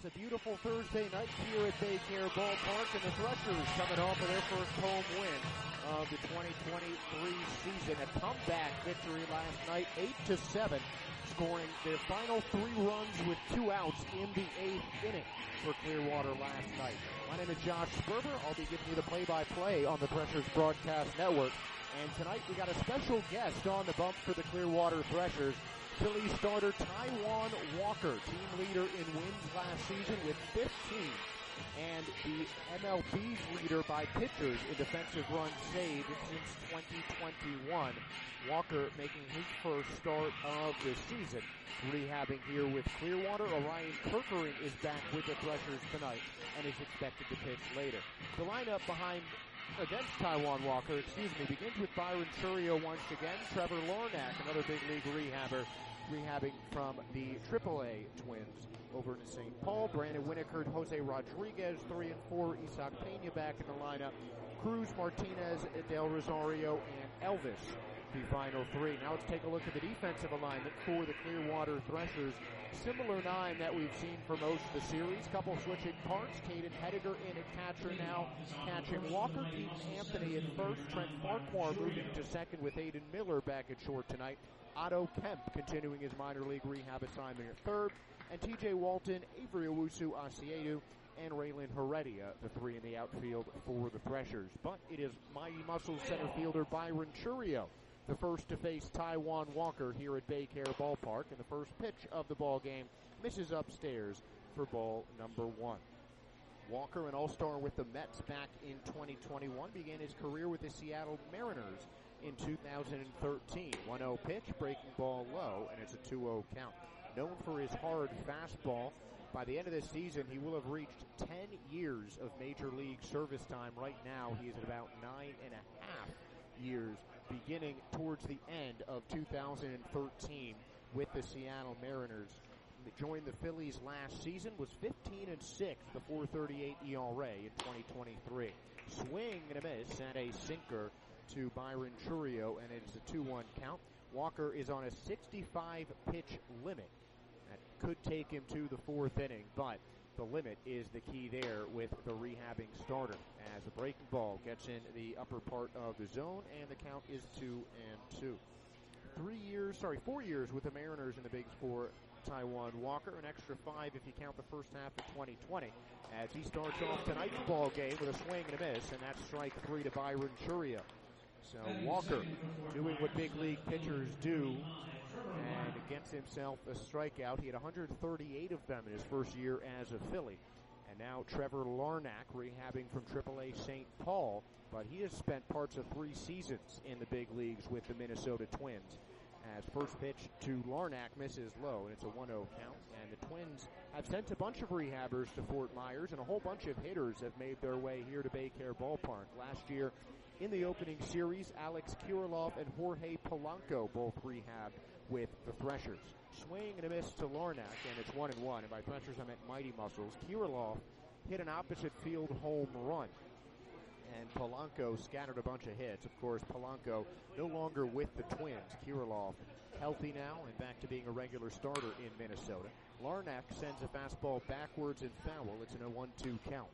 It's a beautiful Thursday night here at Baycare Ballpark, and the Threshers coming off of their first home win of the 2023 season. A comeback victory last night, 8-7, scoring their final 3 runs with 2 outs in the 8th inning for Clearwater last night. My name is Josh Sperber. I'll be giving you the play-by-play on the Threshers Broadcast Network. And tonight we got a special guest on the bump for the Clearwater Threshers. Phillies starter Taijuan Walker, team leader in wins last season with 15, and the MLB's leader by pitchers in defensive runs saved since 2021. Walker making his first start of the season, rehabbing here with Clearwater. Orion Kirkering is back with the Threshers tonight and is expected to pitch later. The lineup against Taijuan Walker, begins with Byron Chourio once again. Trevor Larnach, another big league rehabbing from the AAA Twins over in St. Paul. Brandon Winnicott, Jose Rodriguez, 3 and 4. Isaac Pena back in the lineup. Cruz, Martinez, Del Rosario, and Elvis, the final 3. Now let's take a look at the defensive alignment for the Clearwater Threshers. Similar 9 that we've seen for most of the series. Couple switching parts. Caden Hediger in at catcher now, catching Walker. Keaton Anthony at first. Trent Farquhar moving to second with Aiden Miller back at short tonight. Otto Kemp continuing his minor league rehab assignment at third. And TJ Walton, Avery Owusu-Asiedu, and Raylan Heredia, the 3 in the outfield for the Threshers. But it is Mighty Muscles center fielder Byron Chourio, the first to face Taijuan Walker here at Baycare Ballpark. And the first pitch of the ball game misses upstairs for ball number 1. Walker, an all-star with the Mets back in 2021, began his career with the Seattle Mariners in 2013. 1-0 pitch, breaking ball low, and it's a 2-0 count. Known for his hard fastball, by the end of this season, he will have reached 10 years of major league service time. Right now, he is at about 9.5 years, beginning towards the end of 2013 with the Seattle Mariners. He joined the Phillies last season, was 15-6, the .438 ERA in 2023. Swing and a miss and a sinker to Byron Chourio, and it is a 2-1 count. Walker is on a 65-pitch limit. That could take him to the 4th inning, but the limit is the key there with the rehabbing starter, as the breaking ball gets in the upper part of the zone, and the count is 2-2. 4 years with the Mariners in the Bigs for Taijuan Walker, an extra 5 if you count the first half of 2020, as he starts off tonight's ball game with a swing and a miss, and that's strike 3 to Byron Chourio. So Walker doing what big league pitchers do, and gets himself a strikeout. He had 138 of them in his first year as a Philly. And now Trevor Larnach rehabbing from AAA St. Paul, but he has spent parts of 3 seasons in the big leagues with the Minnesota Twins. As first pitch to Larnach misses low, and it's a 1-0 count. And the Twins have sent a bunch of rehabbers to Fort Myers, and a whole bunch of hitters have made their way here to Baycare Ballpark. Last year, in the opening series, Alex Kirilloff and Jorge Polanco both rehabbed with the Threshers. Swing and a miss to Larnach, and it's 1-1. And by Threshers, I meant Mighty Muscles. Kirilloff hit an opposite field home run, and Polanco scattered a bunch of hits. Of course, Polanco no longer with the Twins. Kirilloff healthy now and back to being a regular starter in Minnesota. Larnach sends a fastball backwards and foul. It's an 0-1-2 count.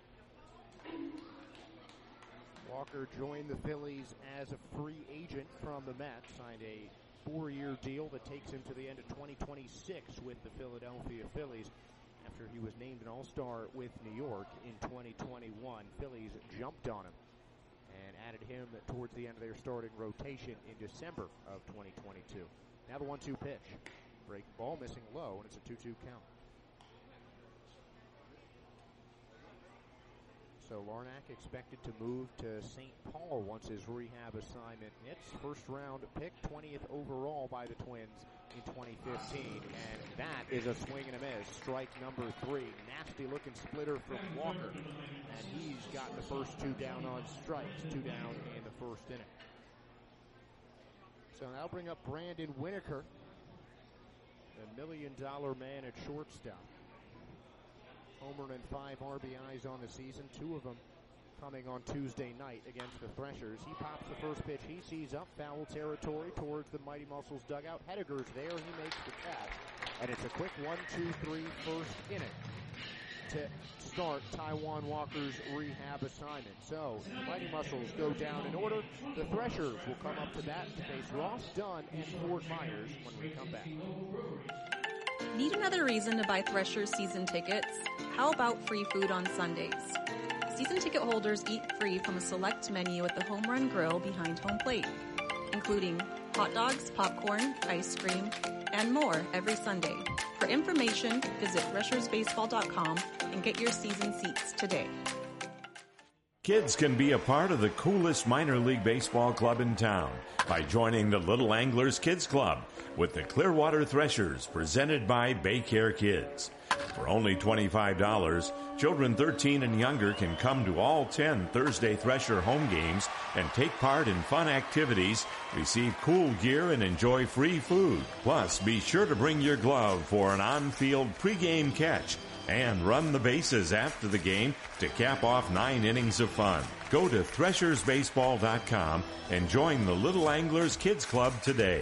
Walker joined the Phillies as a free agent from the Mets, signed a 4-year deal that takes him to the end of 2026 with the Philadelphia Phillies. After he was named an All-Star with New York in 2021, Phillies jumped on him and added him towards the end of their starting rotation in December of 2022. Now the 1-2 pitch. Breaking ball missing low, and it's a 2-2 count. So Larnach expected to move to St. Paul once his rehab assignment hits. First round pick, 20th overall by the Twins in 2015. And that is a swing and a miss. Strike number 3. Nasty looking splitter from Walker. And he's gotten the first 2 down on strikes. 2 down in the first inning. So now bring up Brandon Winnicott, the $1 million man at shortstop. Homer and 5 RBIs on the season, 2 of them coming on Tuesday night against the Threshers. He pops the first pitch he sees up, foul territory towards the Mighty Muscles dugout. Hediger's there, he makes the catch, and it's a quick 1-2-3 first inning. to start Taiwan Walker's rehab assignment. So the Mighty Muscles go down in order. The Threshers will come up to bat to face Ross Dunn and Fort Myers when we come back. Need another reason to buy Threshers season tickets? How about free food on Sundays? Season ticket holders eat free from a select menu at the Home Run Grill behind home plate, including hot dogs, popcorn, ice cream, and more every Sunday. For information, visit threshersbaseball.com and get your season seats today. Kids can be a part of the coolest minor league baseball club in town by joining the Little Anglers Kids Club with the Clearwater Threshers, presented by Baycare Kids. For only $25, children 13 and younger can come to all 10 Thursday Thresher home games and take part in fun activities, receive cool gear, and enjoy free food. Plus, be sure to bring your glove for an on-field pregame catch and run the bases after the game to cap off 9 innings of fun. Go to threshersbaseball.com and join the Little Anglers Kids Club today.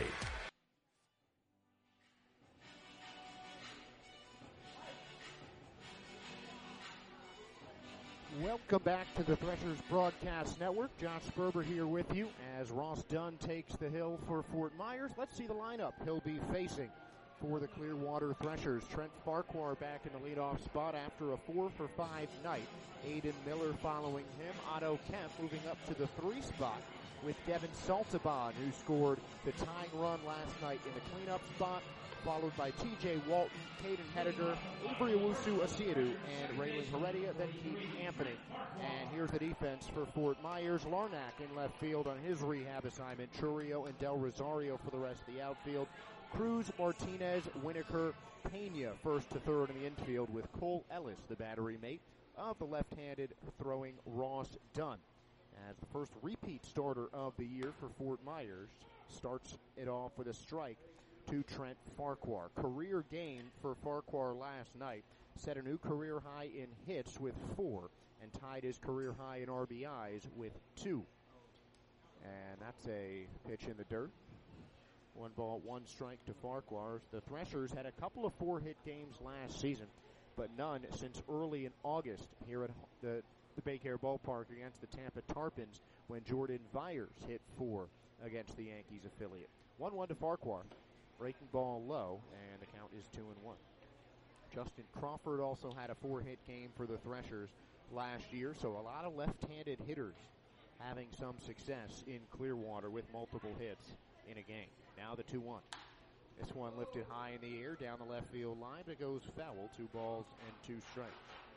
Welcome back to the Threshers Broadcast Network. Josh Sperber here with you as Ross Dunn takes the hill for Fort Myers. Let's see the lineup he'll be facing for the Clearwater Threshers. Trent Farquhar back in the leadoff spot after a 4-for-5 night. Aiden Miller following him. Otto Kemp moving up to the 3 spot with Devin Saltabon, who scored the tying run last night in the cleanup spot, followed by T.J. Walton, Caden Hediger, Avery Owusu-Asiadu, and Raylan Heredia, then Keaton Anthony. And here's the defense for Fort Myers. Larnack in left field on his rehab assignment. Churio and Del Rosario for the rest of the outfield. Cruz, Martinez, Winokur, Pena first to third in the infield with Cole Ellis, the battery mate of the left-handed throwing Ross Dunn. As the first repeat starter of the year for Fort Myers, starts it off with a strike to Trent Farquhar. Career game for Farquhar last night. Set a new career high in hits with 4 and tied his career high in RBIs with 2. And that's a pitch in the dirt. 1 ball, 1 strike to Farquhar. The Threshers had a couple of 4-hit games last season, but none since early in August here at the Baycare Ballpark against the Tampa Tarpons when Jordan Vyers hit 4 against the Yankees affiliate. 1-1 to Farquhar. Breaking ball low, and the count is 2-1. Justin Crawford also had a 4-hit game for the Threshers last year, so a lot of left-handed hitters having some success in Clearwater with multiple hits in a game. Now the 2-1. This one lifted high in the air down the left field line, but it goes foul. 2 balls and 2 strikes.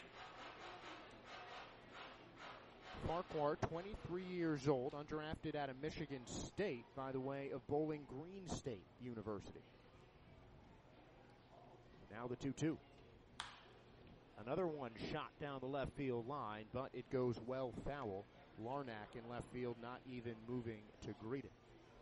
Farquhar, 23 years old, undrafted out of Michigan State by the way of Bowling Green State University. Now the 2-2. Another one shot down the left field line, but it goes well foul. Larnack in left field not even moving to greet it.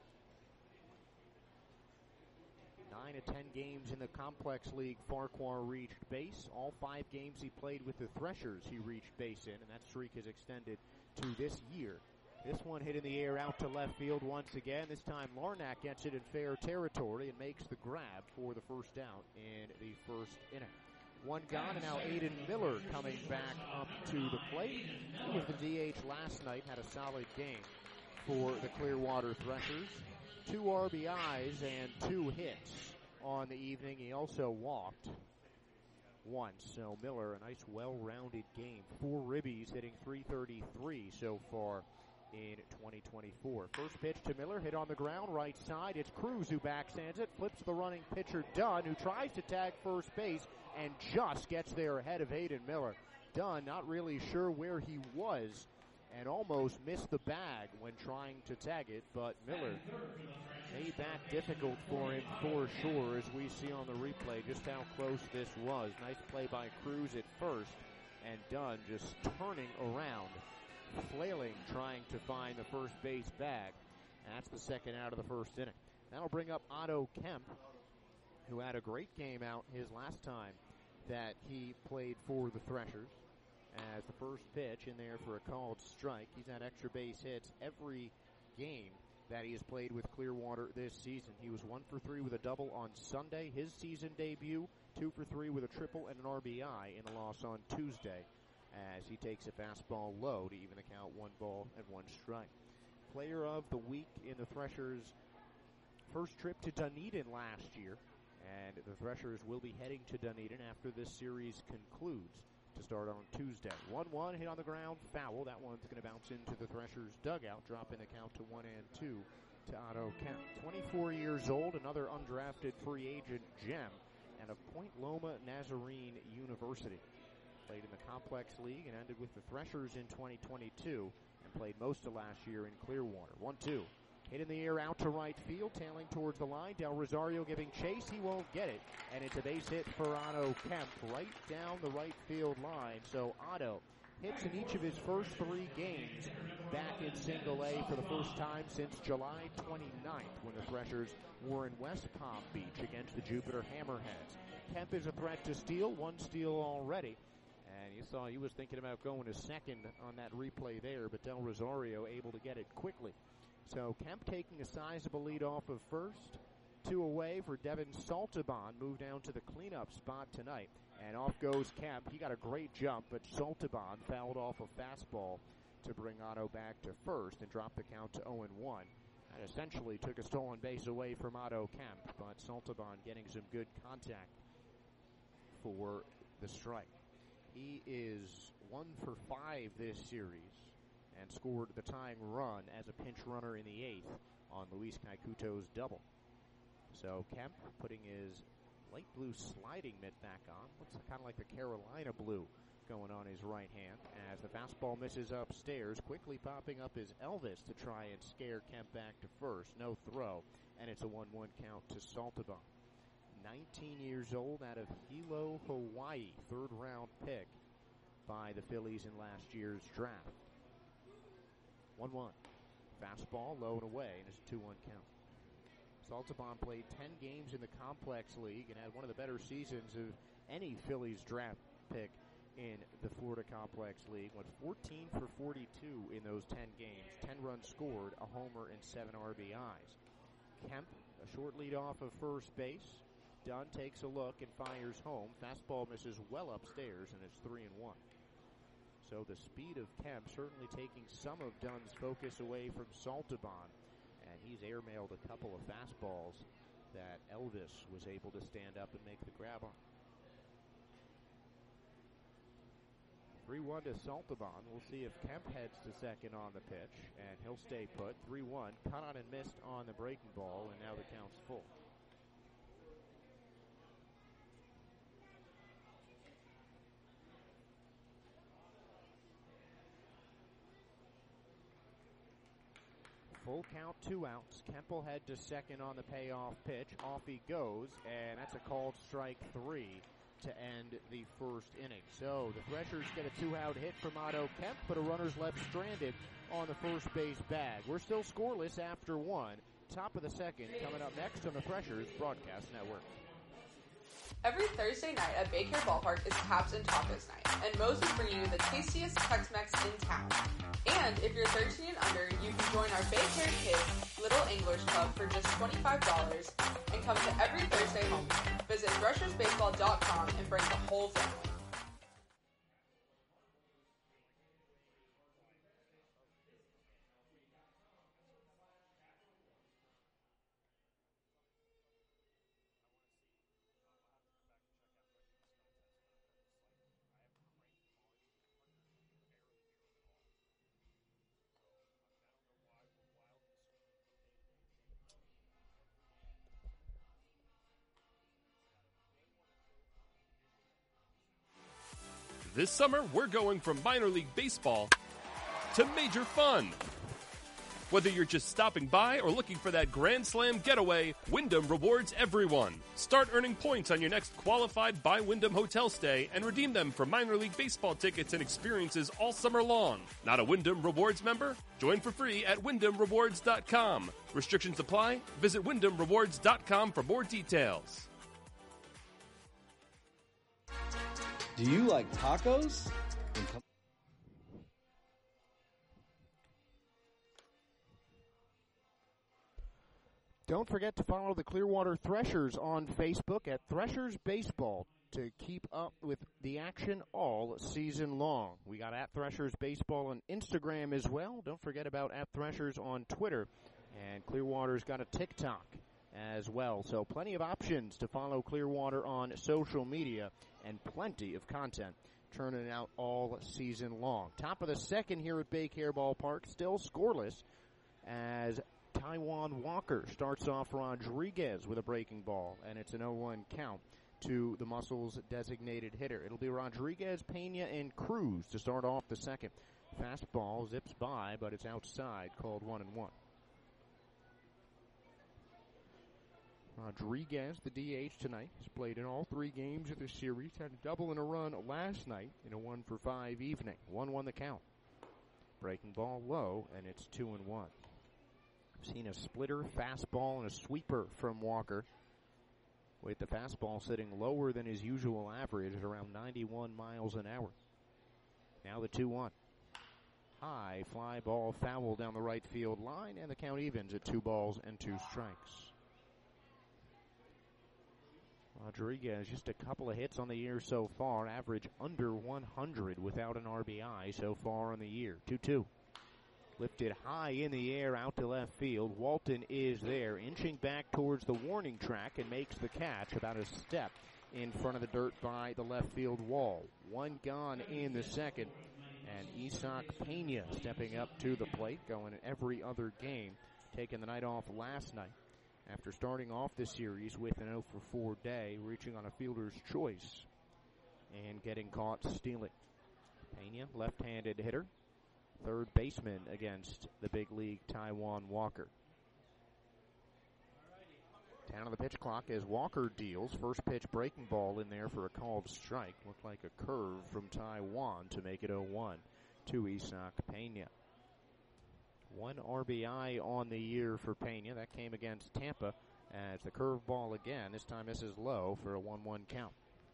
9 of 10 games in the Complex League, Farquhar reached base. All 5 games he played with the Threshers, he reached base in, and that streak has extended to this year. This one hit in the air out to left field once again. This time Larnack gets it in fair territory and makes the grab for the first out in the first inning. 1 gone, and now Aiden Miller coming back up to the plate. He was the DH last night, had a solid game for the Clearwater Threshers. 2 RBIs and 2 hits on the evening. He also walked once. So Miller, a nice well-rounded game. 4 ribbies, hitting .333 so far in 2024. First pitch to Miller, hit on the ground, right side. It's Cruz who backstands it, flips the running pitcher Dunn, who tries to tag first base and just gets there ahead of Aiden Miller. Dunn not really sure where he was and almost missed the bag when trying to tag it, but Miller made that difficult for him for sure, as we see on the replay just how close this was. Nice play by Cruz at first, and Dunn just turning around, flailing, trying to find the first base bag. And that's the second out of the first inning. That'll bring up Otto Kemp, who had a great game out his last time that he played for the Threshers. As the first pitch in there for a called strike. He's had extra base hits every game that he has played with Clearwater this season. He was 1 for 3 with a double on Sunday, his season debut. 2 for 3 with a triple and an RBI in the loss on Tuesday as he takes a fastball low to even the count, 1 ball and 1 strike. Player of the week in the Threshers' first trip to Dunedin last year, and the Threshers will be heading to Dunedin after this series concludes to start on Tuesday. 1-1 hit on the ground, foul. That one's going to bounce into the Threshers' dugout, dropping the count to 1-2 to Otto Kemp. 24 years old, another undrafted free agent gem, and of Point Loma Nazarene University. Played in the Complex League and ended with the Threshers in 2022 and played most of last year in Clearwater. 1-2. Hit in the air out to right field, tailing towards the line. Del Rosario giving chase. He won't get it. And it's a base hit for Otto Kemp right down the right field line. So Otto hits in each of his first 3 games back in Single A for the first time since July 29th when the Threshers were in West Palm Beach against the Jupiter Hammerheads. Kemp is a threat to steal, 1 steal already. And you saw he was thinking about going to second on that replay there, but Del Rosario able to get it quickly. So Kemp taking a sizable lead off of first. 2 away for Devin Saltaban, moved down to the cleanup spot tonight. And off goes Kemp. He got a great jump, but Saltaban fouled off a fastball to bring Otto back to first and drop the count to 0-1. That essentially took a stolen base away from Otto Kemp, but Saltaban getting some good contact for the strike. He is 1 for 5 this series and scored the tying run as a pinch runner in the 8th on Luis Caikuto's double. So Kemp putting his light blue sliding mitt back on. Looks kind of like the Carolina blue going on his right hand as the fastball misses upstairs, quickly popping up his Elvis to try and scare Kemp back to first. No throw, and it's a 1-1 count to Saltaban. 19 years old, out of Hilo, Hawaii, 3rd round pick by the Phillies in last year's draft. 1-1. Fastball low and away, and it's a 2-1 count. Saltaban played 10 games in the Complex League and had one of the better seasons of any Phillies draft pick in the Florida Complex League. Went 14 for 42 in those 10 games. 10 runs scored, a homer, and 7 RBIs. Kemp, a short lead off of first base. Dunn takes a look and fires home. Fastball misses well upstairs, and it's 3-1. So the speed of Kemp certainly taking some of Dunn's focus away from Saltaban. And he's airmailed a couple of fastballs that Elvis was able to stand up and make the grab on. 3-1 to Saltaban. We'll see if Kemp heads to second on the pitch, and he'll stay put. 3-1. Caught on and missed on the breaking ball, and now the count's full. Full count, 2 outs. Kemp will head to second on the payoff pitch. Off he goes, and that's a called strike 3 to end the first inning. So the Threshers get a 2-out hit from Otto Kemp, but a runner's left stranded on the first base bag. We're still scoreless after 1. Top of the second coming up next on the Threshers Broadcast Network. Every Thursday night at Baycare Ballpark is Caps and Tacos night, and Moe's will bring you the tastiest Tex-Mex in town. And if you're 13 and under, you can join our Baycare Kids Little Anglers Club for just $25 and come to every Thursday home game. Visit threshersbaseball.com and bring the whole family. This summer, we're going from minor league baseball to major fun. Whether you're just stopping by or looking for that Grand Slam getaway, Wyndham rewards everyone. Start earning points on your next qualified by Wyndham hotel stay and redeem them for minor league baseball tickets and experiences all summer long. Not a Wyndham Rewards member? Join for free at WyndhamRewards.com. Restrictions apply. Visit WyndhamRewards.com for more details. Do you like tacos? Don't forget to follow the Clearwater Threshers on Facebook at Threshers Baseball to keep up with the action all season long. We got at Threshers Baseball on Instagram as well. Don't forget about at Threshers on Twitter. And Clearwater's got a TikTok as well. So plenty of options to follow Clearwater on social media and plenty of content turning out all season long. Top of the second here at Baycare Ballpark, still scoreless as Taijuan Walker starts off Rodriguez with a breaking ball, and it's an 0-1 count to the Muscles' designated hitter. It'll be Rodriguez, Pena, and Cruz to start off the second. Fastball zips by, but it's outside, called 1-1. Rodriguez, the DH tonight, has played in all 3 games of the series, had a double and a run last night in a 1-for-5 evening. 1-1 the count. Breaking ball low, and it's 2-1. Seen a splitter, fastball, and a sweeper from Walker, with the fastball sitting lower than his usual average at around 91 miles an hour. Now the 2-1. High fly ball foul down the right field line, and the count evens at 2 balls and 2 strikes. Rodriguez, just a couple of hits on the year so far, average under 100 without an RBI so far on the year. 2-2. Lifted high in the air out to left field. Walton is there, inching back towards the warning track and makes the catch about a step in front of the dirt by the left field wall. 1 gone in the second, and Isaac Pena stepping up to the plate, going every other game, taking the night off last night after starting off the series with an 0-for-4 day, reaching on a fielder's choice and getting caught stealing. Pena, left-handed hitter, third baseman against the big league Taijuan Walker. Down on the pitch clock as Walker deals. First pitch breaking ball in there for a called strike. Looked like a curve from Taijuan to make it 0-1 to Isaac Pena. 1 RBI on the year for Pena. That came against Tampa as the curveball again. This time this is low for a 1-1 count.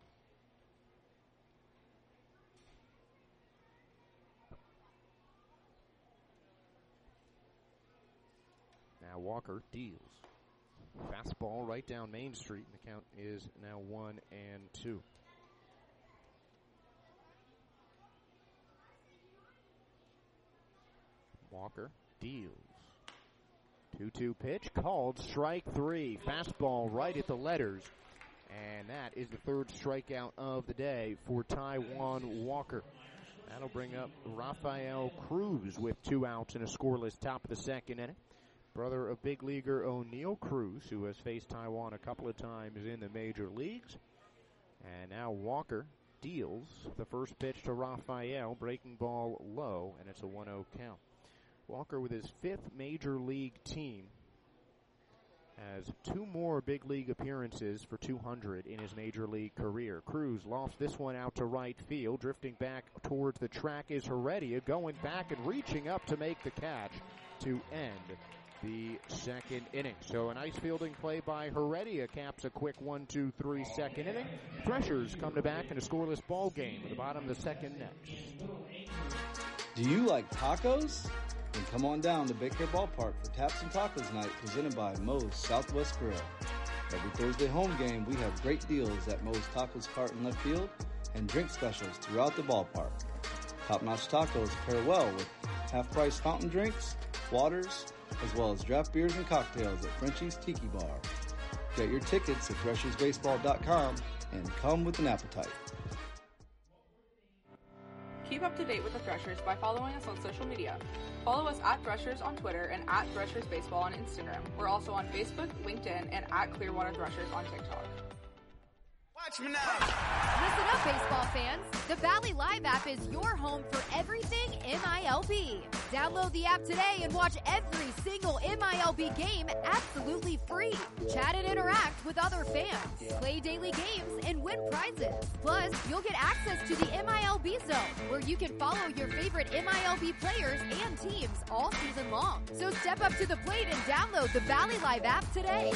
Now Walker deals. Fastball right down Main Street, and the count is now 1-2. Walker deals. 2-2 pitch, called strike 3. Fastball right at the letters, and that is the 3rd strikeout of the day for Taijuan Walker. That'll bring up Rafael Cruz with 2 outs in a scoreless top of the second inning. Brother of big leaguer O'Neill Cruz, who has faced Taijuan a couple of times in the major leagues. And now Walker deals the first pitch to Rafael, breaking ball low, and it's a 1-0 count. Walker with his 5th major league team has 2 more big league appearances for 200 in his major league career. Cruz lost this one out to right field. Drifting back towards the track is Heredia, going back and reaching up to make the catch to end the second inning. So a nice fielding play by Heredia caps a quick 1-2-3 second inning. Threshers come to back in a scoreless ball game at the bottom of the second next. Do you like tacos? Then come on down to Baycare Ballpark for Taps and Tacos Night presented by Moe's Southwest Grill. Every Thursday home game, we have great deals at Moe's Tacos Cart in left field and drink specials throughout the ballpark. Top-notch tacos pair well with half-price fountain drinks, waters, as well as draft beers and cocktails at Frenchie's Tiki Bar. Get your tickets at threshersbaseball.com and come with an appetite. Keep up to date with the Threshers by following us on social media. Follow us at Threshers on Twitter and at Threshers Baseball on Instagram. We're also on Facebook, LinkedIn, and at Clearwater Threshers on TikTok. Watch me now. Listen up, baseball fans. The Valley Live app is your home for everything MILB. Download the app today and watch every single MILB game absolutely free. Chat and interact with other fans. Play daily games and win prizes. Plus, you'll get access to the MILB Zone, where you can follow your favorite MILB players and teams all season long. So step up to the plate and download the Valley Live app today.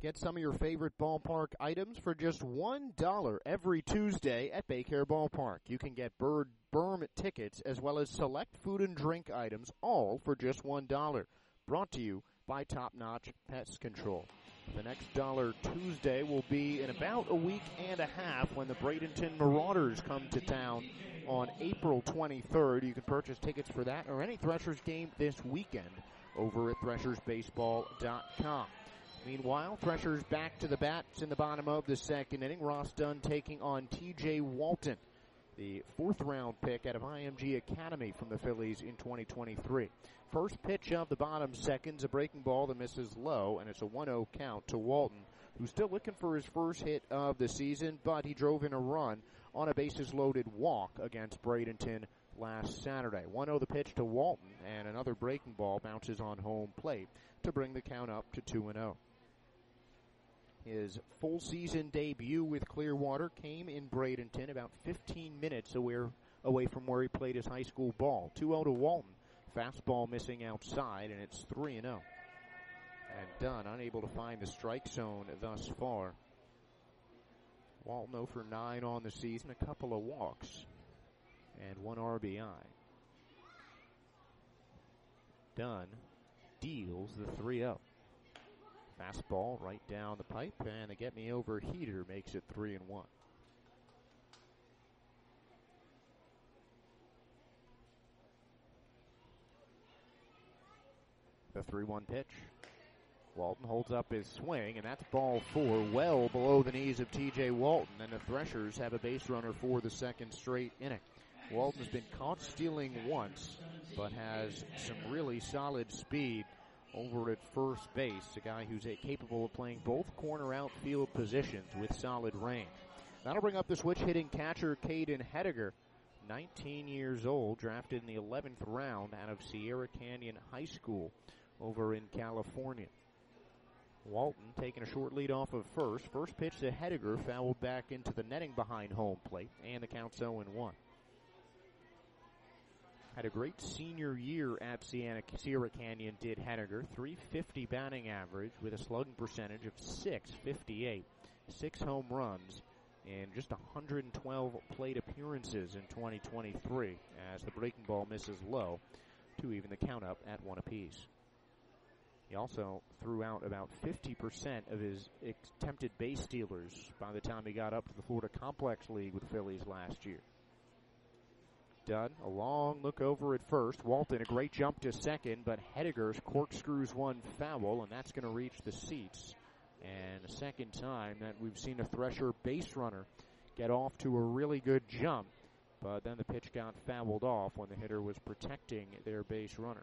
Get some of your favorite ballpark items for just $1 every Tuesday at Baycare Ballpark. You can get Bird Berm tickets as well as select food and drink items, all for just $1. Brought to you by Top Notch Pest Control. The next Dollar Tuesday will be in about a week and a half when the Bradenton Marauders come to town on April 23rd. You can purchase tickets for that or any Threshers game this weekend over at threshersbaseball.com. Meanwhile, Threshers back to the bats in the bottom of the second inning. Ross Dunn taking on T.J. Walton, the fourth-round pick out of IMG Academy from the Phillies in 2023. First pitch of the bottom second's a breaking ball that misses low, and it's a 1-0 count to Walton, who's still looking for his first hit of the season, but he drove in a run on a bases-loaded walk against Bradenton last Saturday. 1-0 the pitch to Walton, and another breaking ball bounces on home plate to bring the count up to 2-0. His full season debut with Clearwater came in Bradenton, about 15 minutes away from where he played his high school ball. 2-0 to Walton. Fastball missing outside, and it's 3-0. And Dunn unable to find the strike zone thus far. Walton 0 for 9 on the season, a couple of walks, and 1 RBI. Dunn deals the 3-0. Fastball right down the pipe, and the get-me-over heater makes it 3-1. The 3-1 pitch. Walton holds up his swing, and that's ball 4, well below the knees of T.J. Walton, and the Threshers have a base runner for the second straight inning. Walton's been caught stealing once, but has some really solid speed over at first base, a guy who's capable of playing both corner outfield positions with solid range. That'll bring up the switch-hitting catcher Caden Hediger, 19 years old, drafted in the 11th round out of Sierra Canyon High School over in California. Walton taking a short lead off of first. First pitch to Hediger, fouled back into the netting behind home plate, and the count's 0-1. Had a great senior year at Sierra Canyon, did Hediger. .350 batting average with a slugging percentage of .658. 6 home runs in just 112 plate appearances in 2023 as the breaking ball misses low to even the count up at 1 apiece. He also threw out about 50% of his attempted base stealers by the time he got up to the Florida Complex League with the Phillies last year. Dunn, a long look over at first. Walton, a great jump to second, but Hediger corkscrews one foul, and that's going to reach the seats. And the second time that we've seen a Thresher base runner get off to a really good jump, but then the pitch got fouled off when the hitter was protecting their base runner.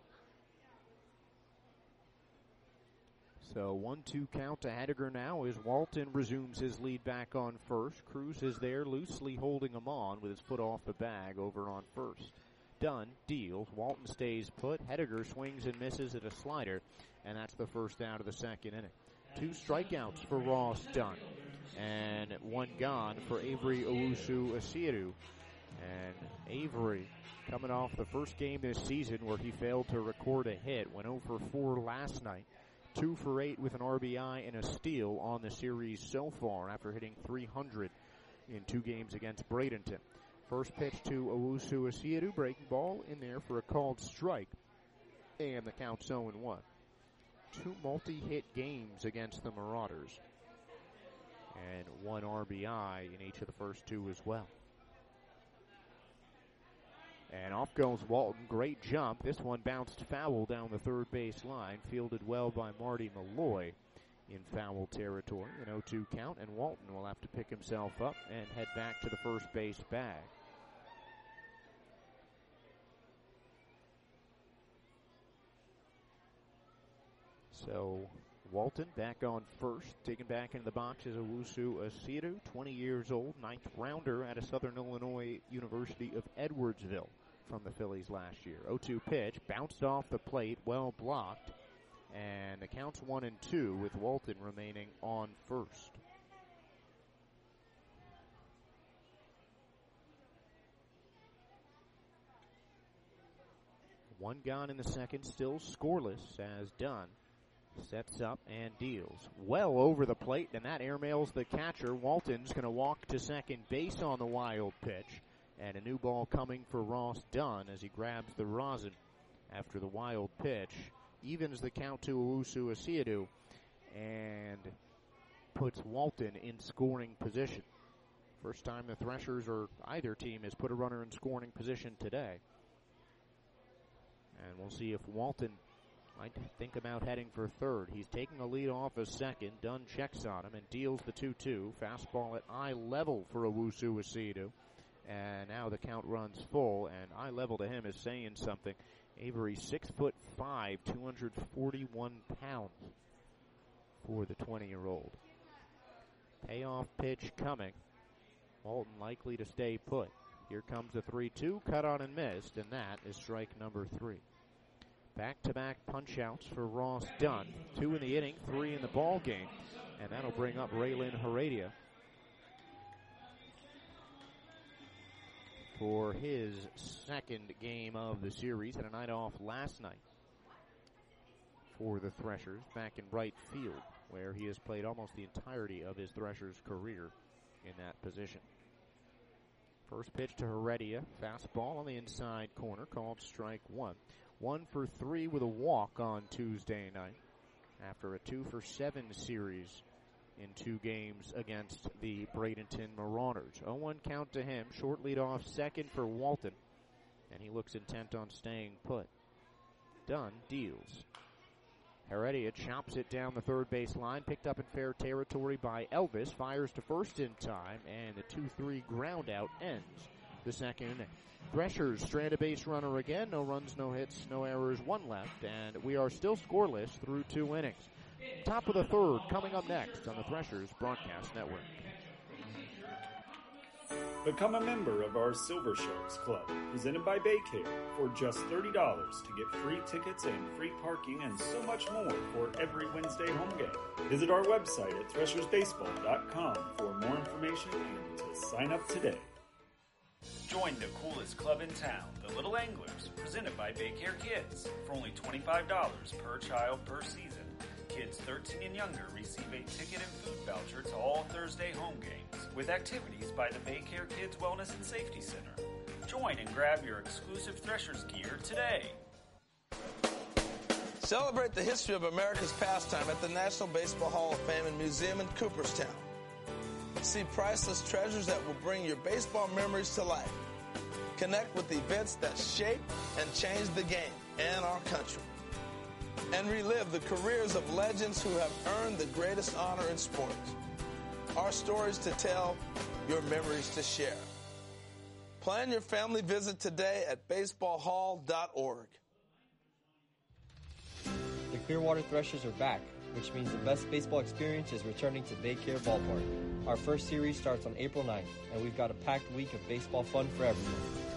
So 1-2 count to Hediger now as Walton resumes his lead back on first. Cruz is there loosely holding him on with his foot off the bag over on first. Dunn deals. Walton stays put. Hediger swings and misses at a slider, and that's the first out of the second inning. 2 strikeouts for Ross Dunn, and 1 gone for Avery Owusu-Asiedu. And Avery coming off the first game this season where he failed to record a hit, went 0 for 4 last night. 2 for 8 with an RBI and a steal on the series so far after hitting .300 in 2 games against Bradenton. First pitch to Owusu-Asiedu, breaking ball in there for a called strike, and the count's 0-1. 2 multi-hit games against the Marauders, and 1 RBI in each of the first 2 as well. And off goes Walton. Great jump. This one bounced foul down the third base line. Fielded well by Marty Malloy in foul territory. An 0-2 count, and Walton will have to pick himself up and head back to the first base bag. So Walton back on first. Taken back into the box is Owusu-Asiedu, 20 years old, 9th rounder out of Southern Illinois University of Edwardsville from the Phillies last year. 0-2 pitch, bounced off the plate, well blocked, and the count's 1-2 with Walton remaining on first. One gone in the second, still scoreless as Dunn Sets up and deals. Well over the plate, and that airmails the catcher. Walton's going to walk to second base on the wild pitch. And a new ball coming for Ross Dunn as he grabs the rosin after the wild pitch. Evens the count to Owusu Asiedu and puts Walton in scoring position. First time the Threshers or either team has put a runner in scoring position today. And we'll see if Walton might think about heading for third. He's taking a lead off as second. Dunn checks on him and deals the 2-2. Fastball at eye level for Owusu Asiedu. And now the count runs full, and eye level to him is saying something. Avery, 6'5", 241 pounds for the 20-year-old. Payoff pitch coming. Walton likely to stay put. Here comes the 3-2, cut on and missed, and that is strike number 3. Back-to-back punch-outs for Ross Dunn. 2 in the inning, 3 in the ball game, and that'll bring up Raylan Heredia for his second game of the series. Had a night off last night for the Threshers back in right field, where he has played almost the entirety of his Threshers career in that position. First pitch to Heredia, fastball on the inside corner, called strike 1. 1 for 3 with a walk on Tuesday night after a 2 for 7 series in 2 games against the Bradenton Marauders. 0-1 count to him, short lead off second for Walton, and he looks intent on staying put. Dunn deals. Heredia chops it down the third base line, picked up in fair territory by Elvis, fires to first in time, and the 2-3 ground out ends the second inning. Threshers strand a base runner again, no runs, no hits, no errors, 1 left, and we are still scoreless through 2 innings. Top of the third coming up next on the Threshers Broadcast Network. Become a member of our Silver Sharks Club, presented by Baycare, for just $30 to get free tickets and free parking and so much more for every Wednesday home game. Visit our website at threshersbaseball.com for more information and to sign up today. Join the coolest club in town, the Little Anglers, presented by Baycare Kids, for only $25 per child per season. Kids 13 and younger receive a ticket and food voucher to all Thursday home games, with activities by the Baycare Kids Wellness and Safety Center. Join and grab your exclusive Threshers gear today. Celebrate the history of America's pastime at the National Baseball Hall of Fame and Museum in Cooperstown. See priceless treasures that will bring your baseball memories to life. Connect with events that shape and change the game and our country. And relive the careers of legends who have earned the greatest honor in sports. Our stories to tell, your memories to share. Plan your family visit today at baseballhall.org. The Clearwater Threshers are back, which means the best baseball experience is returning to Baycare Ballpark. Our first series starts on April 9th, and we've got a packed week of baseball fun for everyone.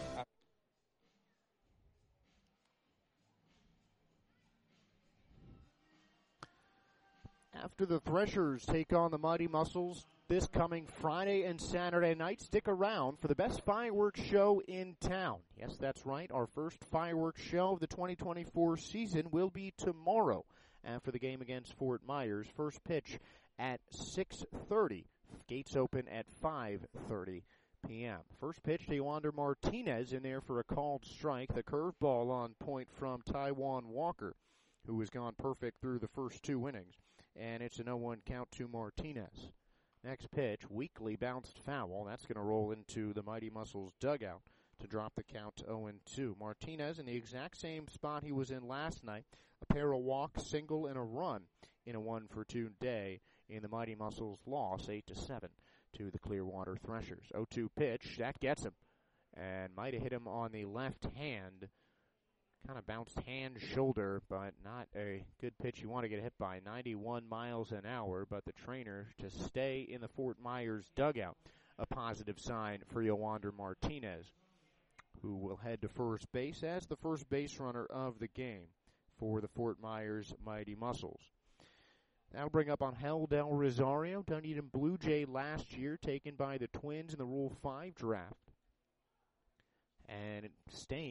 After the Threshers take on the Mighty Muscles this coming Friday and Saturday night, stick around for the best fireworks show in town. Yes, that's right. Our first fireworks show of the 2024 season will be tomorrow after the game against Fort Myers. First pitch at 6:30. Gates open at 5:30 p.m. First pitch to Yoander Martinez in there for a called strike. The curveball on point from Taiwan Walker, who has gone perfect through the first 2 innings. And it's an 0-1 count to Martinez. Next pitch, weakly bounced foul. That's going to roll into the Mighty Muscles dugout to drop the count to 0-2. Martinez in the exact same spot he was in last night. A pair of walks, single, and a run in a 1-for-2 day in the Mighty Muscles loss, 8-7 to the Clearwater Threshers. 0-2 pitch, that gets him. And might have hit him on the left hand. Kind of bounced hand, shoulder, but not a good pitch you want to get hit by. 91 miles an hour, but the trainer to stay in the Fort Myers dugout. A positive sign for Yoander Martinez, who will head to first base as the first base runner of the game for the Fort Myers Mighty Muscles. That'll bring up Angel Del Rosario, Dunedin Blue Jay last year, taken by the Twins in the Rule 5 draft. And staying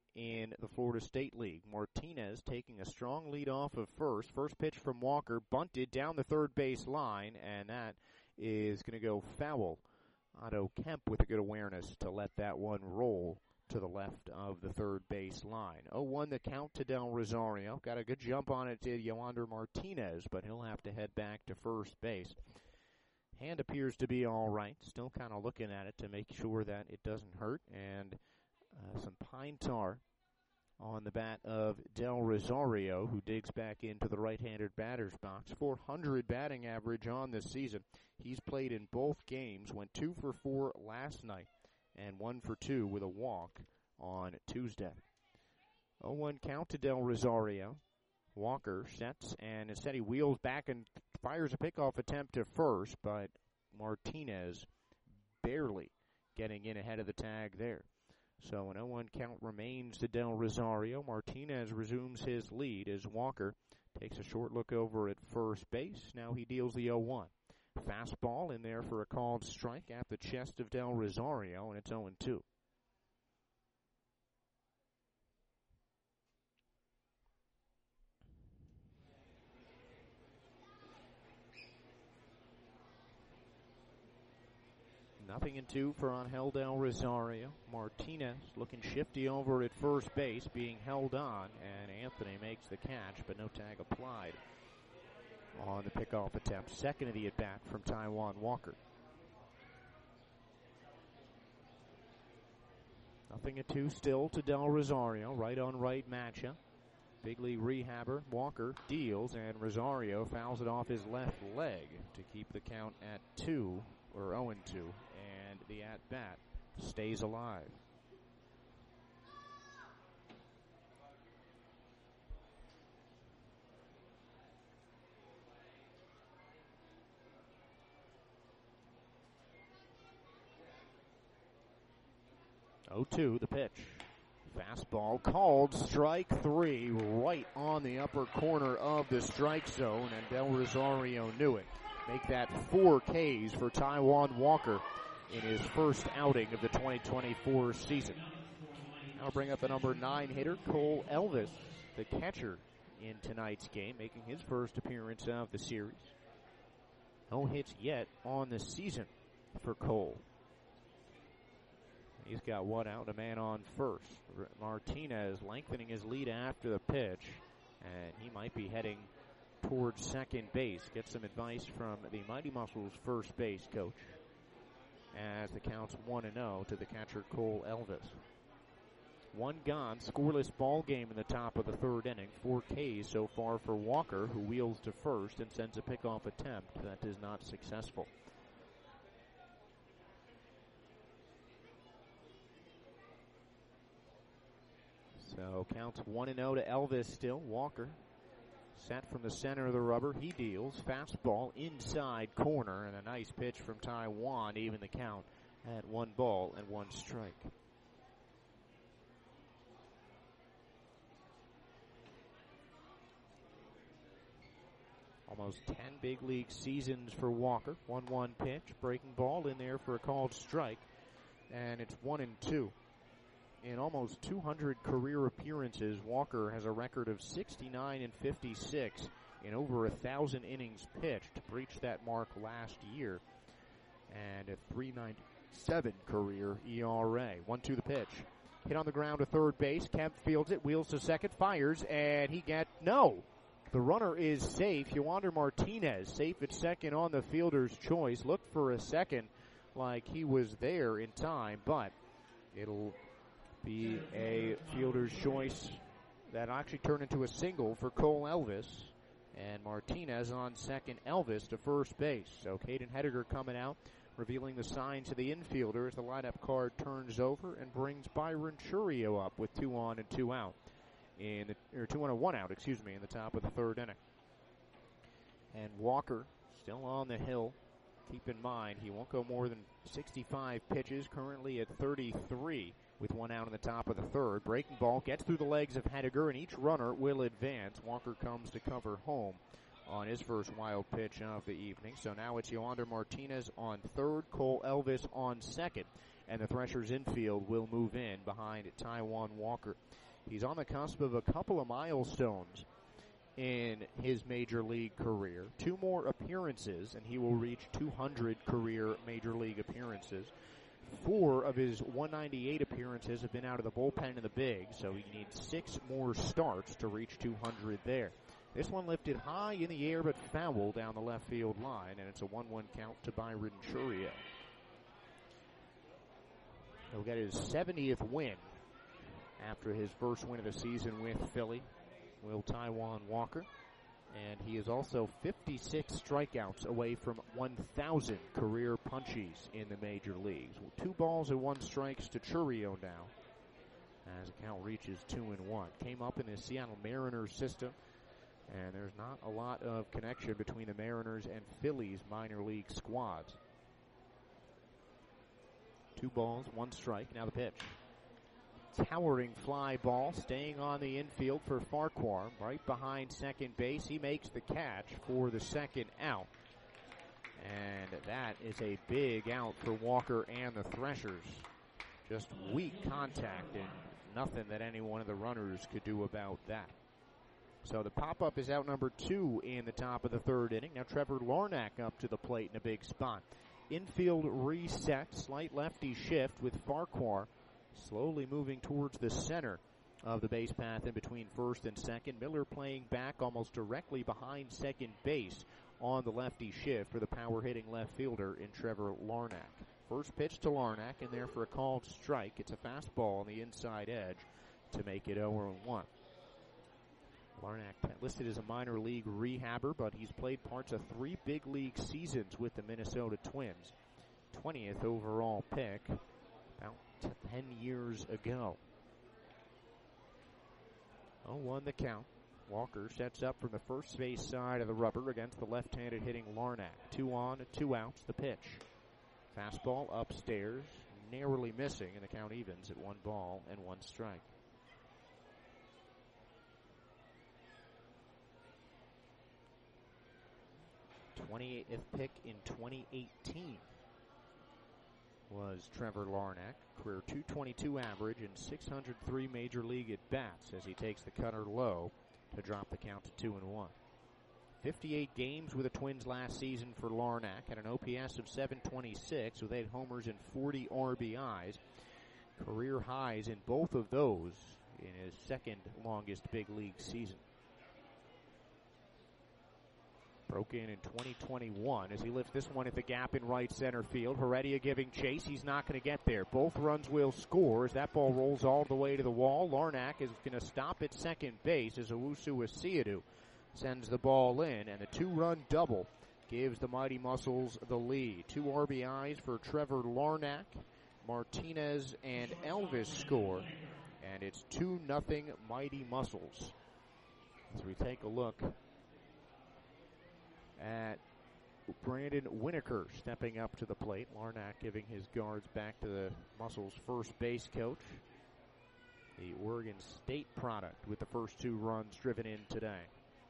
in the Florida State League. Martinez taking a strong lead off of first. First pitch from Walker, bunted down the third base line, and that is going to go foul. Otto Kemp with a good awareness to let that one roll to the left of the third base line. 0-1 the count to Del Rosario. Got a good jump on it to Yoander Martinez, but he'll have to head back to first base. Hand appears to be all right. Still kind of looking at it to make sure that it doesn't hurt. And some pine tar on the bat of Del Rosario, who digs back into the right-handed batter's box. .400 batting average on this season. He's played in both games, went 2 for 4 last night, and 1 for 2 with a walk on Tuesday. 0-1 count to Del Rosario. Walker sets, and instead he wheels back and fires a pickoff attempt to first, but Martinez barely getting in ahead of the tag there. So an 0-1 count remains to Del Rosario. Martinez resumes his lead as Walker takes a short look over at first base. Now he deals the 0-1. Fastball in there for a called strike at the chest of Del Rosario, and it's 0-2. Nothing in 2 for Angel Del Rosario. Martinez looking shifty over at first base, being held on, and Anthony makes the catch, but no tag applied on the pickoff attempt. Second of the at-bat from Taijuan Walker. Nothing at 2 still to Del Rosario. Right-on-right matchup. Big league rehabber Walker deals, and Rosario fouls it off his left leg to keep the count at 2, or 0-2, and the at-bat stays alive. Oh, 2 the pitch. Fastball called strike 3, right on the upper corner of the strike zone, and Del Rosario knew it. Make that 4 Ks for Taijuan Walker in his first outing of the 2024 season. I'll bring up the number 9 hitter, Cole Elvis, the catcher in tonight's game, making his first appearance of the series. No hits yet on the season for Cole. He's got 1 out, a man on first. Martinez lengthening his lead after the pitch, and he might be heading towards second base. Get some advice from the Mighty Muscles first base coach as the count's 1-0 to the catcher Cole Elvis. 1 gone, scoreless ball game in the top of the third inning. 4 Ks so far for Walker, who wheels to first and sends a pickoff attempt that is not successful. So counts 1-0 to Elvis still. Walker set from the center of the rubber. He deals. Fastball inside corner, and a nice pitch from Taijuan, even the count at 1 ball and 1 strike. Almost 10 big league seasons for Walker. 1-1 pitch, breaking ball in there for a called strike, and it's 1-2. In almost 200 career appearances, Walker has a record of 69-56 in over 1,000 innings pitched. Breached that mark last year, and a .397 career ERA. 1-2 the pitch. Hit on the ground to third base. Kemp fields it, wheels to second, fires, and no. The runner is safe. Yoander Martinez safe at second on the fielder's choice. Looked for a second like he was there in time, but it'll be a fielder's choice that actually turned into a single for Cole Elvis. And Martinez on second, Elvis to first base. So Caden Hediger coming out, revealing the sign to the infielder as the lineup card turns over and brings Byron Churio up with 2 on and 2 out. 2 on and 1 out, in the top of the third inning. And Walker still on the hill. Keep in mind, he won't go more than 65 pitches, currently at 33 with 1 out in the top of the third. Breaking ball gets through the legs of Hediger, and each runner will advance. Walker comes to cover home on his first wild pitch of the evening. So now it's Yoander Martinez on third, Cole Elvis on second. and the Threshers infield will move in behind Taijuan Walker. He's on the cusp of a couple of milestones in his major league career. 2 more appearances, and he will reach 200 career major league appearances. 4 of his 198 appearances have been out of the bullpen in the big, so he needs 6 more starts to reach 200 there. This one lifted high in the air but foul down the left field line, and it's a 1-1 count to Byron Chourio. He'll get his 70th win after his first win of the season with Philly, will Taijuan Walker. And he is also 56 strikeouts away from 1,000 career punchies in the major leagues. 2 balls and 1 strikes to Chourio now, as the count reaches 2-1. Came up in the Seattle Mariners system, and there's not a lot of connection between the Mariners and Phillies minor league squads. 2 balls, 1 strike. Now the pitch. Towering fly ball, staying on the infield for Farquhar, right behind second base. He makes the catch for the second out. And that is a big out for Walker and the Threshers. Just weak contact and nothing that any one of the runners could do about that. So the pop-up is out number 2 in the top of the 3rd inning. Now Trevor Larnach up to the plate in a big spot. Infield reset, slight lefty shift with Farquhar slowly moving towards the center of the base path in between first and second. Miller playing back almost directly behind second base on the lefty shift for the power-hitting left fielder in Trevor Larnach. First pitch to Larnach, and there for a called strike. It's a fastball on the inside edge to make it 0-1. Larnach listed as a minor league rehabber, but he's played parts of 3 big league seasons with the Minnesota Twins. 20th overall pick about 10 years ago. 0-1 the count. Walker sets up from the first base side of the rubber against the left-handed hitting Larnach. 2 on, 2 outs, the pitch. Fastball upstairs, narrowly missing, and the count evens at 1 ball and 1 strike. th pick in 2018 was Trevor Larnach. Career .222 average and 603 major league at-bats as he takes the cutter low to drop the count to 2-1. 58 games with the Twins last season for Larnach at an OPS of .726 with 8 homers and 40 RBIs. Career highs in both of those in his second longest big league season. Broke in 2021 as he lifts this one at the gap in right center field. Heredia giving chase. He's not going to get there. Both runs will score as that ball rolls all the way to the wall. Larnach is going to stop at second base as Owusu Asiadu sends the ball in, and the 2-run double gives the Mighty Muscles the lead. 2 RBIs for Trevor Larnach. Martinez and Elvis score, and it's 2-0 Mighty Muscles. As we take a look at Brandon Winokur stepping up to the plate. Larnach giving his guards back to the Muscles' first base coach, the Oregon State product, with the first 2 runs driven in today.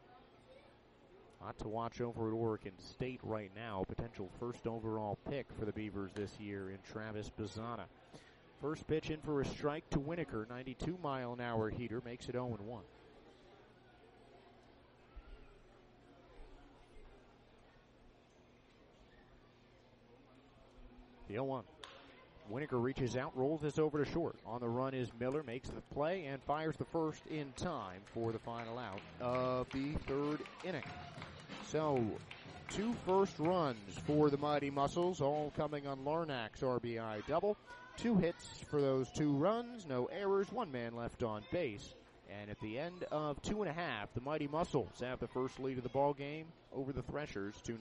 A lot to watch over at Oregon State right now. Potential first overall pick for the Beavers this year in Travis Bazzana. First pitch in for a strike to Winokur. 92-mile-an-hour heater makes it 0-1. The 0-1. Winokur reaches out, rolls this over to short. On the run is Miller, makes the play, and fires the first in time for the final out of the 3rd inning. So, 2 first runs for the Mighty Muscles, all coming on Larnach's RBI double. 2 hits for those 2 runs, no errors, 1 man left on base. And at the end of 2.5, the Mighty Muscles have the first lead of the ball game over the Threshers, 2-0.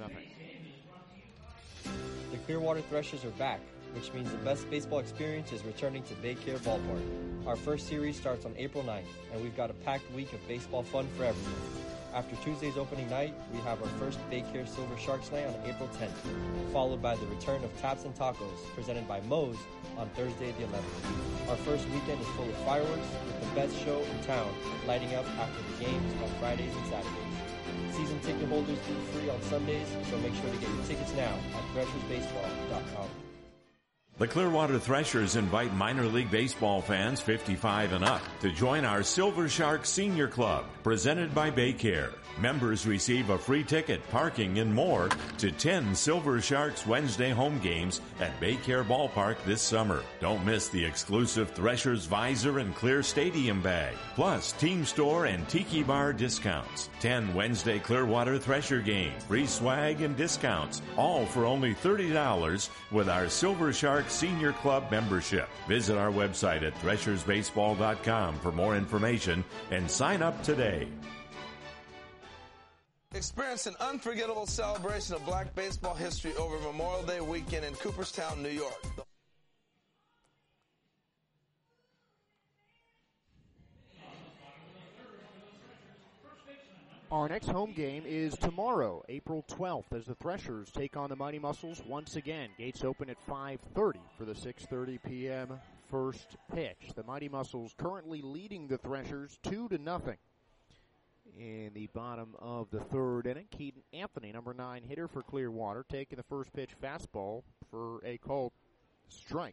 The Clearwater Threshers are back, which means the best baseball experience is returning to Baycare Ballpark. Our first series starts on April 9th, and we've got a packed week of baseball fun for everyone. After Tuesday's opening night, we have our first Baycare Silver Sharks night on April 10th, followed by the return of Taps and Tacos, presented by Moe's, on Thursday the 11th. Our first weekend is full of fireworks, with the best show in town lighting up after the games on Fridays and Saturdays. Season ticket holders eat free on Sundays, so make sure to get your tickets now at threshersbaseball.com. The Clearwater Threshers invite minor league baseball fans 55 and up to join our Silver Shark Senior Club, presented by Baycare. Members receive a free ticket, parking, and more to 10 Silver Sharks Wednesday home games at Baycare Ballpark this summer. Don't miss the exclusive Threshers Visor and Clear Stadium bag, plus Team Store and Tiki Bar discounts. 10 Wednesday Clearwater Thresher games, free swag and discounts, all for only $30 with our Silver Shark Senior Club membership. Visit our website at threshersbaseball.com for more information and sign up today. Experience an unforgettable celebration of Black baseball history over Memorial Day weekend in Cooperstown, New York. Our next home game is tomorrow, April 12th, as the Threshers take on the Mighty Muscles once again. Gates open at 5:30 for the 6:30 p.m. first pitch. The Mighty Muscles currently leading the Threshers 2-0. In the bottom of the third inning, Keaton Anthony, number 9 hitter for Clearwater, taking the first pitch fastball for a called strike.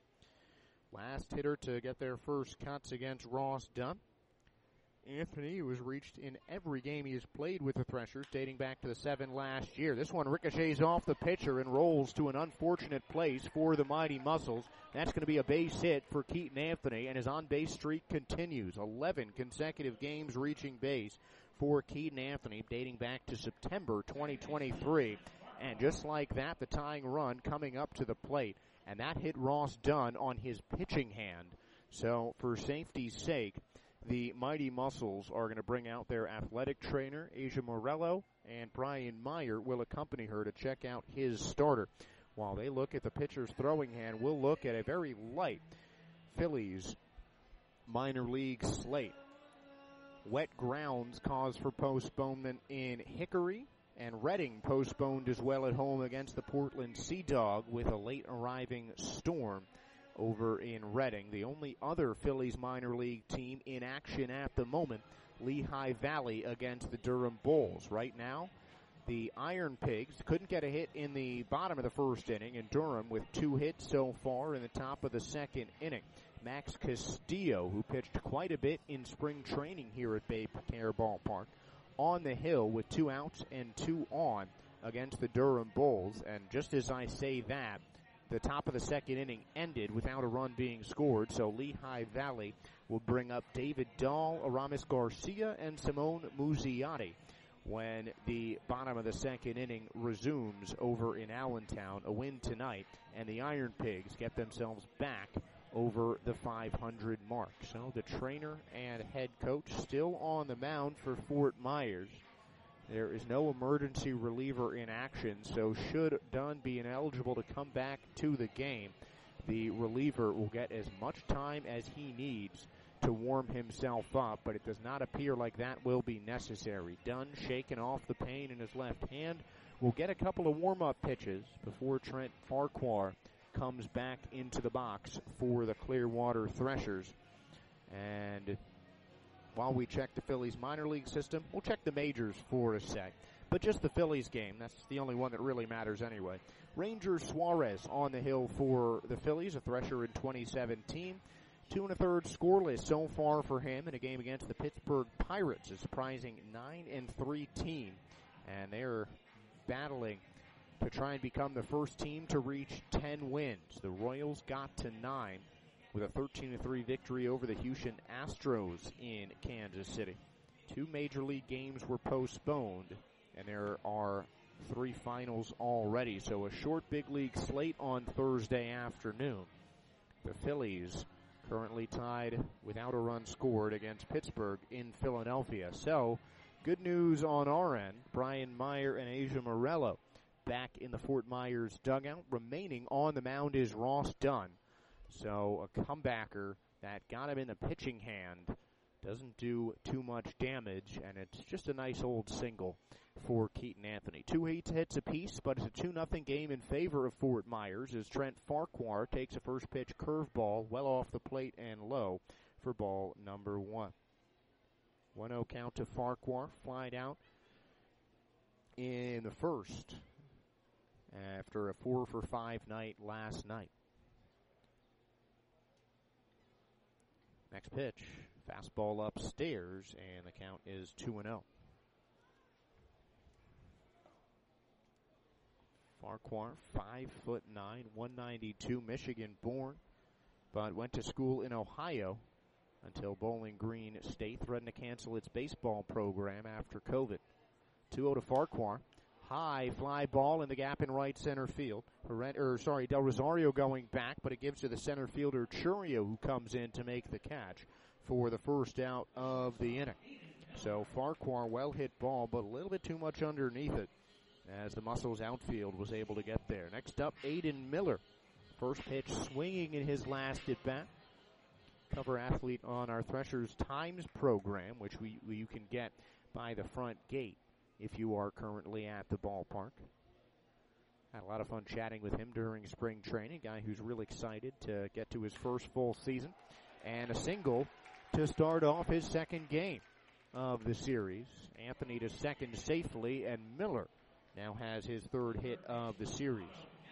Last hitter to get their first cuts against Ross Dunn. Anthony, who has reached in every game he has played with the Threshers, dating back to the 7 last year. This one ricochets off the pitcher and rolls to an unfortunate place for the Mighty Muscles. That's going to be a base hit for Keaton Anthony, and his on-base streak continues. 11 consecutive games reaching base for Keaton Anthony, dating back to September 2023. And just like that, the tying run coming up to the plate. And that hit Ross Dunn on his pitching hand. So, for safety's sake, the Mighty Muscles are going to bring out their athletic trainer, Asia Morello, and Brian Meyer will accompany her to check out his starter. While they look at the pitcher's throwing hand, we'll look at a very light Phillies minor league slate. Wet grounds cause for postponement in Hickory, and Reading postponed as well at home against the Portland Sea Dog with a late arriving storm over in Reading. The only other Phillies minor league team in action at the moment, Lehigh Valley against the Durham Bulls. Right now, the Iron Pigs couldn't get a hit in the bottom of the first inning, and Durham with 2 hits so far in the top of the second inning. Max Castillo, who pitched quite a bit in spring training here at Baycare Ballpark, on the hill with 2 outs and 2 on against the Durham Bulls. And just as I say that, the top of the second inning ended without a run being scored, so Lehigh Valley will bring up David Dahl, Aramis Garcia, and Simone Muzziotti when the bottom of the second inning resumes over in Allentown. A win tonight, and the Iron Pigs get themselves back over the 500 mark. So the trainer and head coach still on the mound for Fort Myers. There is no emergency reliever in action, so should Dunn be ineligible to come back to the game, the reliever will get as much time as he needs to warm himself up, but it does not appear like that will be necessary. Dunn, shaking off the pain in his left hand, will get a couple of warm-up pitches before Trent Farquhar comes back into the box for the Clearwater Threshers. And while we check the Phillies minor league system, we'll check the majors for a sec. But just the Phillies game, that's the only one that really matters anyway. Ranger Suarez on the hill for the Phillies, a Thresher in 2017. 2 1/3 scoreless so far for him in a game against the Pittsburgh Pirates, a surprising 9-3 team. And they're battling to try and become the first team to reach 10 wins. The Royals got to 9 with a 13-3 victory over the Houston Astros in Kansas City. 2 major league games were postponed, and there are 3 finals already. So a short big league slate on Thursday afternoon. The Phillies currently tied without a run scored against Pittsburgh in Philadelphia. So good news on our end. Brian Meyer and Asia Morello back in the Fort Myers dugout. Remaining on the mound is Ross Dunn. So a comebacker that got him in the pitching hand doesn't do too much damage, and it's just a nice old single for Keaton Anthony. 2 hits apiece, but it's a 2-0 game in favor of Fort Myers as Trent Farquhar takes a first pitch curveball well off the plate and low for ball number 1. 1-0 count to Farquhar, flied out in the first after a 4-for-5 night last night. Next pitch, fastball upstairs, and the count is 2-0. Farquhar, 5'9", 192, Michigan born, but went to school in Ohio until Bowling Green State threatened to cancel its baseball program after COVID. 2-0 to Farquhar. High fly ball in the gap in right center field. Del Rosario going back, but it gives to the center fielder Churio, who comes in to make the catch for the first out of the inning. So Farquhar, well hit ball, but a little bit too much underneath it as the Muscles outfield was able to get there. Next up, Aiden Miller. First pitch swinging in his last at bat. Cover athlete on our Threshers Times program, which you can get by the front gate if you are currently at the ballpark. Had a lot of fun chatting with him during spring training. Guy who's really excited to get to his first full season. And a single to start off his second game of the series. Anthony to second safely, and Miller now has his third hit of the series.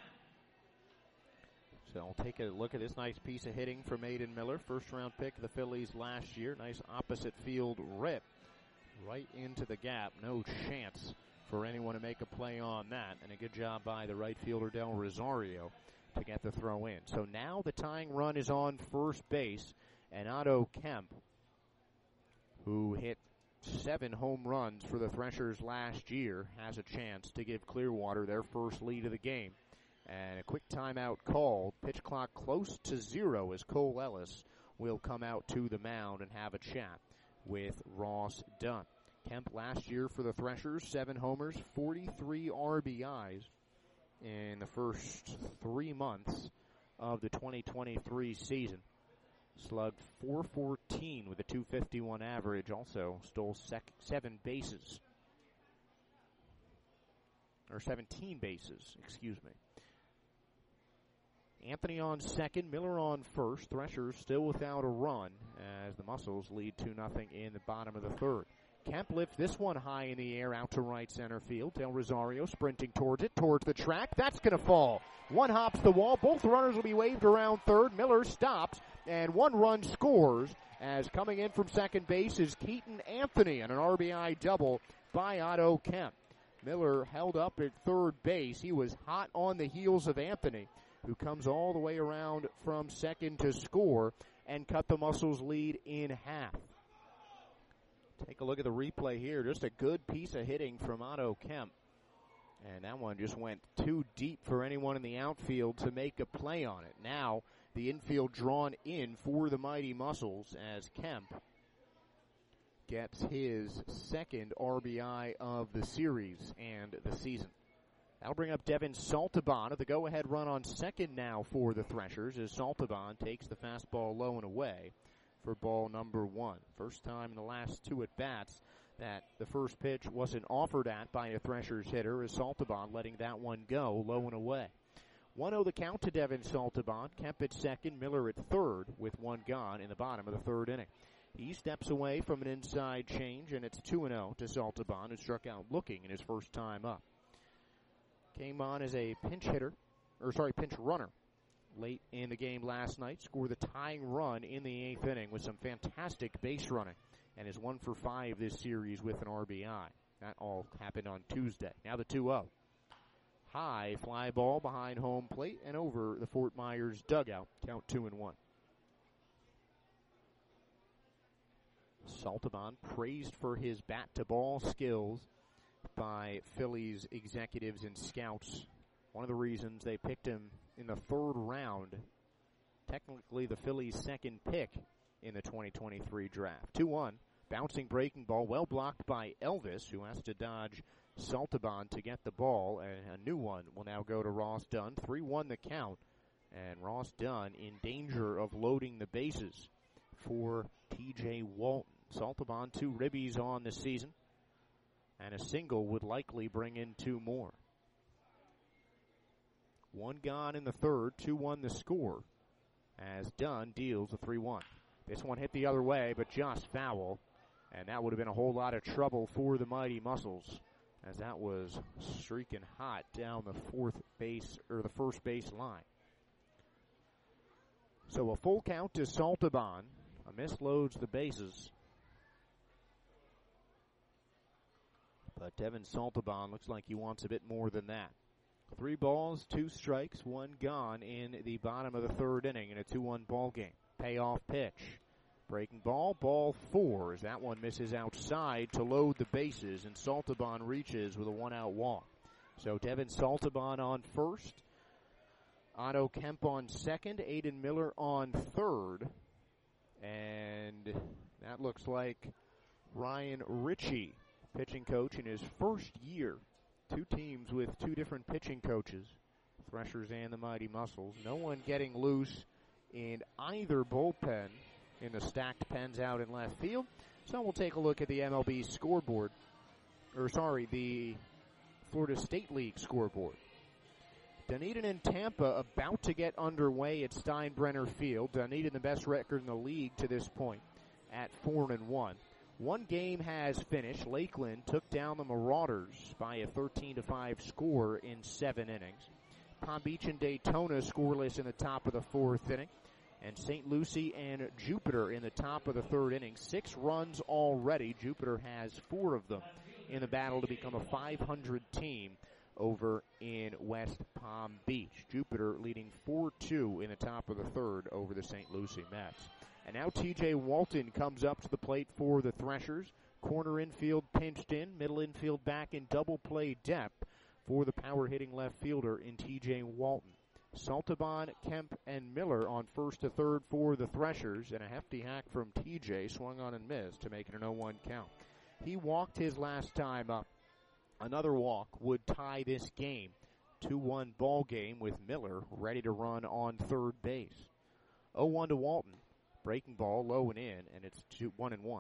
So I'll take a look at this nice piece of hitting from Aiden Miller. First round pick of the Phillies last year. Nice opposite field rip right into the gap. No chance for anyone to make a play on that. And a good job by the right fielder Del Rosario to get the throw in. So now the tying run is on first base. And Otto Kemp, who hit 7 home runs for the Threshers last year, has a chance to give Clearwater their first lead of the game. And a quick timeout called. Pitch clock close to 0 as Cole Ellis will come out to the mound and have a chat with Ross Dunn. Kemp last year for the Threshers, 7 homers, 43 RBIs in the first 3 months of the 2023 season. Slugged .414 with a .251 average. Also stole 7 bases. Or 17 bases, excuse me. Anthony on second, Miller on first. Threshers still without a run as the Muscles lead 2-0 in the bottom of the third. Kemp lifts this one high in the air out to right center field. Del Rosario sprinting towards it, towards the track. That's going to fall. One hops the wall. Both runners will be waved around third. Miller stops, and 1 run scores as coming in from second base is Keaton Anthony and an RBI double by Otto Kemp. Miller held up at third base. He was hot on the heels of Anthony, who comes all the way around from second to score and cut the Muscles' lead in half. Take a look at the replay here. Just a good piece of hitting from Otto Kemp. And that one just went too deep for anyone in the outfield to make a play on it. Now the infield drawn in for the mighty Muscles as Kemp gets his second RBI of the series and the season. That'll bring up Devin Saltaban at the go-ahead run on second now for the Threshers as Saltaban takes the fastball low and away for ball number 1. First time in the last 2 at-bats that the first pitch wasn't offered at by a Threshers hitter as Saltaban letting that one go low and away. 1-0 the count to Devin Saltaban. Kemp at second, Miller at third with 1 gone in the bottom of the third inning. He steps away from an inside change, and it's 2-0 to Saltaban, who struck out looking in his first time up. Came on as a pinch runner late in the game last night. Scored the tying run in the 8th inning with some fantastic base running and is 1 for 5 this series with an RBI. That all happened on Tuesday. Now the 2-0. High fly ball behind home plate and over the Fort Myers dugout. Count 2-1. Saltaban praised for his bat-to-ball skills by Phillies executives and scouts. One of the reasons they picked him in the 3rd round, technically the Phillies' second pick in the 2023 draft. 2-1, bouncing breaking ball, well blocked by Elvis, who has to dodge Saltaban to get the ball, and a new one will now go to Ross Dunn. 3-1 the count, and Ross Dunn in danger of loading the bases for T.J. Walton. Saltaban 2 ribbies on the season, and a single would likely bring in 2 more. 1 gone in the third, 2-1 the score, as Dunn deals a 3-1. This one hit the other way, but just foul, and that would have been a whole lot of trouble for the mighty Muscles, as that was streaking hot down the the first base line. So a full count to Saltaban, A miss loads the bases. But Devin Saltabon looks like he wants a bit more than that. 3 balls, 2 strikes, 1 gone in the bottom of the 3rd inning in a 2-1 ball game. Payoff pitch. Breaking ball, ball 4 as that one misses outside to load the bases, and Saltabon reaches with a 1-out walk. So Devin Saltabon on first, Otto Kemp on second, Aiden Miller on third, and that looks like Ryan Ritchie, pitching coach in his first year. 2 teams with 2 different pitching coaches, Threshers and the Mighty Muscles. No one getting loose in either bullpen in the stacked pens out in left field. So we'll take a look at the MLB scoreboard, the Florida State League scoreboard. Dunedin and Tampa about to get underway at Steinbrenner Field. Dunedin the best record in the league to this point at 4-1. 1 game has finished. Lakeland took down the Marauders by a 13-5 score in 7 innings. Palm Beach and Daytona scoreless in the top of the 4th inning. And St. Lucie and Jupiter in the top of the 3rd inning. 6 runs already. Jupiter has 4 of them in the battle to become a 500 team over in West Palm Beach. Jupiter leading 4-2 in the top of the 3rd over the St. Lucie Mets. And now T.J. Walton comes up to the plate for the Threshers. Corner infield pinched in, middle infield back in double play depth for the power-hitting left fielder in T.J. Walton. Saltabon, Kemp, and Miller on first to third for the Threshers, and a hefty hack from T.J. swung on and missed to make it an 0-1 count. He walked his last time up. Another walk would tie this game. 2-1 ball game with Miller ready to run on third base. 0-1 to Walton. Breaking ball low and in, and it's 1-1.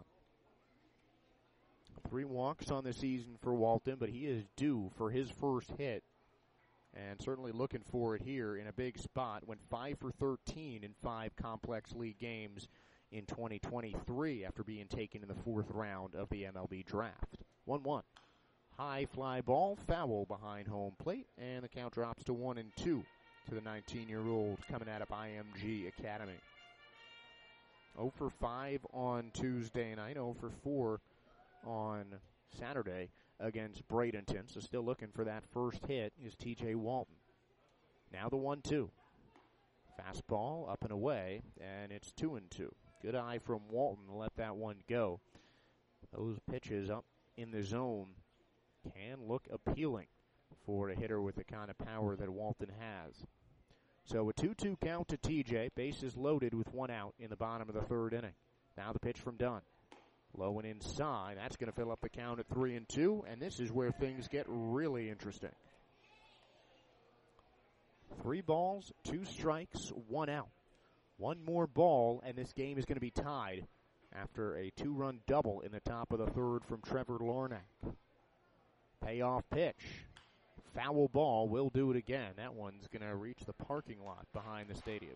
3 walks on the season for Walton, but he is due for his first hit, and certainly looking for it here in a big spot. Went 5 for 13 in 5 complex league games in 2023 after being taken in the 4th round of the MLB draft. 1-1. High fly ball, foul behind home plate, and the count drops to 1-2 to the 19-year-old coming out of IMG Academy. 0 for 5 on Tuesday night, 0 for 4 on Saturday against Bradenton. So still looking for that first hit is T.J. Walton. Now the 1-2. Fastball up and away, and it's 2-2. Good eye from Walton to let that one go. Those pitches up in the zone can look appealing for a hitter with the kind of power that Walton has. So a 2-2 count to TJ. Bases loaded with 1 out in the bottom of the 3rd inning. Now the pitch from Dunn. Low and inside. That's going to fill up the count at 3-2, and this is where things get really interesting. 3 balls, 2 strikes, 1 out. 1 more ball, and this game is going to be tied after a 2-run double in the top of the 3rd from Trevor Lornack. Payoff pitch. Foul ball, will do it again. That one's going to reach the parking lot behind the stadium.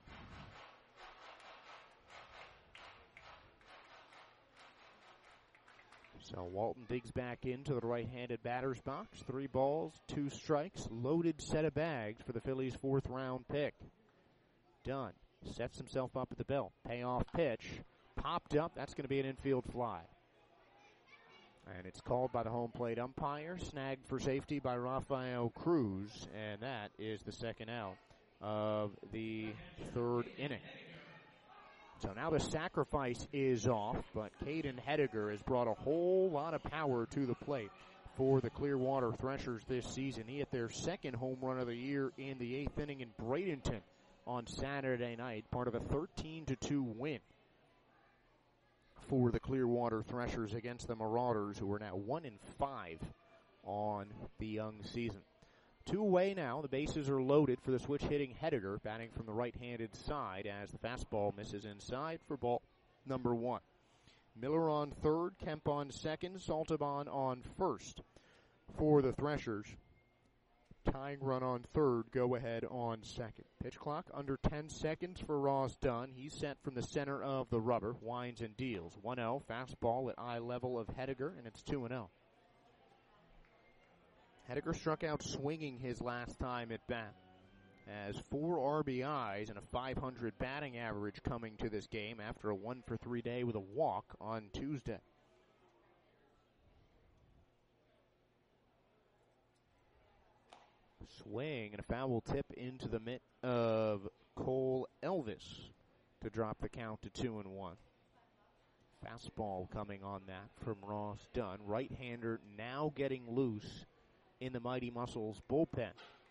So Walton digs back into the right-handed batter's box. 3 balls, 2 strikes, loaded set of bags for the Phillies' 4th round pick. Dunn sets himself up at the belt. Payoff pitch, popped up. That's going to be an infield fly. And it's called by the home plate umpire, snagged for safety by Rafael Cruz, and that is the 2nd out of the 3rd inning. So now the sacrifice is off, but Caden Hediger has brought a whole lot of power to the plate for the Clearwater Threshers this season. He hit their 2nd home run of the year in the 8th inning in Bradenton on Saturday night, part of a 13-2 win for the Clearwater Threshers against the Marauders, who are now 1-5 on the young season. 2 away now. The bases are loaded for the switch-hitting Hediger, batting from the right-handed side as the fastball misses inside for ball number 1. Miller on 3rd, Kemp on 2nd, Saltabon on 1st for the Threshers. Tying run on 3rd, go ahead on 2nd. Pitch clock under 10 seconds for Ross Dunn. He's set from the center of the rubber, winds and deals. 1-0, fastball at eye level of Hediger, and it's 2-0. Hediger struck out swinging his last time at bat. has 4 RBIs and a .500 batting average coming to this game after a 1-for-3 day with a walk on Tuesday. Swing and a foul tip into the mitt of Cole Elvis to drop the count to 2-1. Fastball coming on that from Ross Dunn. Right-hander now getting loose in the Mighty Muscles bullpen,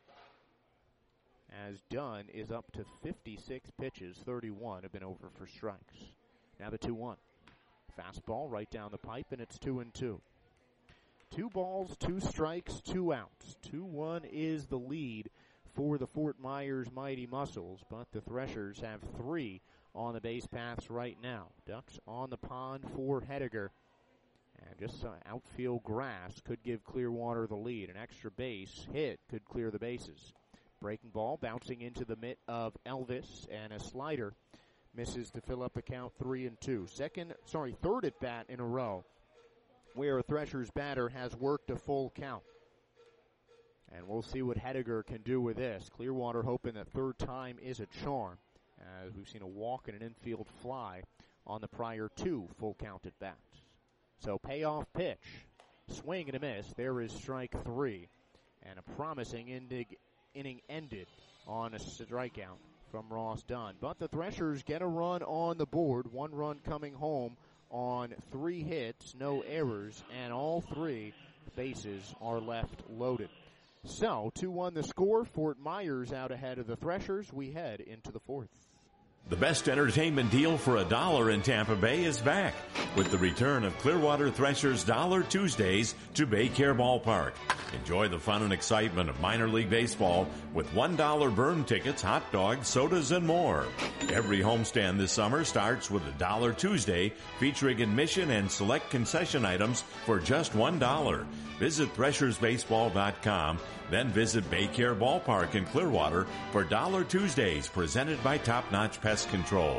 as Dunn is up to 56 pitches, 31 have been over for strikes. Now the 2-1. Fastball right down the pipe, and it's 2-2. 2 balls, 2 strikes, 2 outs. 2-1 is the lead for the Fort Myers Mighty Muscles, but the Threshers have 3 on the base paths right now. Ducks on the pond for Hediger. And just some outfield grass could give Clearwater the lead. An extra base hit could clear the bases. Breaking ball bouncing into the mitt of Elvis, and a slider misses to fill up the count 3-2. Third at bat in a row where a Threshers batter has worked a full count. And we'll see what Hediger can do with this. Clearwater hoping that third time is a charm, as we've seen a walk and an infield fly on the prior 2 full count at bats. So payoff pitch, swing and a miss. There is strike 3, and a promising inning ended on a strikeout from Ross Dunn. But the Threshers get a run on the board, 1 run coming home on 3 hits, no errors, and all 3 bases are left loaded. So 2-1 the score. Fort Myers out ahead of the Threshers. We head into the 4th. The best entertainment deal for $1 in Tampa Bay is back with the return of Clearwater Threshers Dollar Tuesdays to Baycare Ballpark. Enjoy the fun and excitement of minor league baseball with $1 burn tickets, hot dogs, sodas, and more. Every homestand this summer starts with a Dollar Tuesday featuring admission and select concession items for just $1. Visit ThreshersBaseball.com, then visit Baycare Ballpark in Clearwater for Dollar Tuesdays presented by Top Notch Pest Control.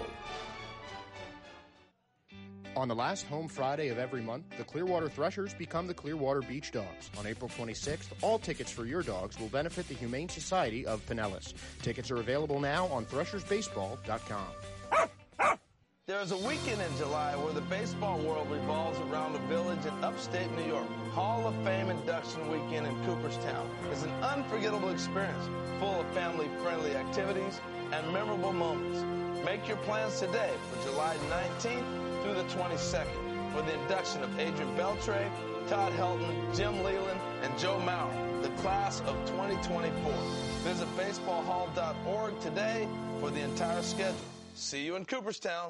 On the last home Friday of every month, the Clearwater Threshers become the Clearwater Beach Dogs. On April 26th, all tickets for your dogs will benefit the Humane Society of Pinellas. Tickets are available now on ThreshersBaseball.com. There's a weekend in July where the baseball world revolves around a village in upstate New York. Hall of Fame Induction Weekend in Cooperstown is an unforgettable experience full of family-friendly activities and memorable moments. Make your plans today for July 19th through the 22nd for the induction of Adrian Beltre, Todd Helton, Jim Leland, and Joe Maurer, the class of 2024. Visit baseballhall.org today for the entire schedule. See you in Cooperstown.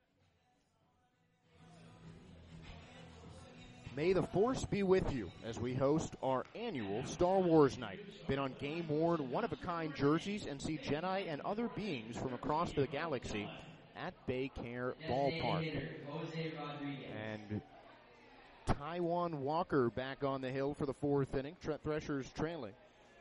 May the Force be with you as we host our annual Star Wars Night. Bid on game-worn, one-of-a-kind jerseys and see Jedi and other beings from across the galaxy at Baycare Ballpark. And Taiwan Walker back on the hill for the 4th inning. Threshers trailing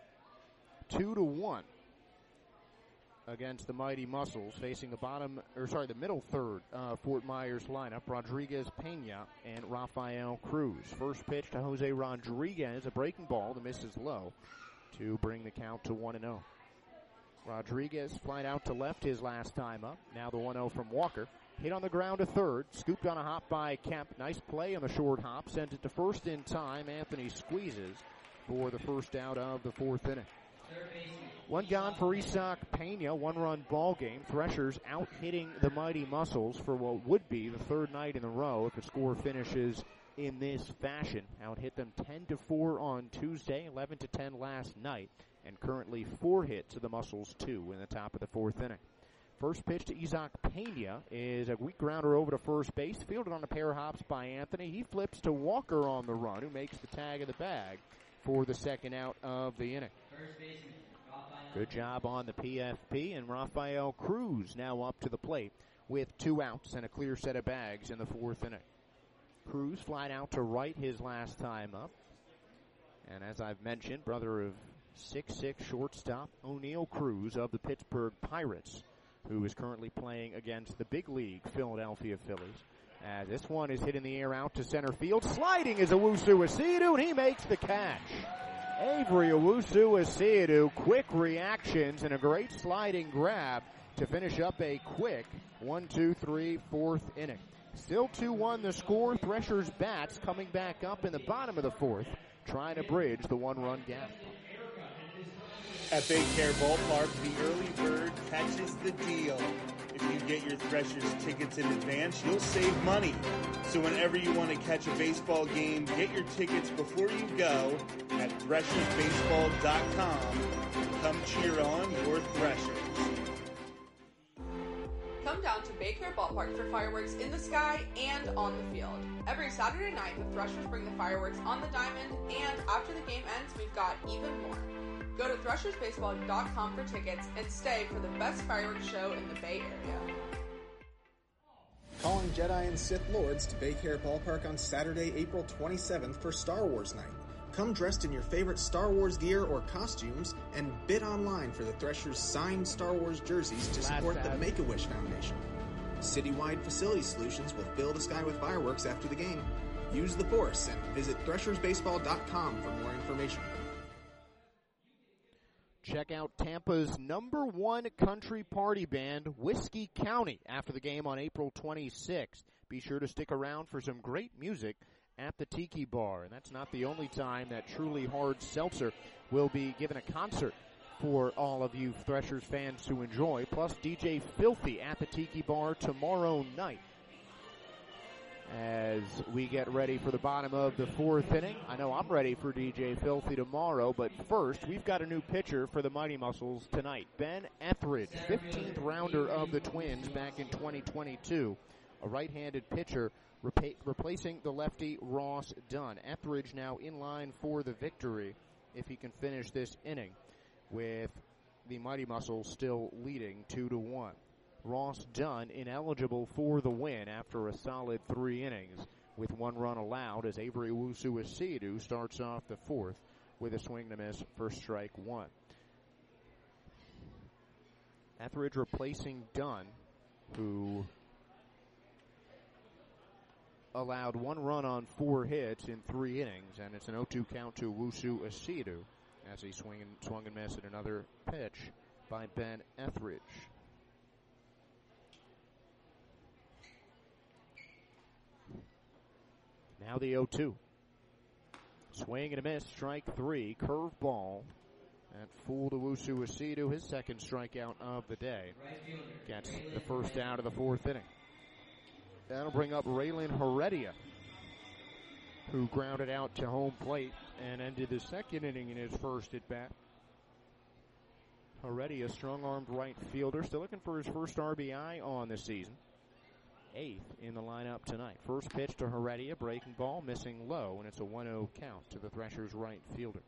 2-1 against the Mighty Muscles, facing the middle third Fort Myers lineup, Rodriguez, Pena, and Rafael Cruz. First pitch to Jose Rodriguez, a breaking ball, the miss is low to bring the count to 1-0. Rodriguez flied out to left his last time up. Now the 1-0 from Walker. Hit on the ground to third, scooped on a hop by Kemp. Nice play on the short hop, sent it to first in time. Anthony squeezes for the first out of the 4th inning. One gone for Isak Pena, 1-run ball game. Threshers out hitting the Mighty Muscles for what would be the 3rd night in a row if the score finishes in this fashion. Out hit them 10-4 on Tuesday, 11-10 last night, and currently 4 hits to the Muscles, 2 in the top of the 4th inning. First pitch to Isak Pena is a weak grounder over to first base, fielded on a pair of hops by Anthony. He flips to Walker on the run, who makes the tag of the bag for the second out of the inning. Good job on the PFP, and Rafael Cruz now up to the plate with 2 outs and a clear set of bags in the 4th inning. Cruz flied out to right his last time up. And as I've mentioned, brother of 6'6" shortstop O'Neill Cruz of the Pittsburgh Pirates, who is currently playing against the big league Philadelphia Phillies. This one is hit in the air out to center field. Sliding is Owusu Asidu, and he makes the catch. Avery Owusu-Asiedu, quick reactions and a great sliding grab to finish up a quick 1-2-3 fourth inning. Still 2-1 the score. Threshers bats coming back up in the bottom of the fourth, trying to bridge the one-run gap. At Baycare Ballpark, the early bird catches the deal. If you get your Threshers tickets in advance, you'll save money. So whenever you want to catch a baseball game, get your tickets before you go at threshersbaseball.com and come cheer on your Threshers. Come down to Baycare Ballpark for fireworks in the sky and on the field. Every Saturday night, the Threshers bring the fireworks on the diamond, and after the game ends, we've got even more. Go to threshersbaseball.com for tickets and stay for the best fireworks show in the Bay Area. Calling Jedi and Sith Lords to Baycare Ballpark on Saturday, April 27th for Star Wars Night. Come dressed in your favorite Star Wars gear or costumes and bid online for the Threshers' signed Star Wars jerseys to support the Make-A-Wish Foundation. Citywide Facility Solutions will fill the sky with fireworks after the game. Use the Force and visit threshersbaseball.com for more information. Check out Tampa's #1 country party band, Whiskey County, after the game on April 26th. Be sure to stick around for some great music at the Tiki Bar. And that's not the only time that Truly Hard Seltzer will be given a concert for all of you Threshers fans to enjoy. Plus DJ Filthy at the Tiki Bar tomorrow night. As we get ready for the bottom of the fourth inning. I know I'm ready for DJ Filthy tomorrow, but first, we've got a new pitcher for the Mighty Muscles tonight. Ben Etheridge, 15th rounder of the Twins back in 2022. A right-handed pitcher replacing the lefty Ross Dunn. Etheridge now in line for the victory if he can finish this inning, with the Mighty Muscles still leading 2-1. Ross Dunn ineligible for the win after a solid 3 innings with 1 run allowed as Avery Owusu-Asiedu starts off the fourth with a swing and a miss for strike 1. Etheridge replacing Dunn, who allowed 1 run on 4 hits in 3 innings, and it's an 0-2 count to Owusu-Asiedu as he swung and missed at another pitch by Ben Etheridge. Now the 0-2. Swing and a miss, strike 3, curveball. That fooled Owusu-Asiedu, his second strikeout of the day. Gets the first out of the fourth inning. That'll bring up Raylan Heredia, who grounded out to home plate and ended the second inning in his first at-bat. Heredia, strong-armed right fielder, still looking for his first RBI on the season. 8th in the lineup tonight. First pitch to Heredia, breaking ball, missing low, and it's a 1-0 count to the Threshers' right fielder.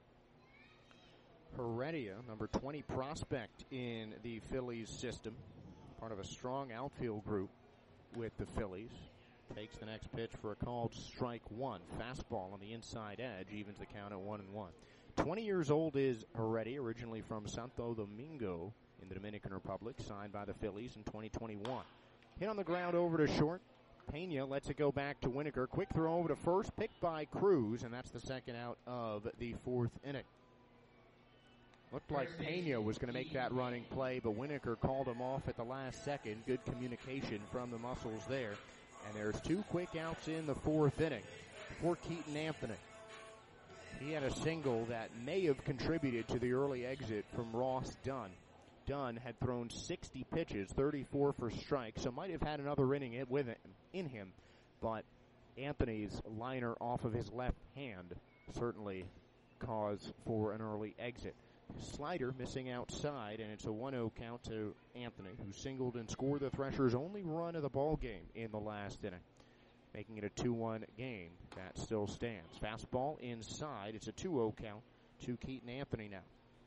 Heredia, number 20 prospect in the Phillies system, part of a strong outfield group with the Phillies. Takes the next pitch for a called strike 1. Fastball on the inside edge, evens the count at 1-1. 20 years old is Heredia, originally from Santo Domingo in the Dominican Republic, signed by the Phillies in 2021. Hit on the ground over to short. Pena lets it go back to Winokur. Quick throw over to first, picked by Cruz, and that's the second out of the fourth inning. Looked like Pena was going to make that running play, but Winokur called him off at the last second. Good communication from the Muscles there. And there's 2 quick outs in the fourth inning for Keaton Anthony. He had a single that may have contributed to the early exit from Ross Dunn. Dunn had thrown 60 pitches, 34 for strikes, so might have had another inning in him, but Anthony's liner off of his left hand certainly cause for an early exit. Slider missing outside, and it's a 1-0 count to Anthony, who singled and scored the Threshers' only run of the ball game in the last inning, making it a 2-1 game. That still stands. Fastball inside. It's a 2-0 count to Keaton Anthony now.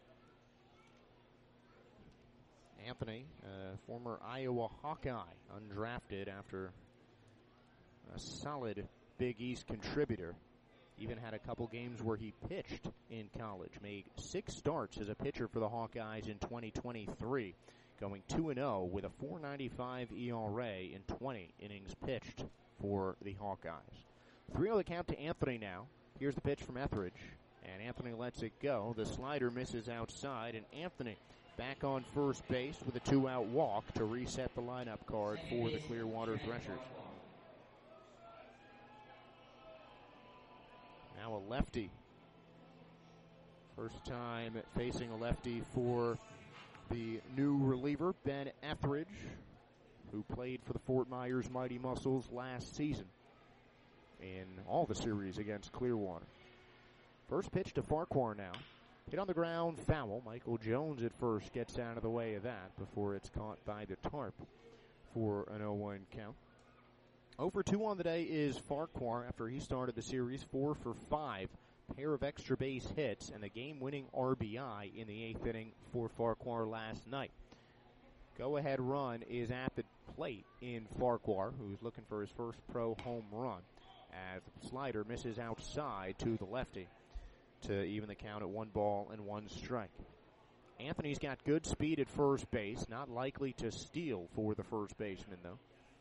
Anthony, former Iowa Hawkeye, undrafted after a solid Big East contributor. Even had a couple games where he pitched in college. Made 6 starts as a pitcher for the Hawkeyes in 2023, going 2-0 with a .495 ERA in 20 innings pitched for the Hawkeyes. 3-0 the count to Anthony now. Here's the pitch from Etheridge. And Anthony lets it go. The slider misses outside, and Anthony back on first base with a 2-out walk to reset the lineup card for the Clearwater Threshers. Now a lefty. First time facing a lefty for the new reliever, Ben Etheridge, who played for the Fort Myers Mighty Muscles last season in all the series against Clearwater. First pitch to Farquhar now. Hit on the ground, foul. Michael Jones at first gets out of the way of that before it's caught by the tarp for an 0-1 count. 0 for 2 on the day is Farquhar after he started the series 4 for 5. Pair of extra base hits and the game-winning RBI in the 8th inning for Farquhar last night. Go-ahead run is at the plate in Farquhar, who's looking for his first pro home run, as the slider misses outside to the lefty to even the count at 1 ball and 1 strike. Anthony's got good speed at first base, not likely to steal for the first baseman, though.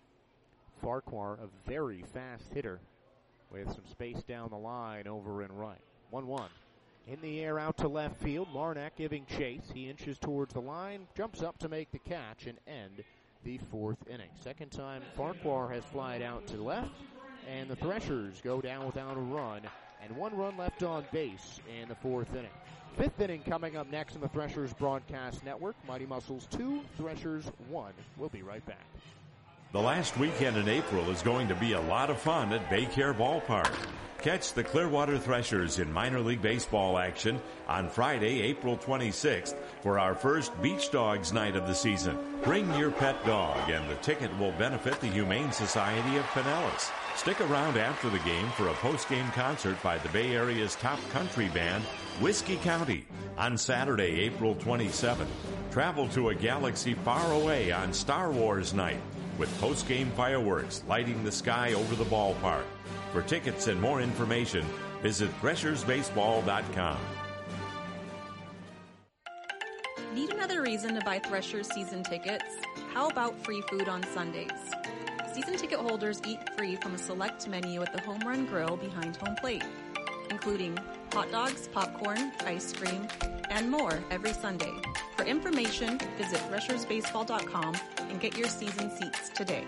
Farquhar, a very fast hitter, with some space down the line over and right. 1-1. In the air out to left field. Larnack giving chase. He inches towards the line, jumps up to make the catch and end the 4th inning. Second time Farquhar has flied out to the left, and the Threshers go down without a run, and 1 run left on base in the 4th inning. 5th inning coming up next on the Threshers Broadcast Network. Mighty Muscles 2, Threshers 1. We'll be right back. The last weekend in April is going to be a lot of fun at Baycare Ballpark. Catch the Clearwater Threshers in minor league baseball action on Friday, April 26th for our first Beach Dogs night of the season. Bring your pet dog, and the ticket will benefit the Humane Society of Pinellas. Stick around after the game for a post-game concert by the Bay Area's top country band, Whiskey County, on Saturday, April 27th. Travel to a galaxy far away on Star Wars night, with post-game fireworks lighting the sky over the ballpark. For tickets and more information, visit threshersbaseball.com. Need another reason to buy Threshers season tickets? How about free food on Sundays? Season ticket holders eat free from a select menu at the Home Run Grill behind home plate, including hot dogs, popcorn, ice cream, and more every Sunday. For information, visit threshersbaseball.com and get your season seats today.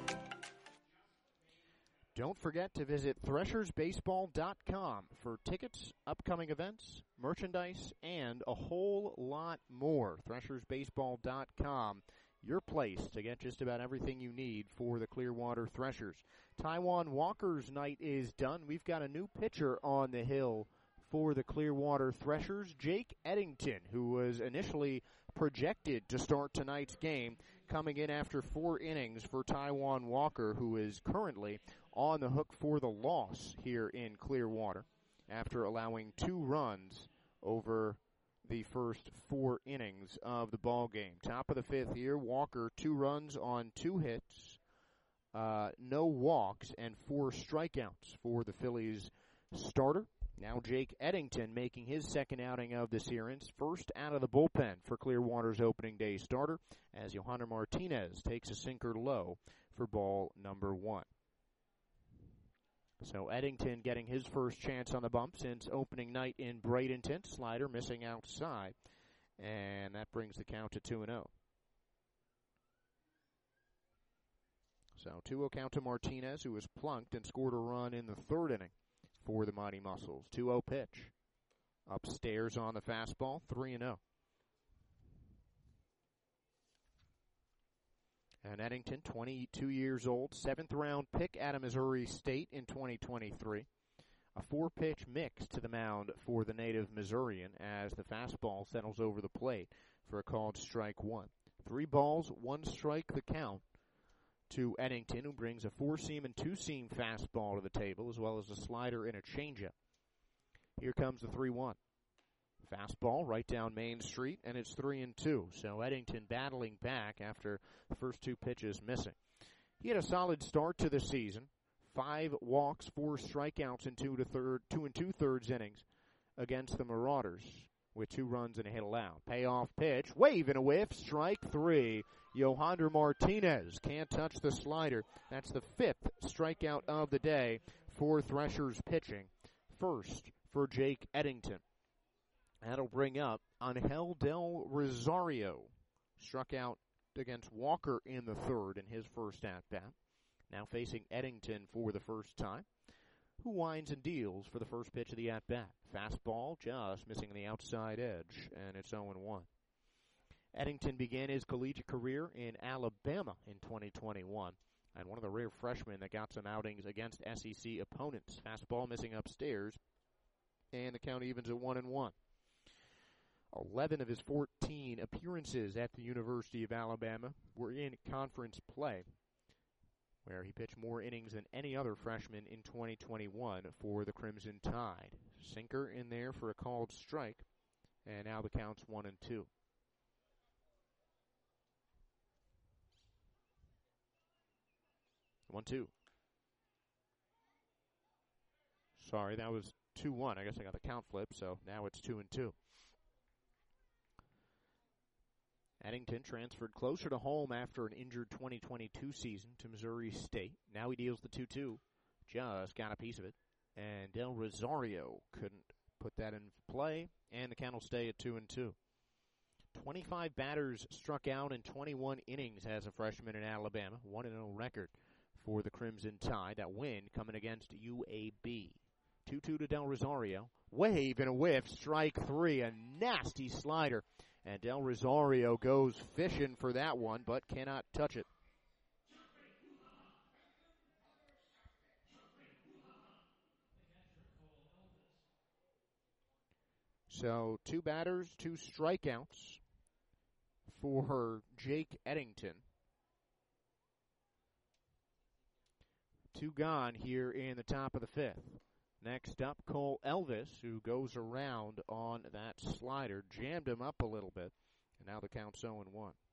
Don't forget to visit threshersbaseball.com for tickets, upcoming events, merchandise, and a whole lot more. Threshersbaseball.com, your place to get just about everything you need for the Clearwater Threshers. Taijuan Walker's night is done. We've got a new pitcher on the hill for the Clearwater Threshers, Jake Eddington, who was initially projected to start tonight's game, coming in after 4 innings for Taijuan Walker, who is currently on the hook for the loss here in Clearwater after allowing 2 runs over the first 4 innings of the ball game. Top of the 5th here, Walker 2 runs on 2 hits, no walks, and 4 strikeouts for the Phillies starter. Now Jake Eddington making his second outing of the series, first out of the bullpen for Clearwater's opening day starter, as Yohander Martinez takes a sinker low for ball number 1. So Eddington getting his first chance on the bump since opening night in Bradenton. Slider missing outside, and that brings the count to 2-0. So 2-0 count to Martinez, who was plunked and scored a run in the 3rd inning for the Mighty Muscles. 2-0 pitch. Upstairs on the fastball, 3-0. And Eddington, 22 years old, 7th round pick out of Missouri State in 2023. A 4-pitch mix to the mound for the native Missourian as the fastball settles over the plate for a called strike 1. 3 balls, 1 strike the count to Eddington, who brings a 4-seam and 2-seam fastball to the table, as well as a slider and a changeup. Here comes the 3-1. Fastball right down Main Street, and it's 3-2. So Eddington battling back after the first 2 pitches missing. He had a solid start to the season. 5 walks, 4 strikeouts in 2 2/3 innings against the Marauders, with 2 runs and a hit allowed. Payoff pitch, wave and a whiff, strike 3. Yohander Martinez can't touch the slider. That's the 5th strikeout of the day for Threshers pitching. First for Jake Eddington. That'll bring up Angel Del Rosario. Struck out against Walker in the third in his first at-bat. Now facing Eddington for the first time, who winds and deals for the first pitch of the at-bat. Fastball just missing the outside edge, and it's 0-1. Eddington began his collegiate career in Alabama in 2021, and one of the rare freshmen that got some outings against SEC opponents. Fastball missing upstairs, and the count evens at 1-1. 11 of his 14 appearances at the University of Alabama were in conference play, where he pitched more innings than any other freshman in 2021 for the Crimson Tide. Sinker in there for a called strike, and now the count's 1-2. One-two. Sorry, that was 2-1. I guess I got the count flip, so now it's 2-2. Eddington transferred closer to home after an injured 2022 season to Missouri State. Now he deals the 2-2. Just got a piece of it. And Del Rosario couldn't put that in play, and the count will stay at 2-2. 25 batters struck out in 21 innings as a freshman in Alabama. 1-0 record for the Crimson Tide. That win coming against UAB. 2-2 to Del Rosario. Wave and a whiff. Strike three. A nasty slider. And Del Rosario goes fishing for that one, but cannot touch it. So 2 batters, 2 strikeouts for Jake Eddington. 2 gone here in the top of the 5th. Next up, Cole Elvis, who goes around on that slider, jammed him up a little bit, and now the count's 0-1.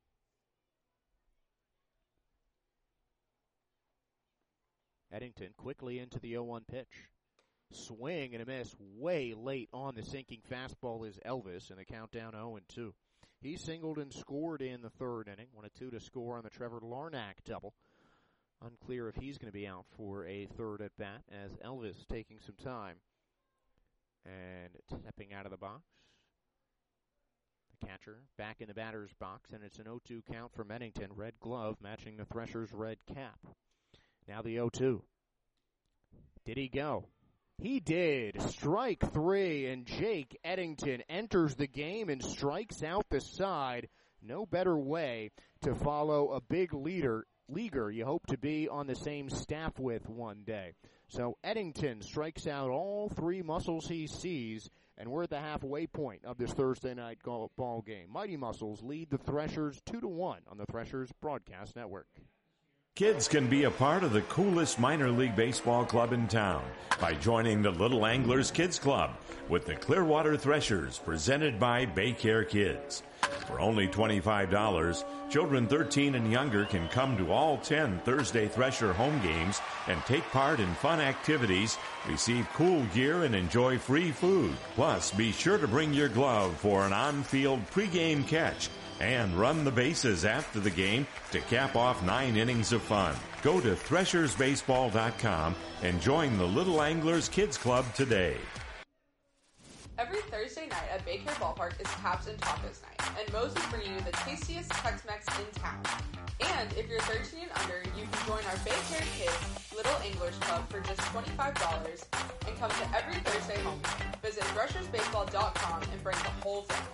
Eddington quickly into the 0-1 pitch. Swing and a miss way late on the sinking fastball is Elvis, and the count down 0-2. He singled and scored in the third inning, 1-2 to score on the Trevor Larnack double. Unclear if he's going to be out for a third at bat as Elvis taking some time and stepping out of the box. The catcher back in the batter's box, and it's an 0-2 count for Eddington. Red glove matching the Threshers' red cap. Now the 0-2. Did he go? He did. Strike 3, and Jake Eddington enters the game and strikes out the side. No better way to follow a big leaguer you hope to be on the same staff with one day. So Eddington strikes out all 3 muscles he sees, and we're at the halfway point of this Thursday night ball game. Mighty Muscles lead the Threshers 2-1 on the Threshers Broadcast Network. Kids can be a part of the coolest minor league baseball club in town by joining the Little Anglers Kids Club with the Clearwater Threshers, presented by Baycare Kids. For only $25, children 13 and younger can come to all 10 Thursday Thresher home games and take part in fun activities, receive cool gear, and enjoy free food. Plus, be sure to bring your glove for an on-field pregame catch and run the bases after the game to cap off 9 innings of fun. Go to threshersbaseball.com and join the Little Anglers Kids Club today. Every Thursday night at Baycare Ballpark is Taps and Tacos night, and Moe's is bringing you the tastiest Tex-Mex in town. And if you're 13 and under, you can join our Baycare Kids Little Anglers Club for just $25 and come to every Thursday home game. Visit threshersbaseball.com and bring the whole family.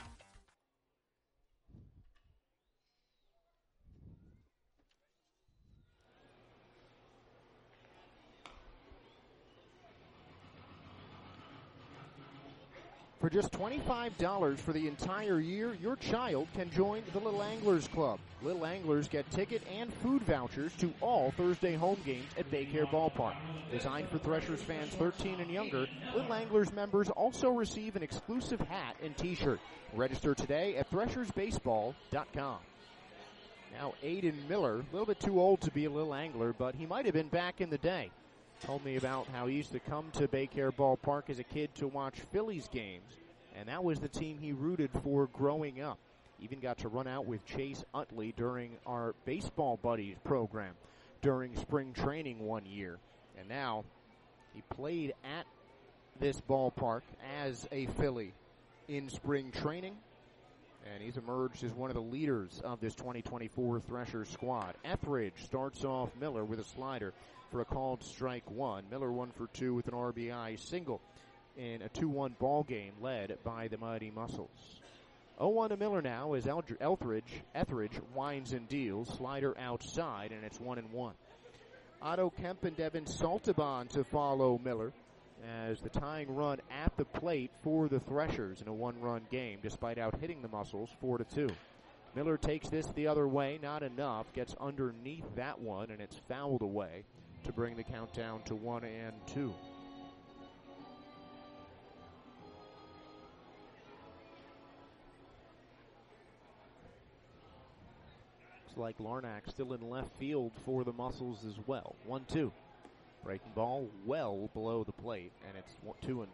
For just $25 for the entire year, your child can join the Little Anglers Club. Little Anglers get ticket and food vouchers to all Thursday home games at Baycare Ballpark. Designed for Threshers fans 13 and younger, Little Anglers members also receive an exclusive hat and t-shirt. Register today at threshersbaseball.com. Now Aiden Miller, a little bit too old to be a Little Angler, but he might have been back in the day. Told me about how he used to come to Baycare Ballpark as a kid to watch Phillies games, and that was the team he rooted for growing up. Even got to run out with Chase Utley during our Baseball Buddies program during spring training one year. And now he played at this ballpark as a Philly in spring training, and he's emerged as one of the leaders of this 2024 Threshers squad. Etheridge starts off Miller with a slider for a called strike one. Miller 1 for 2 with an RBI single in a 2-1 ball game led by the Mighty Muscles. 0-1 to Miller now as Etheridge winds and deals. Slider outside, and it's 1-1. Otto Kemp and Devin Saltaban to follow Miller as the tying run at the plate for the Threshers in a 1-run game, despite out-hitting the Muscles 4-2. Miller takes this the other way, not enough, gets underneath that one, and it's fouled away to bring the count down to 1-2. Looks like Larnack still in left field for the Muscles as well. 1-2. Breaking ball well below the plate, and it's 2-2.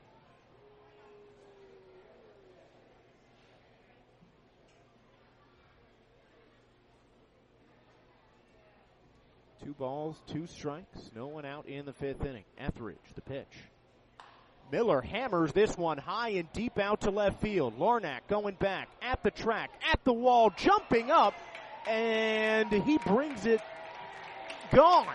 Two balls, 2 strikes, no one out in the 5th inning. Etheridge, the pitch. Miller hammers this one high and deep out to left field. Larnack going back at the track, at the wall, jumping up, and he brings it gone.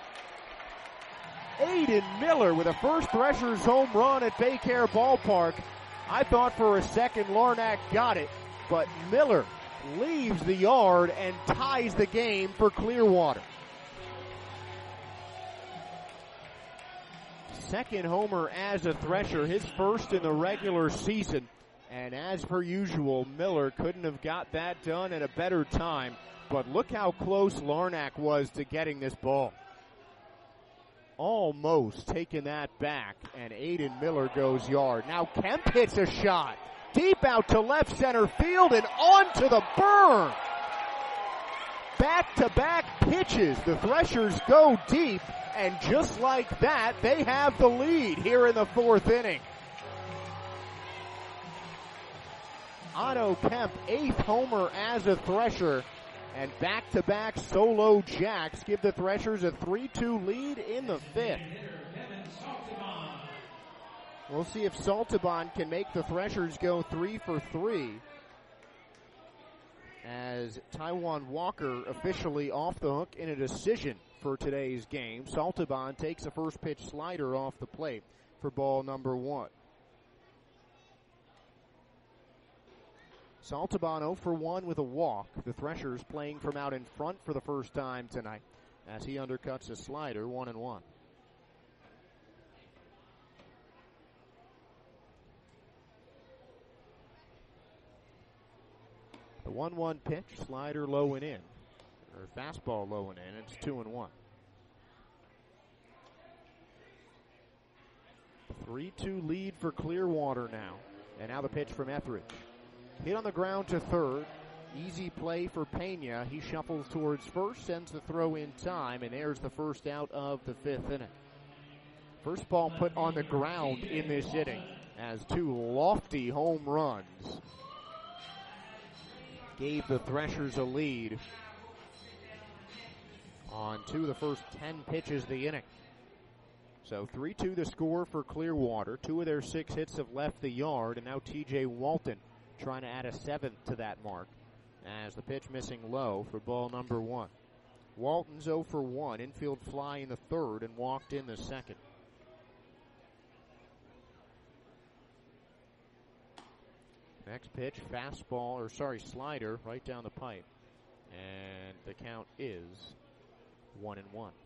Aiden Miller with a first Threshers home run at Baycare Ballpark. I thought for a second Larnack got it, but Miller leaves the yard and ties the game for Clearwater. Second homer as a Thresher, his first in the regular season. And as per usual, Miller couldn't have got that done at a better time. But look how close Larnack was to getting this ball. Almost taking that back, and Aiden Miller goes yard. Now Kemp hits a shot deep out to left center field and onto the berm. Back-to-back pitches. The Threshers go deep, and just like that, they have the lead here in the 4th inning. Otto Kemp, 8th homer as a Thresher, and back-to-back solo jacks give the Threshers a 3-2 lead in the 5th. We'll see if Saltaban can make the Threshers go 3 for 3. As Taiwan Walker officially off the hook in a decision for today's game. Saltaban takes a first pitch slider off the plate for ball number 1. Saltaban 0 for 1 with a walk. The Threshers playing from out in front for the first time tonight as he undercuts a slider, 1-1. The 1-1 pitch, slider low and in, or fastball low and in. It's 2-1. 3-2 lead for Clearwater now. And now the pitch from Etheridge. Hit on the ground to third. Easy play for Pena. He shuffles towards first, sends the throw in time, and there's the first out of the 5th inning. First ball put on the ground in this inning as 2 lofty home runs gave the Threshers a lead on 2 of the first 10 pitches of the inning. So 3-2 the score for Clearwater. 2 of their 6 hits have left the yard, and now TJ Walton trying to add a 7th to that mark as the pitch missing low for ball number 1. Walton's 0 for 1, infield fly in the 3rd and walked in the 2nd. Next pitch, slider right down the pipe. And the count is 1-1.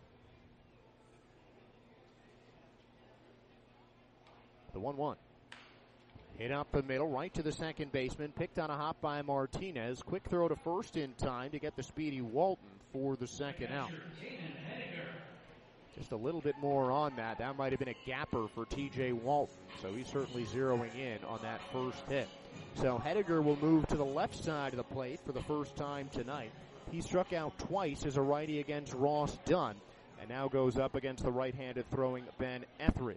The 1-1. Hit up the middle, right to the second baseman. Picked on a hop by Martinez. Quick throw to first in time to get the speedy Walton for the second out. Just a little bit more on that. That might have been a gapper for TJ Walton. So he's certainly zeroing in on that first hit. So Hediger will move to the left side of the plate for the first time tonight. He struck out twice as a righty against Ross Dunn, and now goes up against the right-handed throwing Ben Etheridge.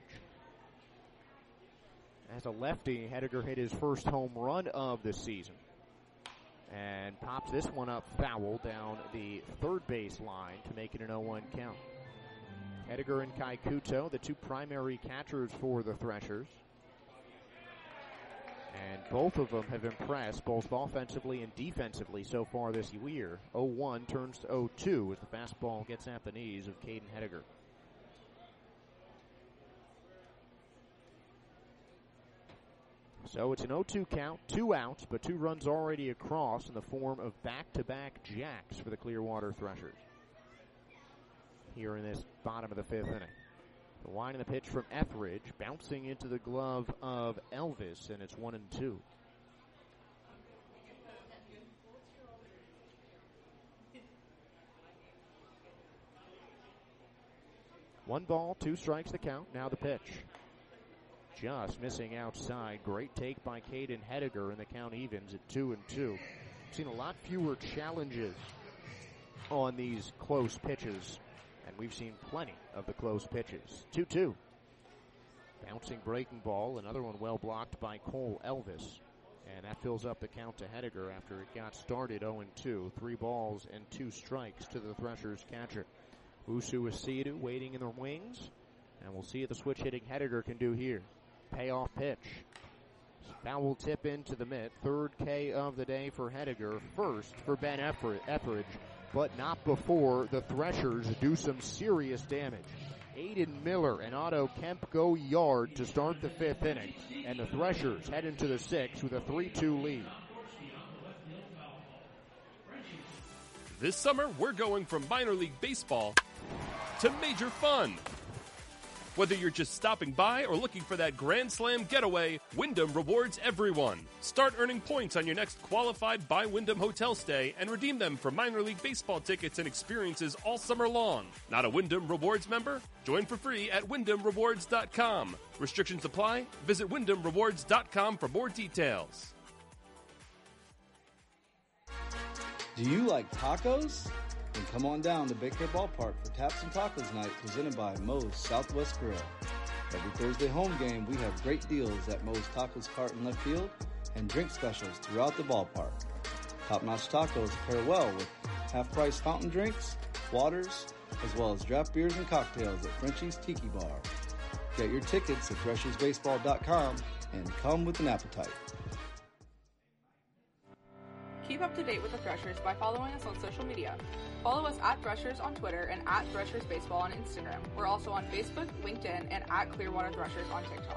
As a lefty, Hediger hit his first home run of the season and pops this one up foul down the third base line to make it an 0-1 count. Hediger and Kaikuto, the two primary catchers for the Threshers. And both of them have impressed both offensively and defensively so far this year. 0-1 turns to 0-2 as the fastball gets at the knees of Caden Hediger. So it's an 0-2 count, 2 outs, but 2 runs already across in the form of back-to-back jacks for the Clearwater Threshers here in this bottom of the 5th inning. The line of the pitch from Etheridge, bouncing into the glove of Elvis, and it's 1-2. One ball, 2 strikes the count. Now the pitch. Just missing outside. Great take by Caden Hediger, and the count evens at 2-2. Seen a lot fewer challenges on these close pitches, and we've seen plenty of the close pitches. 2-2. Bouncing breaking ball, another one well blocked by Cole Elvis. And that fills up the count to Hediger after it got started 0-2. 3 balls and 2 strikes to the Threshers catcher. Usu Asidu waiting in the wings. And we'll see what the switch hitting Hediger can do here. Payoff pitch. Foul tip into the mitt. 3rd K of the day for Hediger. First for Ben Etheridge, but not before the Threshers do some serious damage. Aiden Miller and Otto Kemp go yard to start the 5th inning, and the Threshers head into the 6th with a 3-2 lead. This summer, we're going from minor league baseball to major fun. Whether you're just stopping by or looking for that Grand Slam getaway, Wyndham rewards everyone. Start earning points on your next qualified by Wyndham hotel stay and redeem them for minor league baseball tickets and experiences all summer long. Not a Wyndham Rewards member? Join for free at WyndhamRewards.com. Restrictions apply. Visit WyndhamRewards.com for more details. Do you like tacos? Then come on down to Big Care Ballpark for Taps and Tacos Night presented by Moe's Southwest Grill. Every Thursday home game, we have great deals at Moe's Tacos Cart in left field and drink specials throughout the ballpark. Top-notch tacos pair well with half-price fountain drinks, waters, as well as draft beers and cocktails at Frenchie's Tiki Bar. Get your tickets at threshersbaseball.com and come with an appetite. Keep up to date with the Threshers by following us on social media. Follow us at Threshers on Twitter and at Threshers Baseball on Instagram. We're also on Facebook, LinkedIn, and at Clearwater Threshers on TikTok.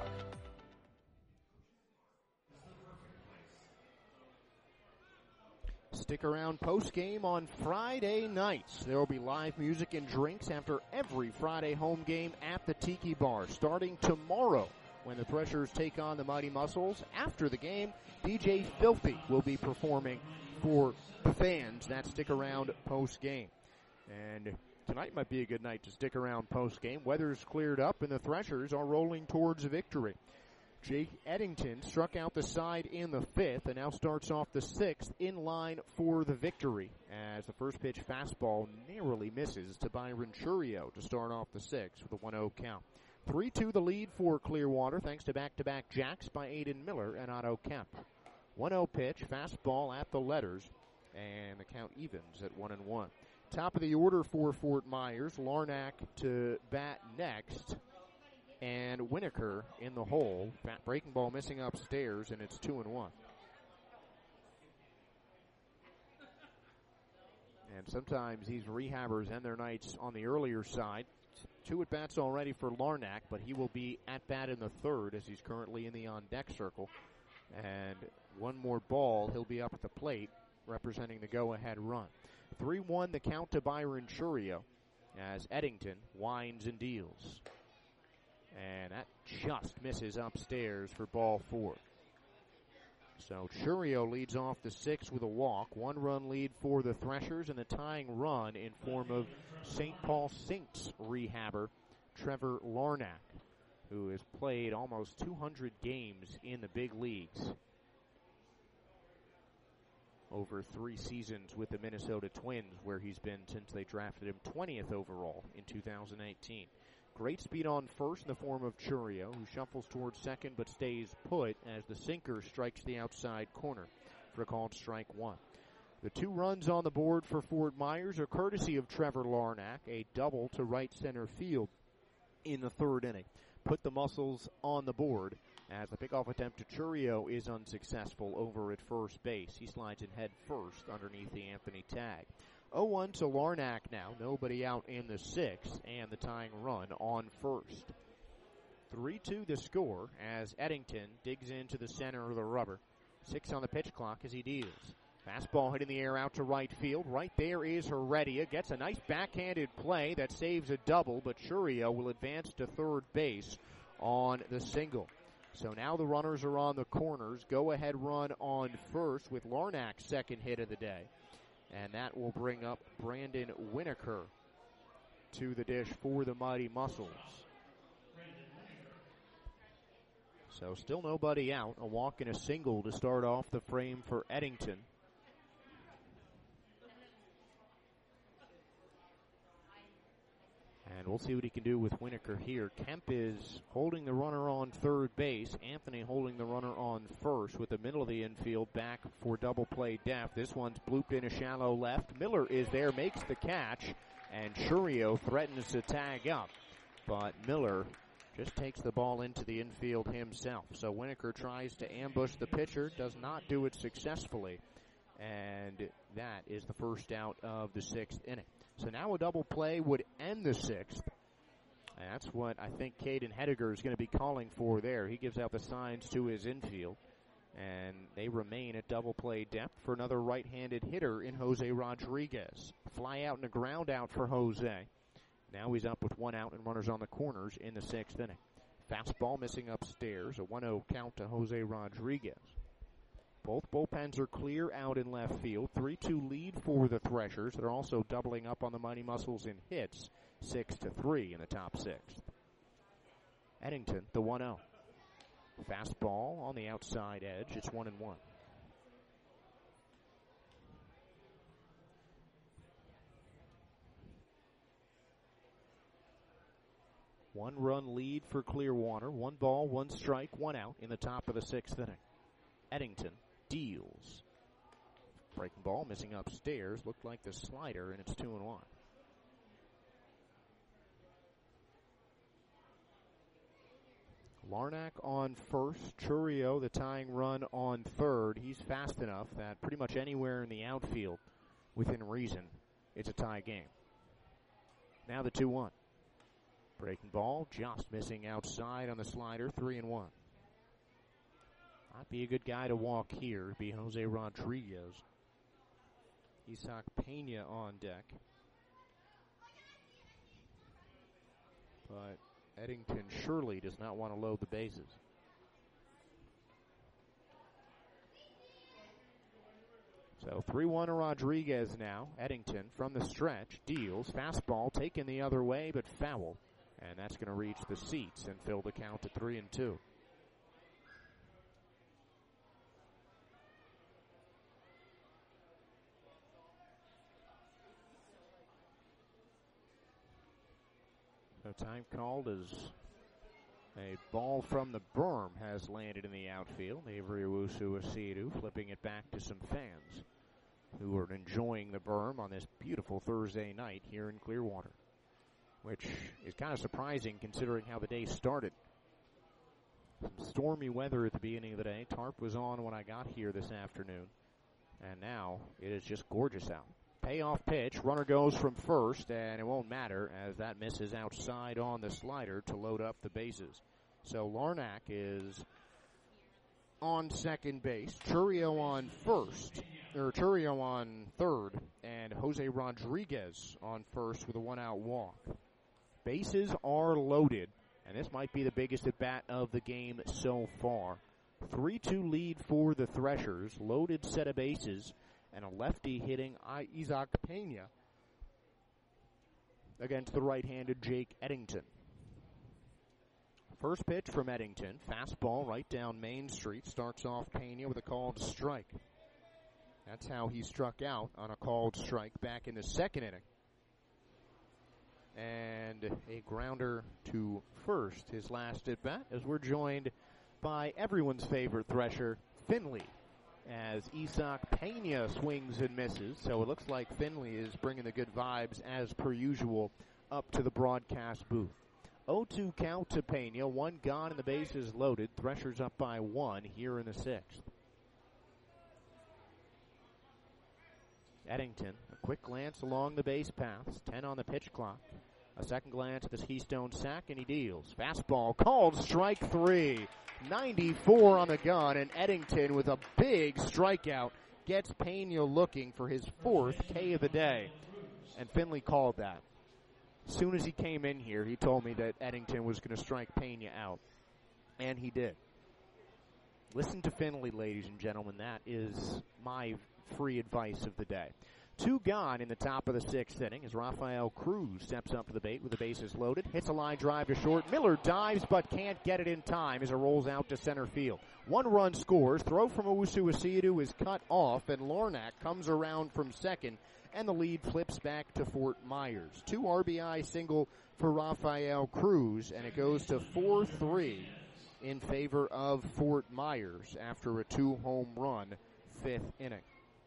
Stick around post-game on Friday nights. There will be live music and drinks after every Friday home game at the Tiki Bar, starting tomorrow when the Threshers take on the Mighty Muscles. After the game, DJ Filthy will be performing for the fans that stick around post-game. And tonight might be a good night to stick around post-game. Weather's cleared up and the Threshers are rolling towards victory. Jake Eddington struck out the side in the 5th and now starts off the 6th in line for the victory as the first pitch fastball narrowly misses to Byron Churio to start off the 6th with a 1-0 count. 3-2 the lead for Clearwater thanks to back-to-back jacks by Aiden Miller and Otto Kemp. 1-0 pitch, fastball at the letters, and the count evens at 1-1. Top of the order for Fort Myers, Larnack to bat next, and Winokur in the hole. Breaking ball missing upstairs, and it's 2-1. And sometimes these rehabbers end their nights on the earlier side. 2 at-bats already for Larnack, but he will be at-bat in the 3rd as he's currently in the on-deck circle. And one more ball, he'll be up at the plate representing the go-ahead run. 3-1 the count to Byron Churio as Eddington winds and deals. And that just misses upstairs for ball 4. So Churio leads off the 6th with a walk. 1-run lead for the Threshers and the tying run in form of St. Paul Saints rehabber Trevor Larnack, who has played almost 200 games in the big leagues over 3 seasons with the Minnesota Twins, where he's been since they drafted him 20th overall in 2018. Great speed on first in the form of Churio, who shuffles towards second but stays put as the sinker strikes the outside corner for a called strike 1. The 2 runs on the board for Fort Myers are courtesy of Trevor Larnack, a double to right center field in the third inning. Put the Muscles on the board as the pickoff attempt to Churio is unsuccessful over at first base. He slides in head first underneath the Anthony tag. 0-1 to Larnack now. Nobody out in the sixth, and the tying run on first. 3-2 the score as Eddington digs into the center of the rubber. 6 on the pitch clock as he deals. Fastball hitting the air out to right field. Right there is Heredia. Gets a nice backhanded play that saves a double, but Churio will advance to third base on the single. So now the runners are on the corners. Go-ahead run on first with Larnack's second hit of the day. And that will bring up Brandon Winokur to the dish for the Mighty Muscles. So still nobody out. A walk and a single to start off the frame for Eddington. And we'll see what he can do with Winokur here. Kemp is holding the runner on third base. Anthony holding the runner on first with the middle of the infield back for double play depth. This one's blooped in a shallow left. Miller is there, makes the catch, and Churio threatens to tag up. But Miller just takes the ball into the infield himself. So Winokur tries to ambush the pitcher, does not do it successfully. And that is the first out of the sixth inning. So now a double play would end the sixth. And that's what I think Caden Hediger is going to be calling for there. He gives out the signs to his infield. And they remain at double play depth for another right-handed hitter in Jose Rodriguez. Fly out and a ground out for Jose. Now he's up with one out and runners on the corners in the sixth inning. Fastball missing upstairs. A 1-0 count to Jose Rodriguez. Both bullpens are clear out in left field. 3-2 lead for the Threshers. They're also doubling up on the Mighty Muscles in hits. 6-3 in the top sixth. Eddington, the 1-0. Fastball on the outside edge. It's 1-1. One-run lead for Clearwater. 1 ball, 1 strike, 1 out in the top of the sixth inning. Eddington deals. Breaking ball, missing upstairs. Looked like the slider, and it's 2-1. Larnack on first. Churio, the tying run, on third. He's fast enough that pretty much anywhere in the outfield, within reason, it's a tie game. Now the 2-1. Breaking ball, just missing outside on the slider, 3-1. Might be a good guy to walk here. It'd be Jose Rodriguez. Isaac Pena on deck. But Eddington surely does not want to load the bases. So 3-1 to Rodriguez now. Eddington from the stretch deals. Fastball taken the other way, but foul. And that's going to reach the seats and fill the count at 3-2. So time called as a ball from the berm has landed in the outfield. Avery Owusu-Asiedu flipping it back to some fans who are enjoying the berm on this beautiful Thursday night here in Clearwater, which is kind of surprising considering how the day started. Some stormy weather at the beginning of the day. Tarp was on when I got here this afternoon, and now it is just gorgeous out. Payoff pitch, runner goes from first, and it won't matter as that misses outside on the slider to load up the bases. So Larnack is on second base, Churio on first, or Churio on third, and Jose Rodriguez on first with a 1-out walk. Bases are loaded, and this might be the biggest at-bat of the game so far. 3-2 lead for the Threshers, loaded set of bases, and a lefty hitting Isaac Pena against the right-handed Jake Eddington. First pitch from Eddington, fastball right down Main Street, starts off Pena with a called strike. That's how he struck out on a called strike back in the second inning. And a grounder to first, his last at-bat, as we're joined by everyone's favorite Thresher, Finley, as Isaac Pena swings and misses. So it looks like Finley is bringing the good vibes, as per usual, up to the broadcast booth. 0-2 count to Pena. 1 gone and the bases loaded. Threshers up by 1 here in the 6th. Eddington, a quick glance along the base paths. 10 on the pitch clock. A second glance at the Keystone sack, and he deals. Fastball called strike 3. 94 on the gun, and Eddington with a big strikeout gets Pena looking for his 4th K of the day. And Finley called that. As soon as he came in here, he told me that Eddington was going to strike Pena out. And he did. Listen to Finley, ladies and gentlemen. That is my free advice of the day. 2 gone in the top of the 6th inning as Rafael Cruz steps up to the bait with the bases loaded. Hits a line drive to short. Miller dives but can't get it in time as it rolls out to center field. 1 run scores. Throw from Owusu Asiadu is cut off, and Larnack comes around from second, and the lead flips back to Fort Myers. 2 RBI single for Rafael Cruz, and it goes to 4-3 in favor of Fort Myers after a 2-home run 5th inning.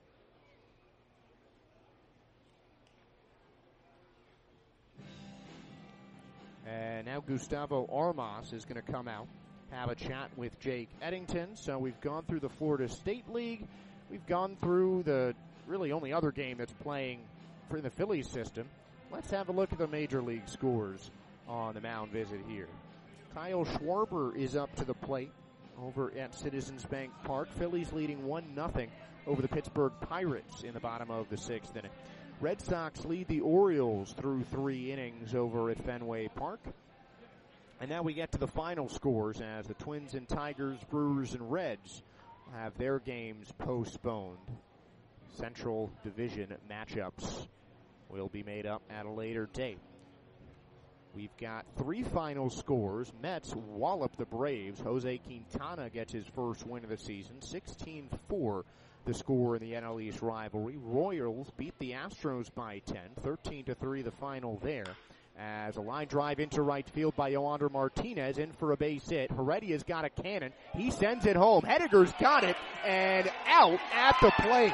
And now Gustavo Armas is going to come out, have a chat with Jake Eddington. So we've gone through the Florida State League. We've gone through the really only other game that's playing for the Phillies system. Let's have a look at the major league scores on the mound visit here. Kyle Schwarber is up to the plate over at Citizens Bank Park. Phillies leading 1-0 over the Pittsburgh Pirates in the bottom of the 6th inning. Red Sox lead the Orioles through 3 innings over at Fenway Park. And now we get to the final scores as the Twins and Tigers, Brewers and Reds have their games postponed. Central Division matchups will be made up at a later date. We've got 3 final scores. Mets wallop the Braves. Jose Quintana gets his first win of the season. 16-4 the score in the NL East rivalry. Royals beat the Astros by 10. 13-3 the final there. As a line drive into right field by Yoander Martinez, in for a base hit. Heredia's got a cannon. He sends it home. Hediger's got it, and out at the plate.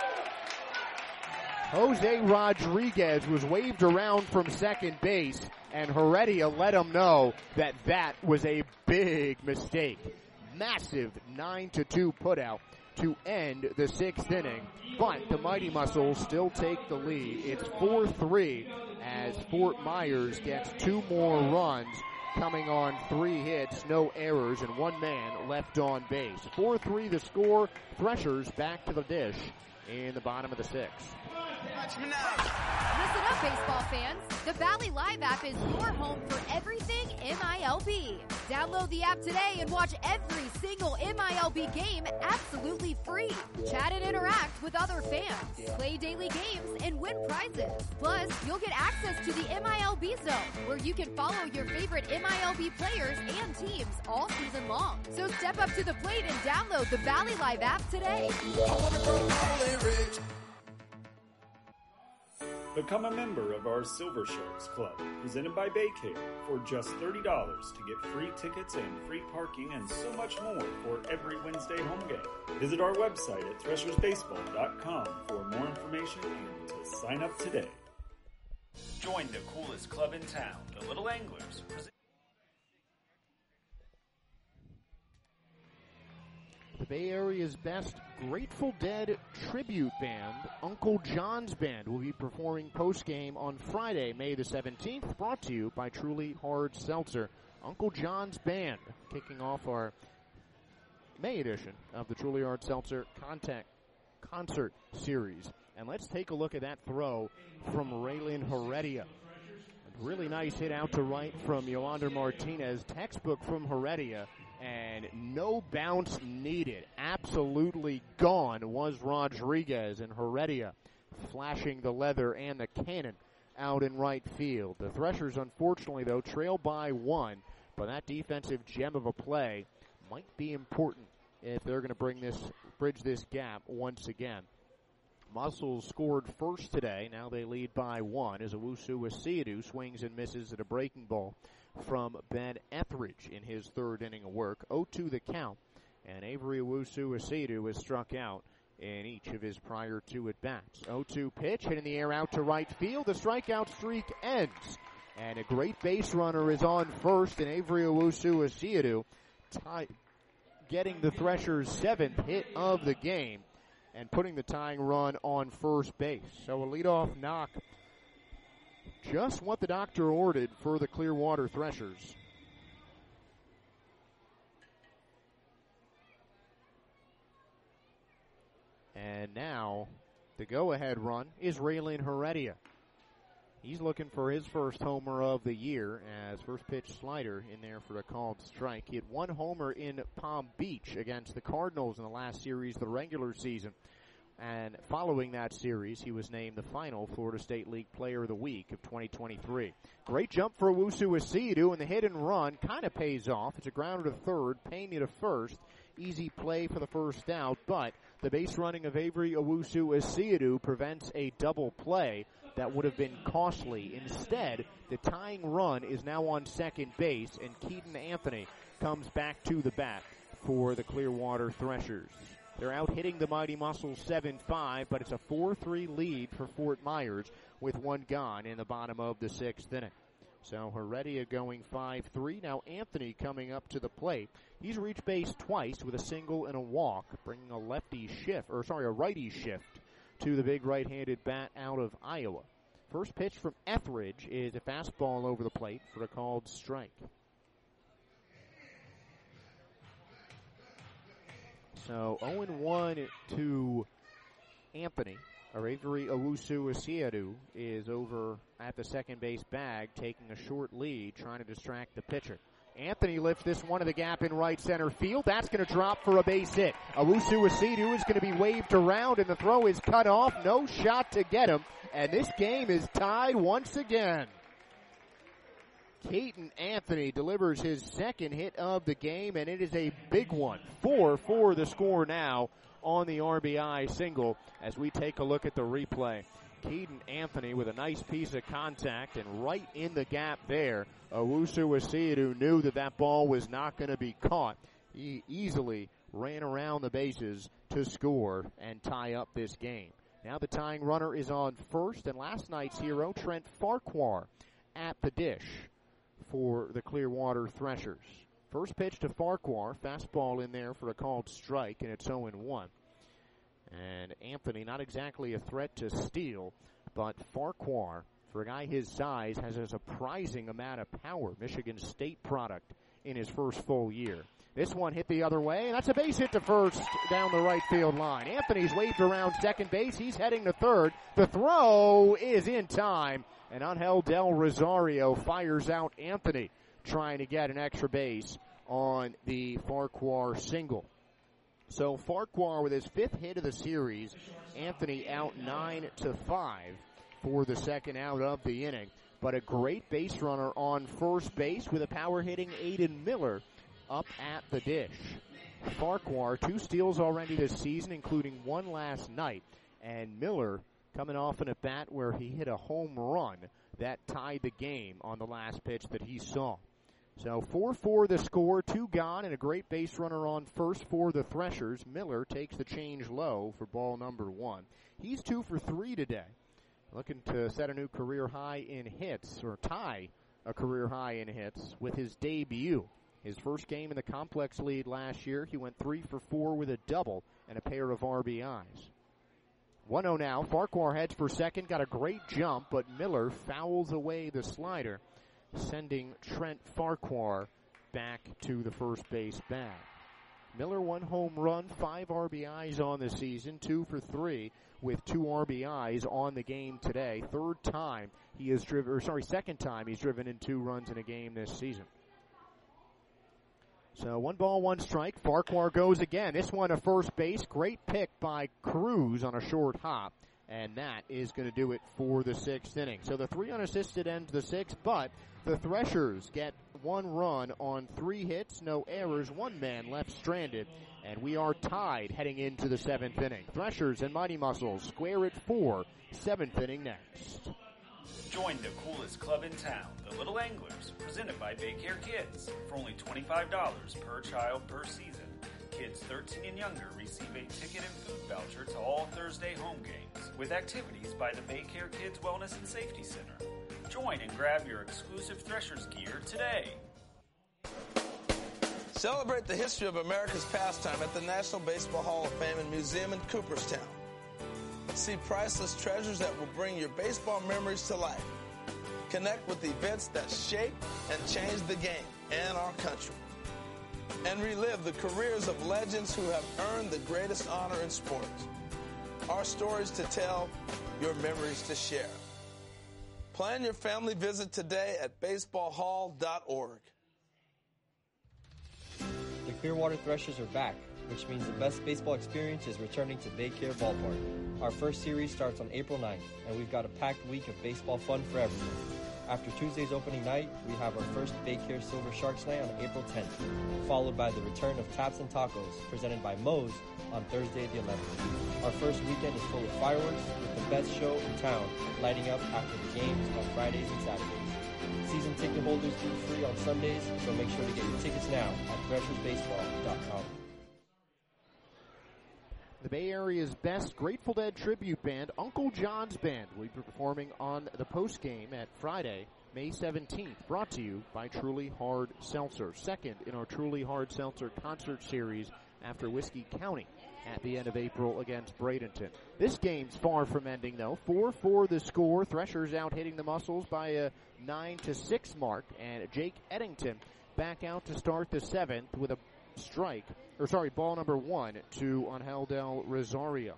Jose Rodriguez was waved around from second base, and Heredia let him know that that was a big mistake. Massive 9-2 putout to end the 6th inning, but the Mighty Muscles still take the lead. It's 4-3 as Fort Myers gets 2 more runs, coming on 3 hits, no errors, and 1 man left on base. 4-3 the score. Threshers back to the dish in the bottom of the 6th. Listen up, baseball fans. The Valley Live app is your home for everything MILB. Download the app today and watch every single MILB game absolutely free. Chat and interact with other fans. Play daily games and win prizes. Plus, you'll get access to the MILB Zone, where you can follow your favorite MILB players and teams all season long. So step up to the plate and download the Valley Live app today. Become a member of our Silver Sharks Club, presented by Baycare, for just $30 to get free tickets and free parking and so much more for every Wednesday home game. Visit our website at threshersbaseball.com for more information and to sign up today. Join the coolest club in town, the Little Anglers. The Bay Area's best Grateful Dead tribute band, Uncle John's Band, will be performing post-game on Friday, May the 17th, brought to you by Truly Hard Seltzer. Uncle John's Band, kicking off our May edition of the Truly Hard Seltzer concert series. And let's take a look at that throw from Raylan Heredia. A really nice hit out to right from Yoander Martinez, textbook from Heredia. And no bounce needed. Absolutely gone was Rodriguez, and Heredia flashing the leather and the cannon out in right field. The Threshers, unfortunately, though, trail by 1, but that defensive gem of a play might be important if they're going to bridge this gap once again. Muscles scored first today. Now they lead by 1 as Owusu Asiadu swings and misses at a breaking ball from Ben Etheridge in his 3rd inning of work. 0-2 the count, and Avery Owusu Asiadu has struck out in each of his prior 2 at-bats. 0-2 pitch, hit in the air out to right field. The strikeout streak ends, And a great base runner is on first, and Avery Owusu-Asiedu getting the Threshers' 7th hit of the game and putting the tying run on first base. So a leadoff knock, just what the doctor ordered for the Clearwater Threshers. And now the go-ahead run is Raylan Heredia. He's looking for his first homer of the year as first pitch slider in there for a called strike. He had one homer in Palm Beach against the Cardinals in the last series of the regular season. And following that series, he was named the final Florida State League Player of the Week of 2023. Great jump for Owusu-Asiedu, and the hit and run kind of pays off. It's a grounder to third, Pena to first. Easy play for the first out, but the base running of Avery Owusu-Asiedu prevents a double play that would have been costly. Instead, the tying run is now on second base, and Keaton Anthony comes back to the bat for the Clearwater Threshers. They're out hitting the Mighty Muscles 7-5, but it's a 4-3 lead for Fort Myers with one gone in the bottom of the 6th inning. So Heredia going 5-3. Now Anthony coming up to the plate. He's reached base twice with a single and a walk, bringing a righty shift to the big right-handed bat out of Iowa. First pitch from Etheridge is a fastball over the plate for a called strike. So 0-1 to Anthony. Avery Owusu-Asiedu is over at the second base bag, taking a short lead, trying to distract the pitcher. Anthony lifts this one to the gap in right center field. That's going to drop for a base hit. Owusu-Asiedu is going to be waved around, and the throw is cut off. No shot to get him, and this game is tied once again. Keaton Anthony delivers his second hit of the game, and it is a big one. 4-4 the score now on the RBI single as we take a look at the replay. Keaton Anthony with a nice piece of contact and right in the gap there. Owusu-Asiedu knew that ball was not going to be caught. He easily ran around the bases to score and tie up this game. Now the tying runner is on first, and last night's hero, Trent Farquhar, at the dish for the Clearwater Threshers. First pitch to Farquhar, fastball in there for a called strike, and it's 0-1. And Anthony, not exactly a threat to steal, but Farquhar, for a guy his size, has a surprising amount of power. Michigan State product in his first full year. This one hit the other way, and that's a base hit to first down the right field line. Anthony's waved around second base. He's heading to third. The throw is in time, and Angel Del Rosario fires out Anthony, trying to get an extra base on the Farquhar single. So Farquhar with his 5th hit of the series. Anthony out 9-5 for the second out of the inning. But a great base runner on first base with a power hitting Aiden Miller up at the dish. Farquhar, 2 steals already this season, including one last night. And Miller coming off an at-bat where he hit a home run that tied the game on the last pitch that he saw. So 4-4 the score, 2 gone, and a great base runner on first for the Threshers. Miller takes the change low for ball number 1. He's 2 for 3 today. Looking to set a new career high in hits, or tie a career high in hits with his debut. His first game in the Complex League last year, he went 3 for 4 with a double and a pair of RBIs. 1-0 now. Farquhar heads for second, got a great jump, but Miller fouls away the slider, sending Trent Farquhar back to the first base bag. Miller 1 home run, 5 RBIs on the season, 2 for 3 with 2 RBIs on the game today. Second time he's driven in 2 runs in a game this season. So 1 ball, 1 strike. Farquhar goes again. This one to first base. Great pick by Cruz on a short hop. And that is going to do it for the 6th inning. So the 3 unassisted ends the 6th, but the Threshers get 1 run on 3 hits, no errors, 1 man left stranded, and we are tied heading into the 7th inning. Threshers and Mighty Muscles square at 4, 7th inning next. Join the coolest club in town, the Little Anglers, presented by Baycare Kids. For only $25 per child per season. Kids 13 and younger receive a ticket and food voucher to all Thursday home games with activities by the Baycare Kids Wellness and Safety Center. Join and grab your exclusive Threshers gear today. Celebrate the history of America's pastime at the National Baseball Hall of Fame and Museum in Cooperstown. See priceless treasures that will bring your baseball memories to life. Connect with events that shaped and changed the game and our country. And relive the careers of legends who have earned the greatest honor in sports. Our stories to tell, your memories to share. Plan your family visit today at baseballhall.org. The Clearwater Threshers are back, which means the best baseball experience is returning to Baycare Ballpark. Our first series starts on April 9th, and we've got a packed week of baseball fun for everyone. After Tuesday's opening night, we have our first Baycare Silver Sharks night on April 10th, followed by the return of Taps and Tacos, presented by Moe's, on Thursday the 11th. Our first weekend is full of fireworks, with the best show in town lighting up after the games on Fridays and Saturdays. Season ticket holders eat free on Sundays, so make sure to get your tickets now at threshersbaseball.com. The Bay Area's best Grateful Dead tribute band, Uncle John's Band, will be performing on the postgame at Friday, May 17th, brought to you by Truly Hard Seltzer, second in our Truly Hard Seltzer concert series after Whiskey County at the end of April against Bradenton. This game's far from ending, though. 4-4 the score. Threshers out hitting the Muscles by a 9-6 mark, and Jake Eddington back out to start the seventh with a ball number 1 to Angel Del Rosario.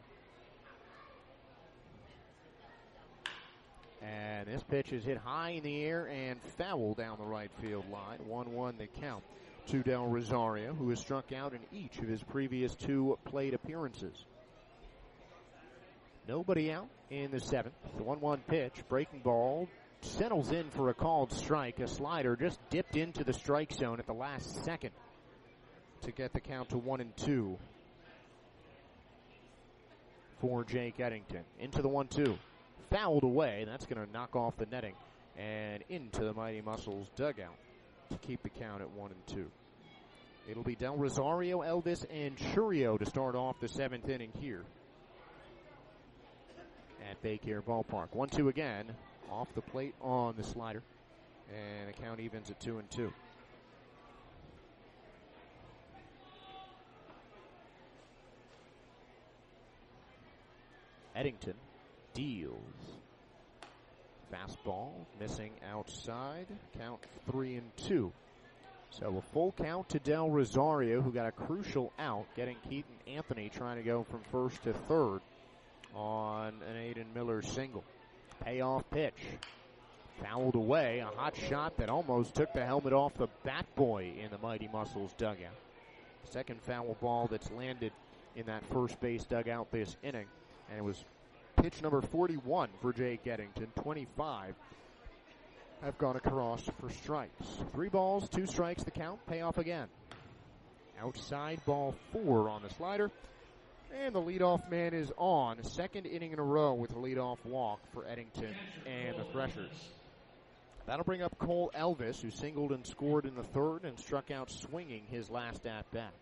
And this pitch is hit high in the air and foul down the right field line. 1-1 the count to Del Rosario, who has struck out in each of his previous 2 plate appearances. Nobody out in the seventh. The 1-1 pitch, breaking ball, settles in for a called strike. A slider just dipped into the strike zone at the last second to get the count to 1-2 for Jake Eddington. Into the 1-2. Fouled away. That's going to knock off the netting and into the Mighty Muscles dugout to keep the count at 1-2. It'll be Del Rosario, Elvis, and Churio to start off the seventh inning here at Baycare Ballpark. 1-2 again. Off the plate on the slider. And the count evens at 2-2. Eddington deals. Fastball missing outside. Count 3-2. So a full count to Del Rosario, who got a crucial out, getting Keaton Anthony trying to go from first to third on an Aiden Miller single. Payoff pitch. Fouled away. A hot shot that almost took the helmet off the bat boy in the Mighty Muscles dugout. Second foul ball that's landed in that first base dugout this inning. And it was pitch number 41 for Jake Eddington. 25 have gone across for strikes. 3 balls, 2 strikes the count. Payoff again. Outside ball 4 on the slider. And the leadoff man is on. Second inning in a row with a leadoff walk for Eddington and the Threshers. That'll bring up Cole Elvis, who singled and scored in the third and struck out swinging his last at-bat.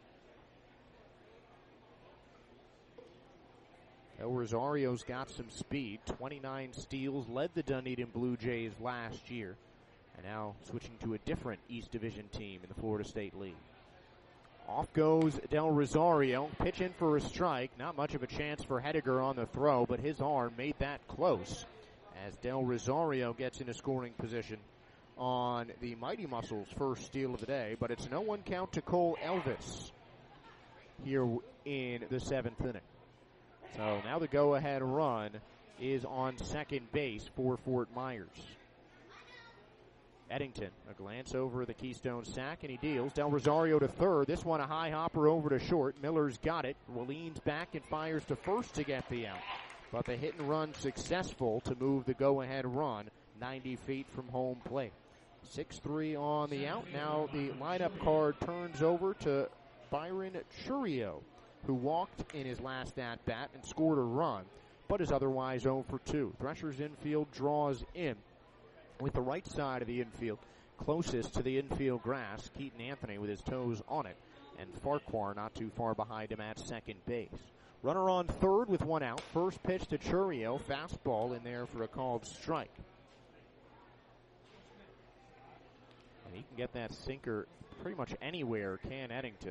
El Rosario's got some speed. 29 steals, led the Dunedin Blue Jays last year, and now switching to a different East Division team in the Florida State League. Off goes Del Rosario. Pitch in for a strike. Not much of a chance for Hediger on the throw, but his arm made that close as Del Rosario gets into scoring position on the Mighty Muscles' first steal of the day. But it's no 1 count to Cole Elvis here in the seventh inning. So now the go-ahead run is on second base for Fort Myers. Eddington, a glance over the Keystone sack, and he deals. Del Rosario to third. This one a high hopper over to short. Miller's got it. Leans back and fires to first to get the out. But the hit and run successful to move the go-ahead run 90 feet from home plate. 6-3 on the out. Now the lineup card turns over to Byron Churio, who walked in his last at-bat and scored a run, but is otherwise 0 for 2. Threshers infield draws in with the right side of the infield closest to the infield grass. Keaton Anthony with his toes on it, and Farquhar not too far behind him at second base. Runner on third with 1 out. First pitch to Churio. Fastball in there for a called strike. He can get that sinker pretty much anywhere, can Eddington.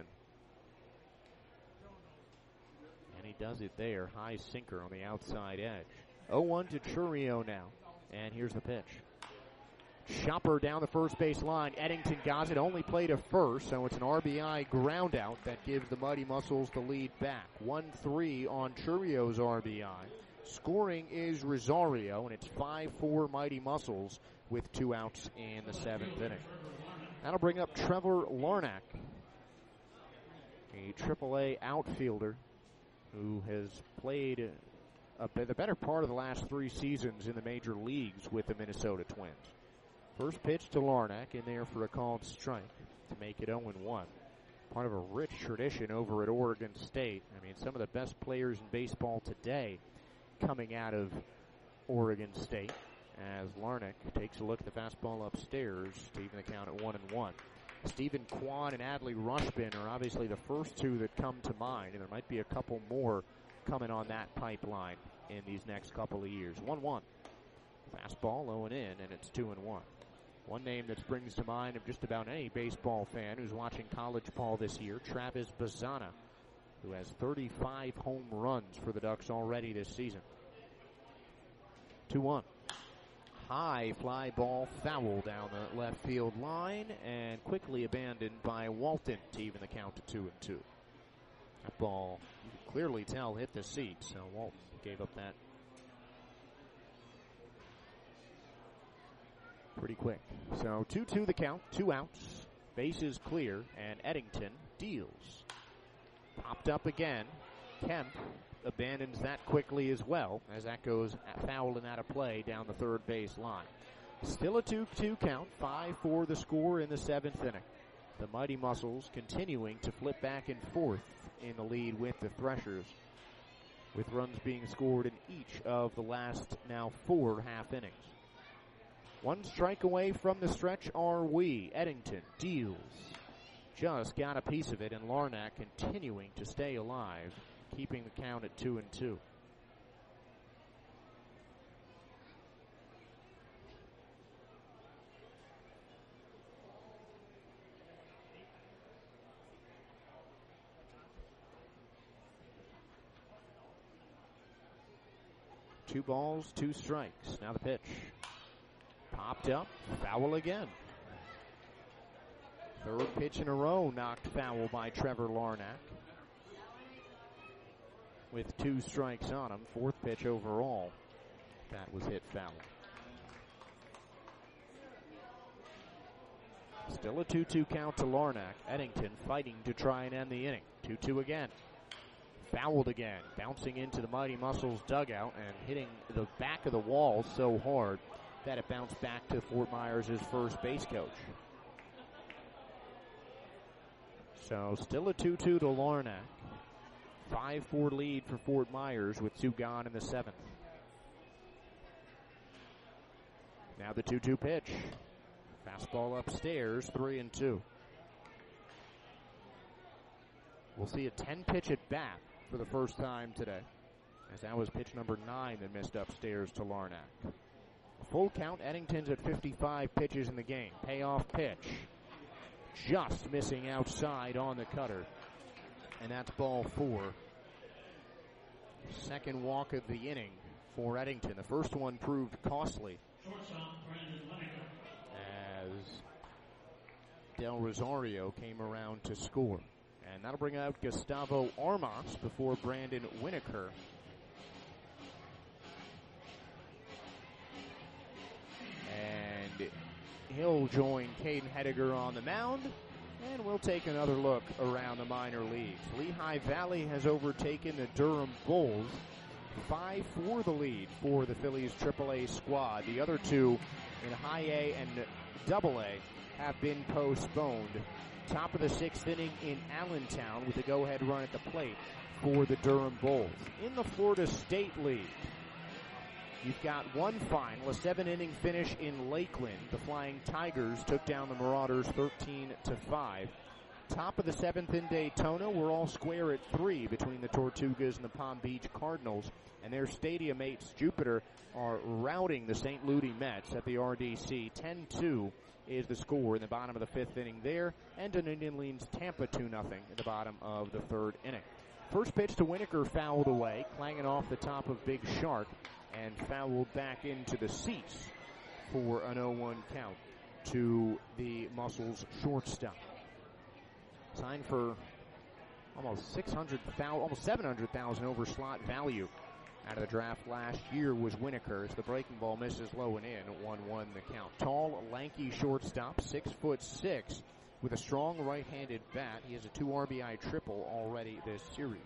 And he does it there. High sinker on the outside edge. 0-1 to Churio now. And here's the pitch. Chopper down the first base line. Eddington got it, only played to first, so it's an RBI ground out that gives the Mighty Muscles the lead back. 1-3 on Churio's RBI. Scoring is Rosario, and it's 5-4 Mighty Muscles with 2 outs in the 7th inning. That'll bring up Trevor Larnach, a AAA outfielder who has played the better part of the last 3 seasons in the major leagues with the Minnesota Twins. First pitch to Larnach, in there for a called strike to make it 0-1. Part of a rich tradition over at Oregon State. I mean, some of the best players in baseball today coming out of Oregon State, as Larnach takes a look at the fastball upstairs to even the count at 1-1. Stephen Kwan and Adley Rushbin are obviously the first 2 that come to mind, and there might be a couple more coming on that pipeline in these next couple of years. 1-1. Fastball low and in, and it's 2-1. One name that springs to mind of just about any baseball fan who's watching college ball this year, Travis Bazzana, who has 35 home runs for the Ducks already this season. 2-1. High fly ball foul down the left field line and quickly abandoned by Walton to even the count to 2-2. That ball, you can clearly tell, hit the seat, so Walton gave up that pretty quick. So 2-2 the count, 2 outs, bases clear, and Eddington deals. Popped up again. Kemp abandons that quickly as well, as that goes foul and out of play down the third base line. Still a 2-2 count, 5-4 the score in the 7th inning. The Mighty Muscles continuing to flip back and forth in the lead with the Threshers, with runs being scored in each of the last now 4 half innings. 1 strike away from the stretch are we. Eddington deals. Just got a piece of it, and Larnach continuing to stay alive, keeping the count at 2-2. Two balls, 2 strikes. Now the pitch. Popped up, foul again. Third pitch in a row knocked foul by Trevor Larnach, with 2 strikes on him. 4th pitch overall, that was hit foul. Still a 2-2 count to Larnach. Eddington fighting to try and end the inning. 2-2 again. Fouled again, bouncing into the Mighty Muscles dugout and hitting the back of the wall so hard that it bounced back to Fort Myers' first base coach. So still a 2-2 to Larnach. 5-4 lead for Fort Myers with 2 gone in the 7th. Now the 2-2 pitch. Fastball upstairs, 3-2. We'll see a 10-pitch at bat for the first time today, as that was pitch number 9 that missed upstairs to Larnach. Full count, Eddington's at 55 pitches in the game. Payoff pitch. Just missing outside on the cutter. And that's ball 4. Second walk of the inning for Eddington. The first one proved costly, as Del Rosario came around to score. And that'll bring out Gustavo Armas before Brandon Winokur. And he'll join Caden Hediger on the mound. And we'll take another look around the minor leagues. Lehigh Valley has overtaken the Durham Bulls. 5-4 the lead for the Phillies AAA squad. The other 2 in High A and Double A have been postponed. Top of the 6th inning in Allentown with a go-ahead run at the plate for the Durham Bulls. In the Florida State League, you've got one final, a 7-inning finish in Lakeland. The Flying Tigers took down the Marauders 13-5. Top of the 7th in Daytona. We're all square at 3 between the Tortugas and the Palm Beach Cardinals. And their stadium mates, Jupiter, are routing the St. Lucie Mets at the RDC. 10-2 is the score in the bottom of the 5th inning there. And Dunedin leads Tampa 2-0 in the bottom of the 3rd inning. First pitch to Winokur fouled away, clanging off the top of Big Shark, and fouled back into the seats for an 0-1 count to the Muscles shortstop. Signed for almost 700,000 over slot value out of the draft last year was Winokur, as the breaking ball misses low and in. 1-1 the count. Tall, lanky shortstop, 6'6", with a strong right-handed bat. He has a 2 RBI triple already this series.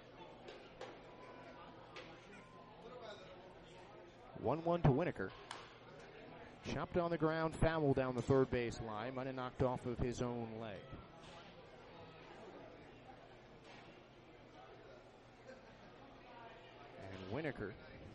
1-1 to Winokur. Chopped on the ground, foul down the third base line. Might have knocked off of his own leg. And Winokur,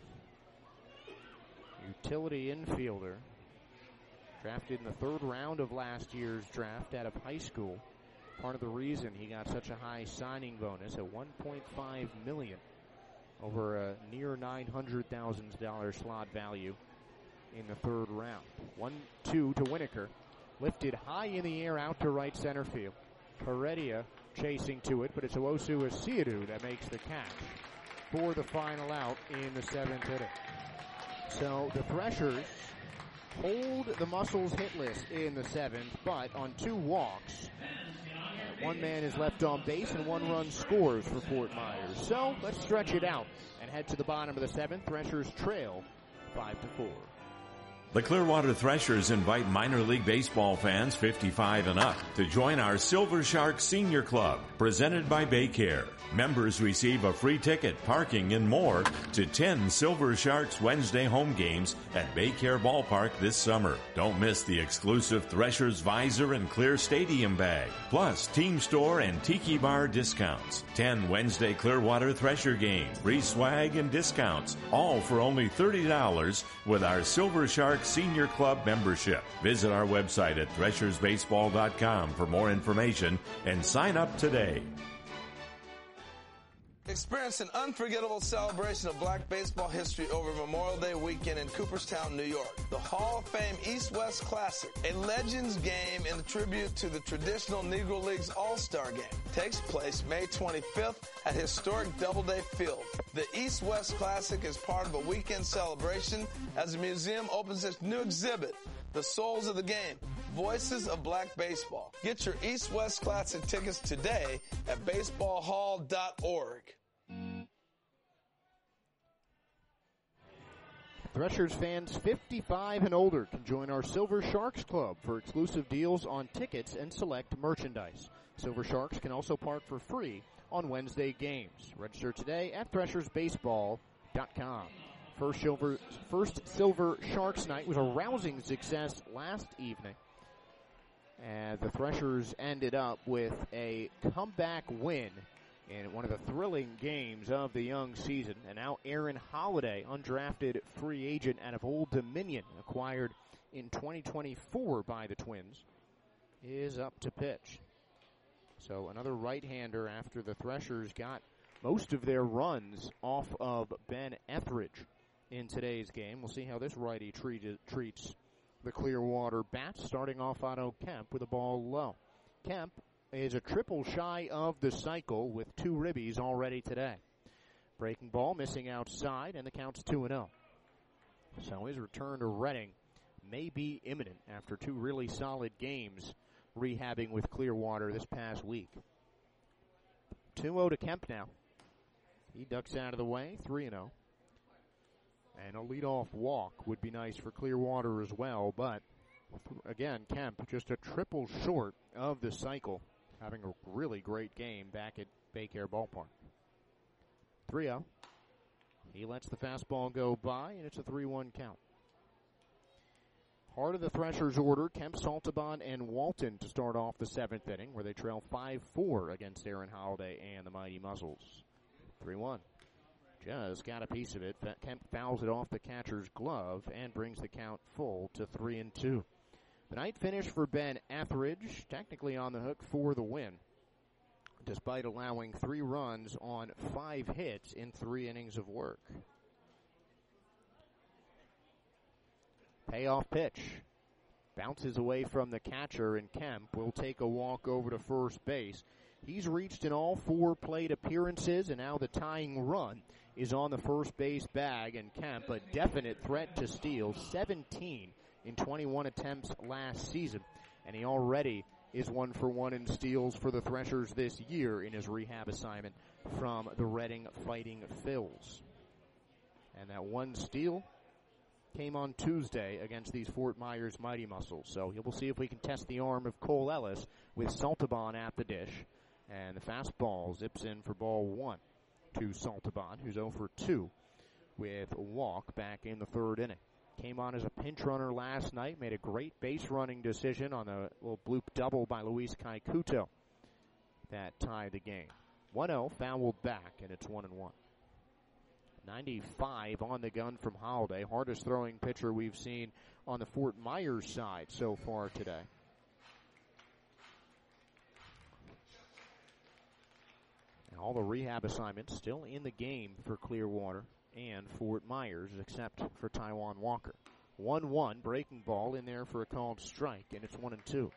utility infielder, drafted in the 3rd round of last year's draft out of high school. Part of the reason he got such a high signing bonus at $1.5 million over a near $900,000 slot value in the 3rd round. 1-2 to Winokur. Lifted high in the air out to right center field. Heredia chasing to it, but it's Owosu Asiadu that makes the catch for the final out in the 7th inning. So the Threshers hold the Muscles hitless in the 7th, but on 2 walks, 1 man is left on base and 1 run scores for Fort Myers. So let's stretch it out and head to the bottom of the 7th. Threshers trail 5-4. The Clearwater Threshers invite minor league baseball fans 55 and up to join our Silver Shark Senior Club, presented by Baycare. Members receive a free ticket, parking, and more to 10 Silver Sharks Wednesday home games at Baycare Ballpark this summer. Don't miss the exclusive Threshers Visor and Clear Stadium bag, plus Team Store and Tiki Bar discounts. 10 Wednesday Clearwater Thresher games, free swag and discounts, all for only $30 with our Silver Shark Senior Club membership. Visit our website at threshersbaseball.com for more information and sign up today. Experience an unforgettable celebration of black baseball history over Memorial Day weekend in Cooperstown, New York. The Hall of Fame East-West Classic, a Legends game in tribute to the traditional Negro Leagues All-Star Game, takes place May 25th at historic Doubleday Field. The East-West Classic is part of a weekend celebration as the museum opens its new exhibit, The Souls of the Game, Voices of Black Baseball. Get your East-West Classic tickets today at baseballhall.org. Threshers fans 55 and older can join our Silver Sharks Club for exclusive deals on tickets and select merchandise. Silver Sharks can also park for free on Wednesday games. Register today at threshersbaseball.com. First Silver Sharks night was a rousing success last evening. And the Threshers ended up with a comeback win in one of the thrilling games of the young season. And now Aaron Holiday, undrafted free agent out of Old Dominion, acquired in 2024 by the Twins, is up to pitch. So another right-hander after the Threshers got most of their runs off of Ben Etheridge in today's game. We'll see how this righty treats the Clearwater bats, starting off Otto Kemp with a ball low. Kemp is a triple shy of the cycle with 2 ribbies already today. Breaking ball missing outside, and the count's 2-0. So his return to Reading may be imminent after 2 really solid games rehabbing with Clearwater this past week. 2-0 to Kemp now. He ducks out of the way, 3-0. And a leadoff walk would be nice for Clearwater as well, but again, Kemp just a triple short of the cycle, having a really great game back at Baycare Ballpark. 3-0. He lets the fastball go by, and it's a 3-1 count. Heart of the Threshers order, Kemp, Saltabon, and Walton to start off the 7th inning, where they trail 5-4 against Aaron Holiday and the Mighty Muscles. 3-1. Just got a piece of it. Kemp fouls it off the catcher's glove and brings the count full to 3-2. The night finish for Ben Etheridge, technically on the hook for the win, despite allowing 3 runs on 5 hits in 3 innings of work. Payoff pitch. Bounces away from the catcher, and Kemp will take a walk over to first base. He's reached in all 4 plate appearances, and now the tying run is on the first base bag, and Kemp, a definite threat to steal, 17 in 21 attempts last season, and he already is 1 for 1 in steals for the Threshers this year in his rehab assignment from the Reading Fighting Phils. And that 1 steal came on Tuesday against these Fort Myers Mighty Muscles. So we'll see if we can test the arm of Cole Ellis with Saltabon at the dish. And the fastball zips in for ball 1 to Saltabon, who's 0 for 2 with a walk back in the 3rd inning. Came on as a pinch runner last night, made a great base running decision on a little bloop double by Luis Kaikuto that tied the game. 1-0, fouled back, and it's 1-1. 95 on the gun from Holiday, hardest throwing pitcher we've seen on the Fort Myers side so far today. And all the rehab assignments still in the game for Clearwater and Fort Myers, except for Taiwan Walker. 1-1, breaking ball in there for a called strike, and it's 1-2.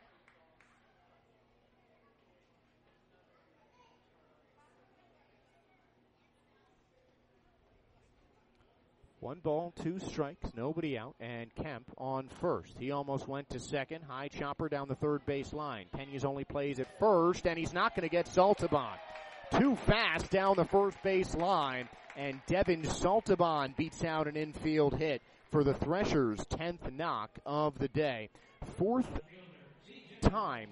One ball, 2 strikes, nobody out, and Kemp on first. He almost went to second. High chopper down the third base line. Peñas only plays at first, and he's not going to get Saltabon. Too fast down the first base line, and Devin Saltabon beats out an infield hit for the Threshers' 10th knock of the day. 5th time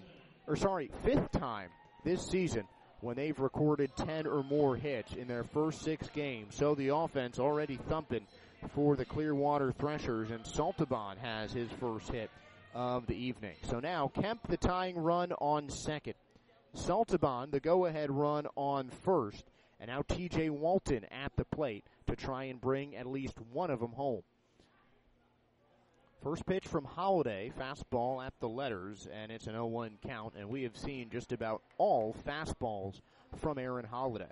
this season when they've recorded 10 or more hits in their first 6 games. So the offense already thumping for the Clearwater Threshers, and Saltabon has his first hit of the evening. So now Kemp the tying run on second. Saltabon the go-ahead run on first. And now T.J. Walton at the plate to try and bring at least one of them home. First pitch from Holiday, fastball at the letters, and it's an 0-1 count, and we have seen just about all fastballs from Aaron Holiday.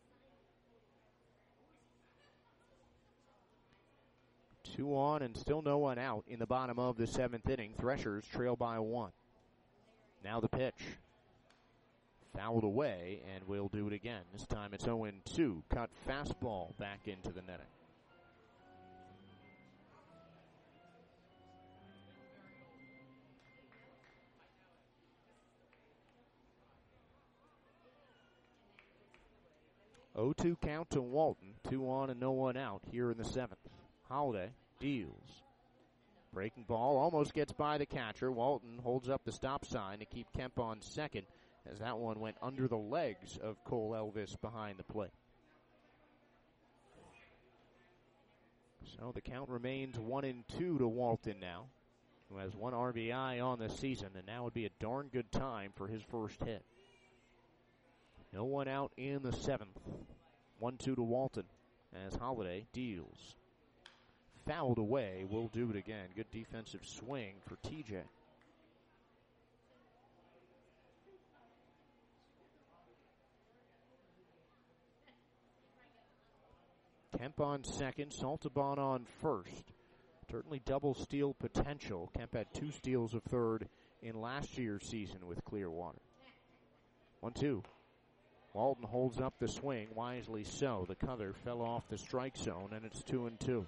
Two on and still no one out in the bottom of the 7th inning. Threshers trail by 1. Now the pitch. Fouled away, and we'll do it again. This time it's 0-2. Cut fastball back into the netting. Oh-2 count to Walton. 2 on and no one out here in the 7th. Holiday deals. Breaking ball almost gets by the catcher. Walton holds up the stop sign to keep Kemp on second, as that one went under the legs of Cole Elvis behind the plate. So the count remains 1-2 to Walton now, who has 1 RBI on the season, and now would be a darn good time for his first hit. No one out in the 7th. 1-2 to Walton as Holiday deals. Fouled away. We'll do it again. Good defensive swing for TJ. Kemp on second, Saltabon on first. Certainly double steal potential. Kemp had 2 steals of third in last year's season with Clearwater. 1-2. Walton holds up the swing, wisely so. The cutter fell off the strike zone, and it's 2-2.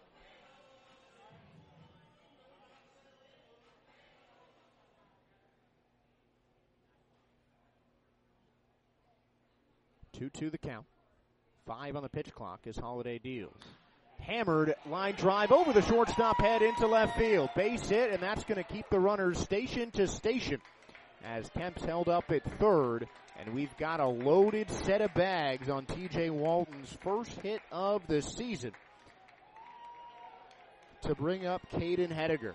Two the count. 5 on the pitch clock as Holiday deals. Hammered line drive over the shortstop head into left field. Base hit, and that's going to keep the runners station to station as Kemp's held up at third. And we've got a loaded set of bags on T.J. Walton's first hit of the season to bring up Caden Hediger.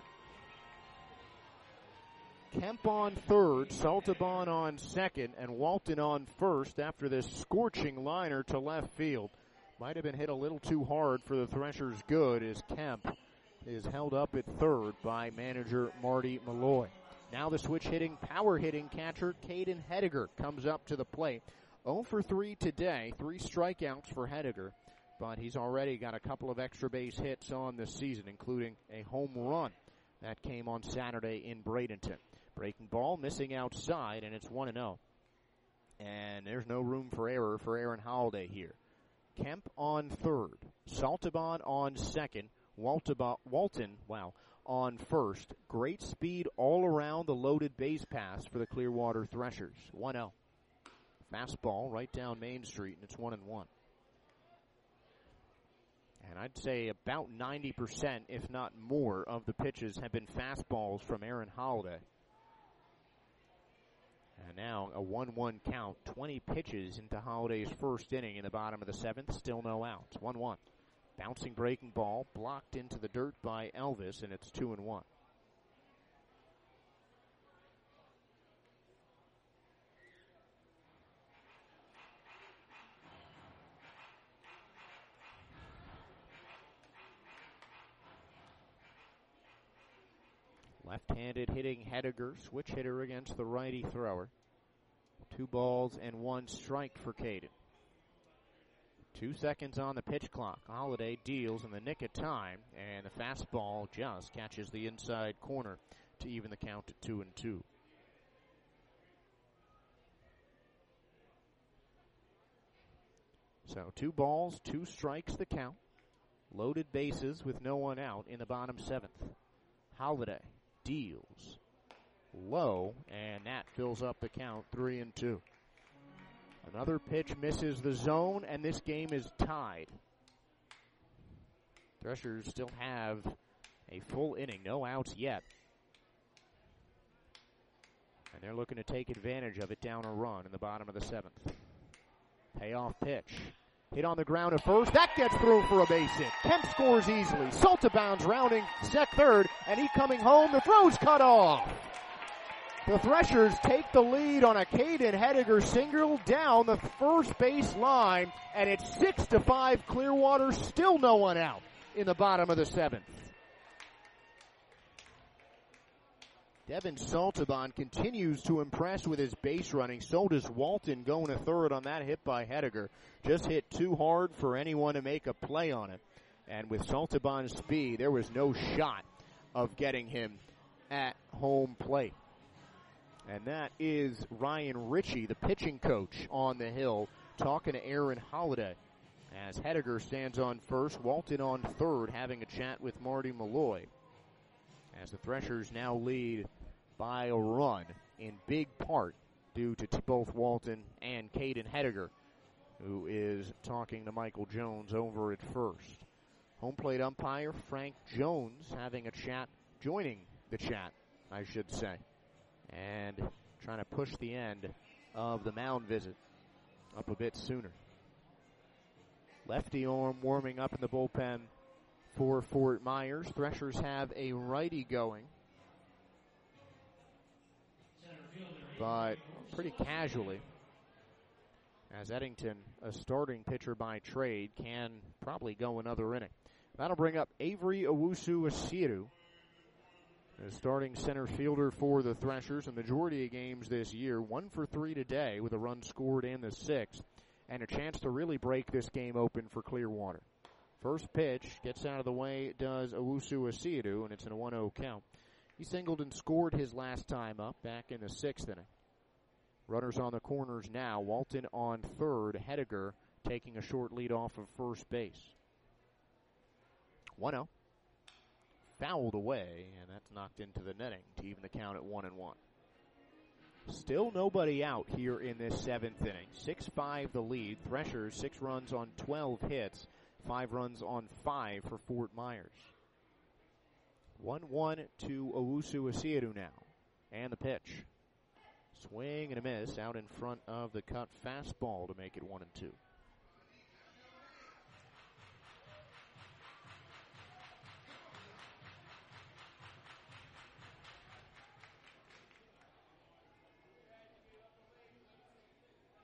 Kemp on third, Saltabon on second, and Walton on first after this scorching liner to left field. Might have been hit a little too hard for the Threshers' good as Kemp is held up at third by manager Marty Malloy. Now the switch-hitting, power-hitting catcher, Caden Hediger, comes up to the plate. 0 for 3 today, 3 strikeouts for Hediger, but he's already got a couple of extra base hits on this season, including a home run that came on Saturday in Bradenton. Breaking ball, missing outside, and it's 1-0. And there's no room for error for Aaron Holiday here. Kemp on third, Saltaban on second, Walton on first. Great speed all around the loaded base pass for the Clearwater Threshers. 1-0. Fastball right down Main Street, and it's 1-1. And I'd say about 90%, if not more, of the pitches have been fastballs from Aaron Holiday. And now a 1-1 count, 20 pitches into Holiday's first inning in the bottom of the 7th, still no outs. 1-1. Bouncing breaking ball, blocked into the dirt by Elvis, and it's 2-1. Left-handed hitting Hediger, switch hitter against the righty thrower. 2 balls and 1 strike for Caden. 2 seconds on the pitch clock. Holiday deals in the nick of time, and the fastball just catches the inside corner to even the count at 2-2. So 2 balls, 2 strikes the count. Loaded bases with no one out in the bottom 7th. Holiday deals low, and that fills up the count, 3-2. Another pitch misses the zone, and this game is tied. Threshers still have a full inning, no outs yet. And they're looking to take advantage of it down a run in the bottom of the 7th. Payoff pitch. Hit on the ground at first. That gets through for a base hit. Kemp scores easily. Saltabound's rounding third, and he coming home. The throw's cut off. The Threshers take the lead on a Caden Hediger single down the first base line, and it's 6-5 Clearwater. Still no one out in the bottom of the 7th. Devin Saltaban continues to impress with his base running. So does Walton, going to third on that hit by Hediger. Just hit too hard for anyone to make a play on it. And with Saltaban's speed, there was no shot of getting him at home plate. And that is Ryan Ritchie, the pitching coach on the hill, talking to Aaron Holiday. As Hediger stands on first, Walton on third, having a chat with Marty Malloy. As the Threshers now lead by a run, in big part due to both Walton and Caden Hediger, who is talking to Michael Jones over at first. Home plate umpire Frank Jones having a chat, joining the chat, I should say, and trying to push the end of the mound visit up a bit sooner. Lefty arm warming up in the bullpen for Fort Myers. Threshers have a righty going, but pretty casually, as Eddington, a starting pitcher by trade, can probably go another inning. That'll bring up Avery Owusu-Asiru, the starting center fielder for the Threshers. A majority of games this year, 1 for 3 today with a run scored in the 6th, and a chance to really break this game open for Clearwater. First pitch gets out of the way, does Owusu-Asiru, and it's in a 1-0 count. He singled and scored his last time up back in the 6th inning. Runners on the corners now. Walton on third. Hediger taking a short lead off of first base. 1-0. Fouled away, and that's knocked into the netting to even the count at 1-1. Still nobody out here in this 7th inning. 6-5 the lead. Threshers 6 runs on 12 hits. 5 runs on 5 for Fort Myers. 1-1 to Owusu-Asiru now. And the pitch. Swing and a miss out in front of the cut fastball to make it 1-2.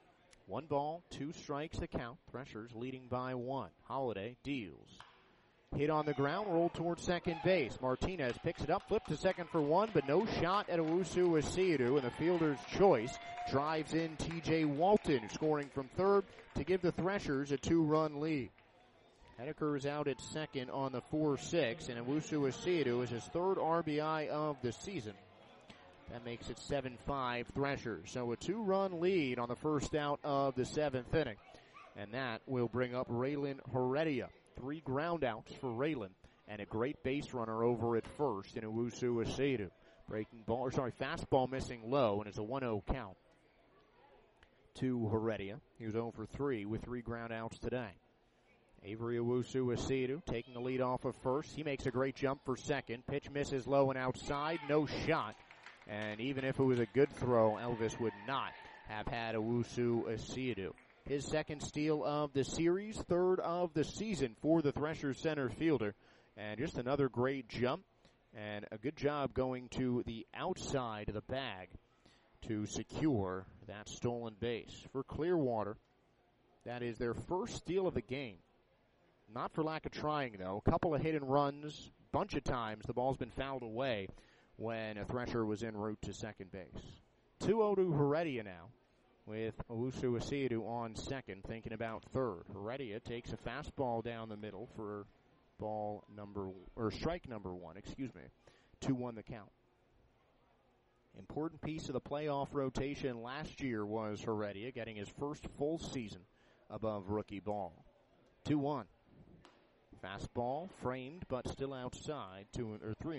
One ball, 2 strikes the count. Threshers leading by 1. Holiday deals. Hit on the ground, rolled towards second base. Martinez picks it up, flipped to second for one, but no shot at Owusu Asiedu, and the fielder's choice drives in T.J. Walton, scoring from third to give the Threshers a 2-run lead. Hedeker is out at second on the 4-6, and Owusu Asiedu is his third RBI of the season. That makes it 7-5 Threshers. So a 2-run lead on the first out of the 7th inning. And that will bring up Raylan Heredia. 3 ground outs for Raylan and a great base runner over at first in Owusu Asiedu. Fastball missing low, and it's a 1-0 count to Heredia. He was 0 for 3 with 3 ground outs today. Avery Owusu Asiedu taking the lead off of first. He makes a great jump for second. Pitch misses low and outside. No shot. And even if it was a good throw, Elvis would not have had Owusu Asiedu. His second steal of the series, third of the season for the Threshers center fielder. And just another great jump and a good job going to the outside of the bag to secure that stolen base. For Clearwater, that is their first steal of the game. Not for lack of trying, though. A couple of hit and runs, bunch of times the ball's been fouled away when a Thresher was en route to second base. 2-0 to Heredia now, with Owusu Asiedu on second, thinking about third. Heredia takes a fastball down the middle for strike number 1, 2-1 the count. Important piece of the playoff rotation last year was Heredia getting his first full season above rookie ball. 2-1. Fastball framed but still outside, 3-1.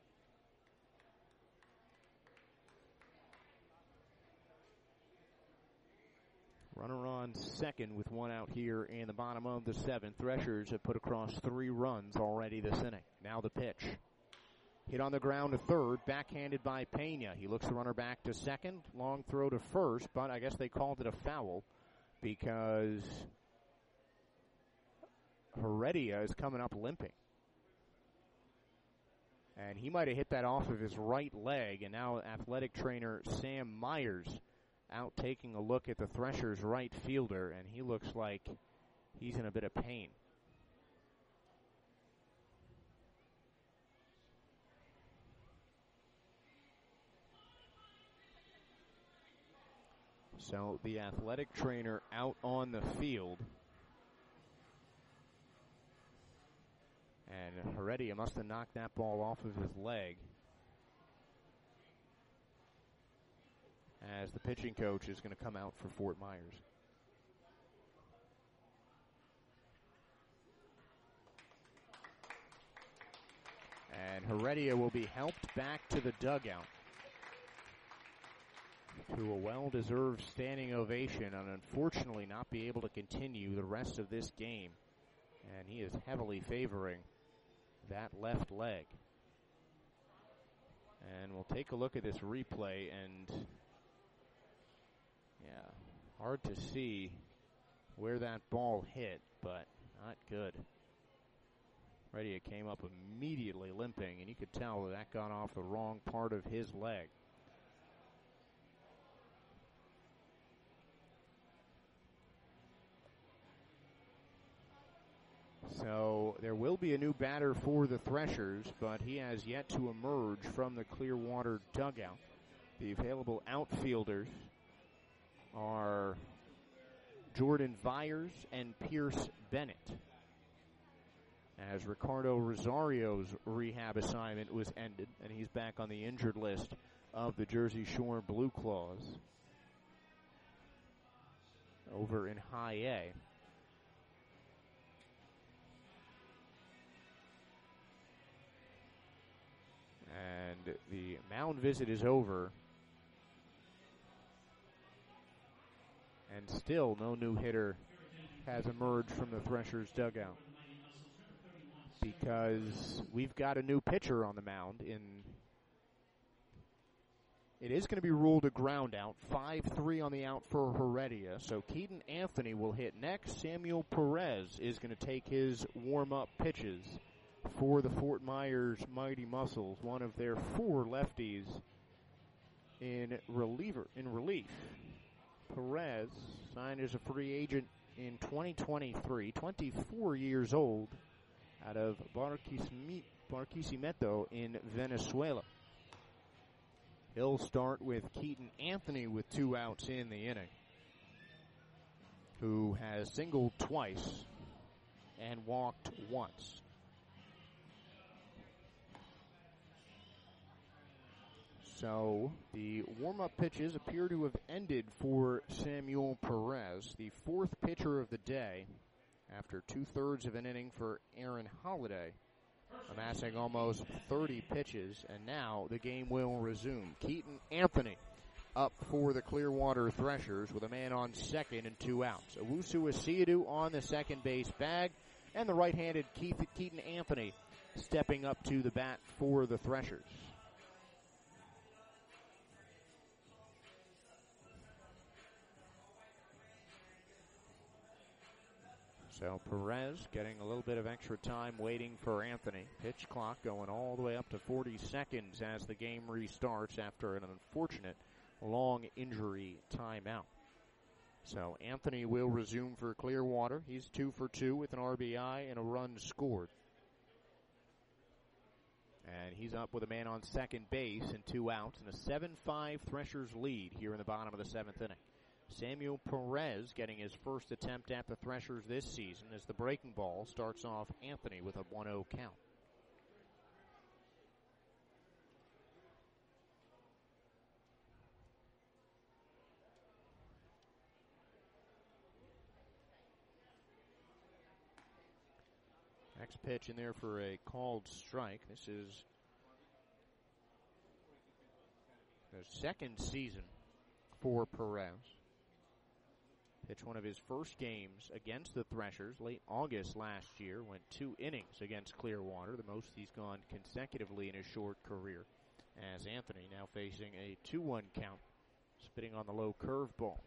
Runner on second with 1 out here in the bottom of the 7th. Threshers have put across 3 runs already this inning. Now the pitch. Hit on the ground to third, backhanded by Pena. He looks the runner back to second. Long throw to first, but I guess they called it a foul because Heredia is coming up limping. And he might have hit that off of his right leg, and now athletic trainer Sam Myers out taking a look at the Threshers' right fielder, and he looks like he's in a bit of pain. So the athletic trainer out on the field. And Heredia must have knocked that ball off of his leg, as the pitching coach is going to come out for Fort Myers. And Heredia will be helped back to the dugout to a well-deserved standing ovation, and unfortunately not be able to continue the rest of this game. And he is heavily favoring that left leg. And we'll take a look at this replay, and hard to see where that ball hit, but not good. Heredia came up immediately limping, and you could tell that got off the wrong part of his leg. So there will be a new batter for the Threshers, but he has yet to emerge from the Clearwater dugout. The available outfielders are Jordan Vyers and Pierce Bennett, as Ricardo Rosario's rehab assignment was ended, and he's back on the injured list of the Jersey Shore Blue Claws over in High A. And the mound visit is over. And still no new hitter has emerged from the Threshers dugout, because we've got a new pitcher on the mound. It is going to be ruled a ground out. 5-3 on the out for Heredia. So Keaton Anthony will hit next. Samuel Perez is going to take his warm-up pitches for the Fort Myers Mighty Muscles, one of their 4 lefties in relief. Perez signed as a free agent in 2023, 24 years old, out of Barquisimeto in Venezuela. He'll start with Keaton Anthony with 2 outs in the inning, who has singled twice and walked once. So the warm-up pitches appear to have ended for Samuel Perez, the 4th pitcher of the day, after 2/3 of an inning for Aaron Holiday, amassing almost 30 pitches, and now the game will resume. Keaton Anthony up for the Clearwater Threshers with a man on second and 2 outs. Owusu Asiadu on the second base bag, and the right-handed Keaton Anthony stepping up to the bat for the Threshers. So Perez getting a little bit of extra time waiting for Anthony. Pitch clock going all the way up to 40 seconds as the game restarts after an unfortunate long injury timeout. So Anthony will resume for Clearwater. He's 2 for 2 with an RBI and a run scored. And he's up with a man on second base and 2 outs and a 7-5 Threshers lead here in the bottom of the 7th inning. Samuel Perez getting his first attempt at the Threshers this season as the breaking ball starts off Anthony with a 1-0 count. Next pitch in there for a called strike. This is the second season for Perez. Pitched one of his first games against the Threshers late August last year. Went 2 innings against Clearwater, the most he's gone consecutively in his short career. As Anthony now facing a 2-1 count, spitting on the low curveball.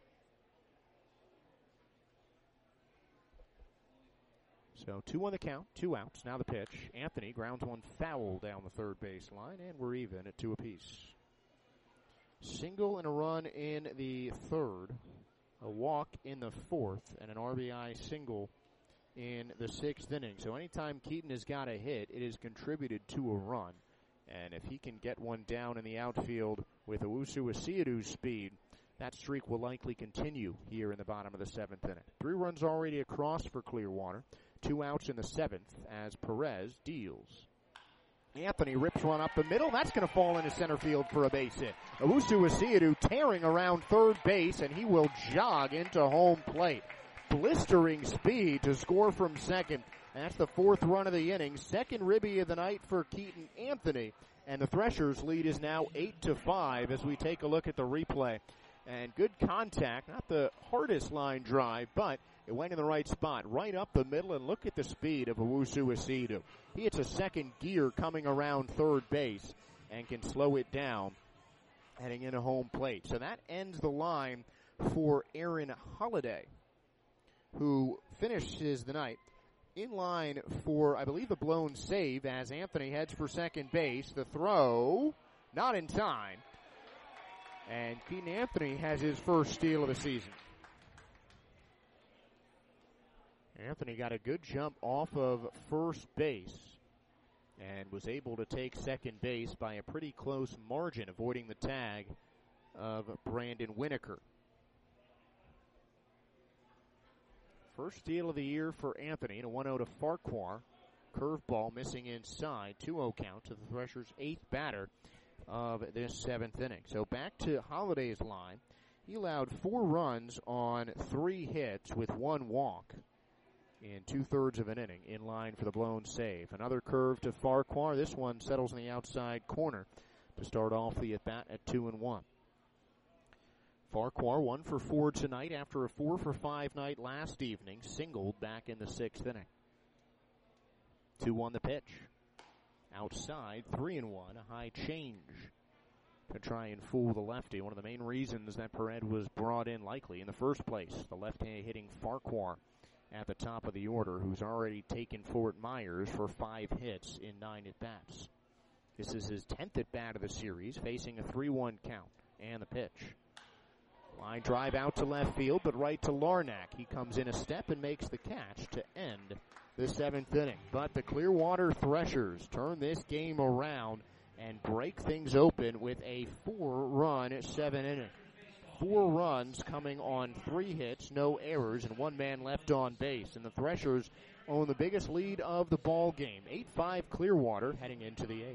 So 2 on the count, 2 outs. Now the pitch. Anthony grounds one foul down the third base line, and we're even at 2 apiece. Single and a run in the third, a walk in the 4th, and an RBI single in the 6th inning. So anytime Keaton has got a hit, it has contributed to a run. And if he can get one down in the outfield with Owusu Asiadu's speed, that streak will likely continue here in the bottom of the 7th inning. 3 runs already across for Clearwater. 2 outs in the 7th as Perez deals. Anthony rips one up the middle. That's going to fall into center field for a base hit. Owusu Asiadu tearing around third base, and he will jog into home plate. Blistering speed to score from second. That's the 4th run of the inning. Second ribby of the night for Keaton Anthony. And the Threshers' lead is now 8-5 as we take a look at the replay. And good contact, not the hardest line drive, but it went in the right spot, right up the middle, and look at the speed of Owusu Asiadu. He hits a second gear coming around third base and can slow it down heading into home plate. So that ends the line for Aaron Holiday, who finishes the night in line for, I believe, a blown save as Anthony heads for second base. The throw, not in time. And Keaton Anthony has his first steal of the season. Anthony got a good jump off of first base and was able to take second base by a pretty close margin, avoiding the tag of Brandon Winokur. First steal of the year for Anthony, and a 1-0 to Farquhar. Curveball missing inside, 2-0 count to the Threshers' 8th batter of this 7th inning. So back to Holiday's line. He allowed 4 runs on 3 hits with 1 walk in 2/3 of an inning, in line for the blown save. Another curve to Farquhar. This one settles in the outside corner to start off the at-bat at 2-1. Farquhar 1 for 4 tonight after a 4 for 5 night last evening, singled back in the 6th inning. 2-1 the pitch. Outside, 3-1, a high change to try and fool the lefty. One of the main reasons that Perez was brought in likely in the first place. The left-hand hitting Farquhar at the top of the order, who's already taken Fort Myers for 5 hits in 9 at-bats. This is his 10th at-bat of the series, facing a 3-1 count. And the pitch. Line drive out to left field, but right to Larnack. He comes in a step and makes the catch to end the 7th inning. But the Clearwater Threshers turn this game around and break things open with a 4-run 7th inning. 4 runs coming on 3 hits, no errors, and 1 man left on base. And the Threshers own the biggest lead of the ball game, 8-5 Clearwater heading into the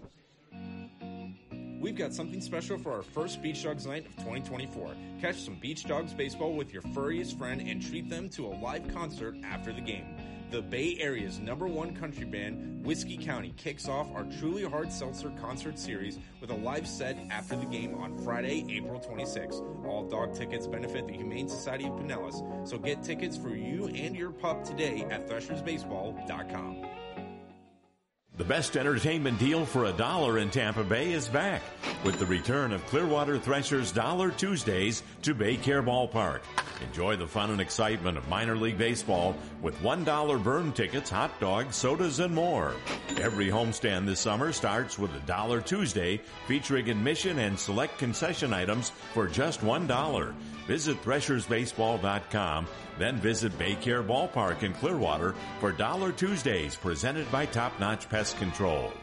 8th. We've got something special for our first Beach Dogs night of 2024. Catch some Beach Dogs baseball with your furriest friend and treat them to a live concert after the game. The Bay Area's #1 country band, Whiskey County, kicks off our Truly Hard Seltzer concert series with a live set after the game on Friday, April 26th. All dog tickets benefit the Humane Society of Pinellas, so get tickets for you and your pup today at threshersbaseball.com. The best entertainment deal for $1 in Tampa Bay is back with the return of Clearwater Threshers Dollar Tuesdays to Baycare Ballpark. Enjoy the fun and excitement of minor league baseball with $1 burn tickets, hot dogs, sodas, and more. Every homestand this summer starts with a Dollar Tuesday featuring admission and select concession items for just $1. Visit threshersbaseball.com, then visit Baycare Ballpark in Clearwater for Dollar Tuesdays presented by Top Notch Pest Control.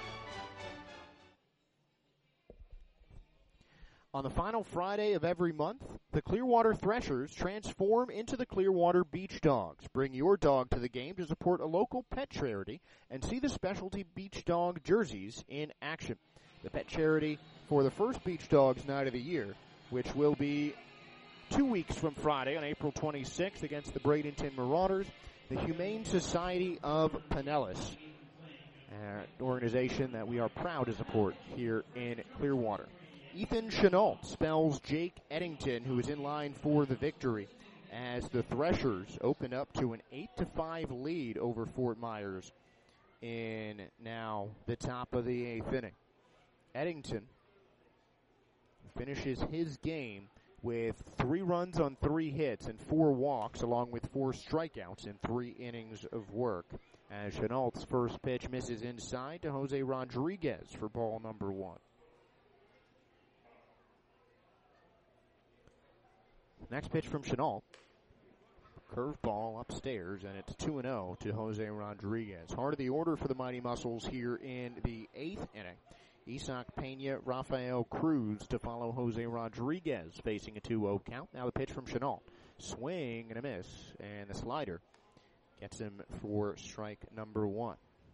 On the final Friday of every month, the Clearwater Threshers transform into the Clearwater Beach Dogs. Bring your dog to the game to support a local pet charity and see the specialty Beach Dog jerseys in action. The pet charity for the first Beach Dogs night of the year, which will be 2 weeks from Friday on April 26th against the Bradenton Marauders, the Humane Society of Pinellas, an organization that we are proud to support here in Clearwater. Ethan Chenault spells Jake Eddington, who is in line for the victory, as the Threshers open up to an 8-5 lead over Fort Myers in now the top of the 8th inning. Eddington finishes his game with 3 runs on 3 hits and 4 walks, along with 4 strikeouts in 3 innings of work. As Chenault's first pitch misses inside to Jose Rodriguez for ball number 1. Next pitch from Chenault. Curveball upstairs, and it's 2-0 to Jose Rodriguez. Heart of the order for the Mighty Muscles here in the 8th inning. Isaac Pena, Rafael Cruz to follow Jose Rodriguez facing a 2-0 count. Now the pitch from Chenault. Swing and a miss, and the slider gets him for strike number 1.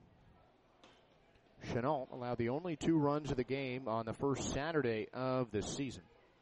Chenault allowed the only 2 runs of the game on the first Saturday of the season.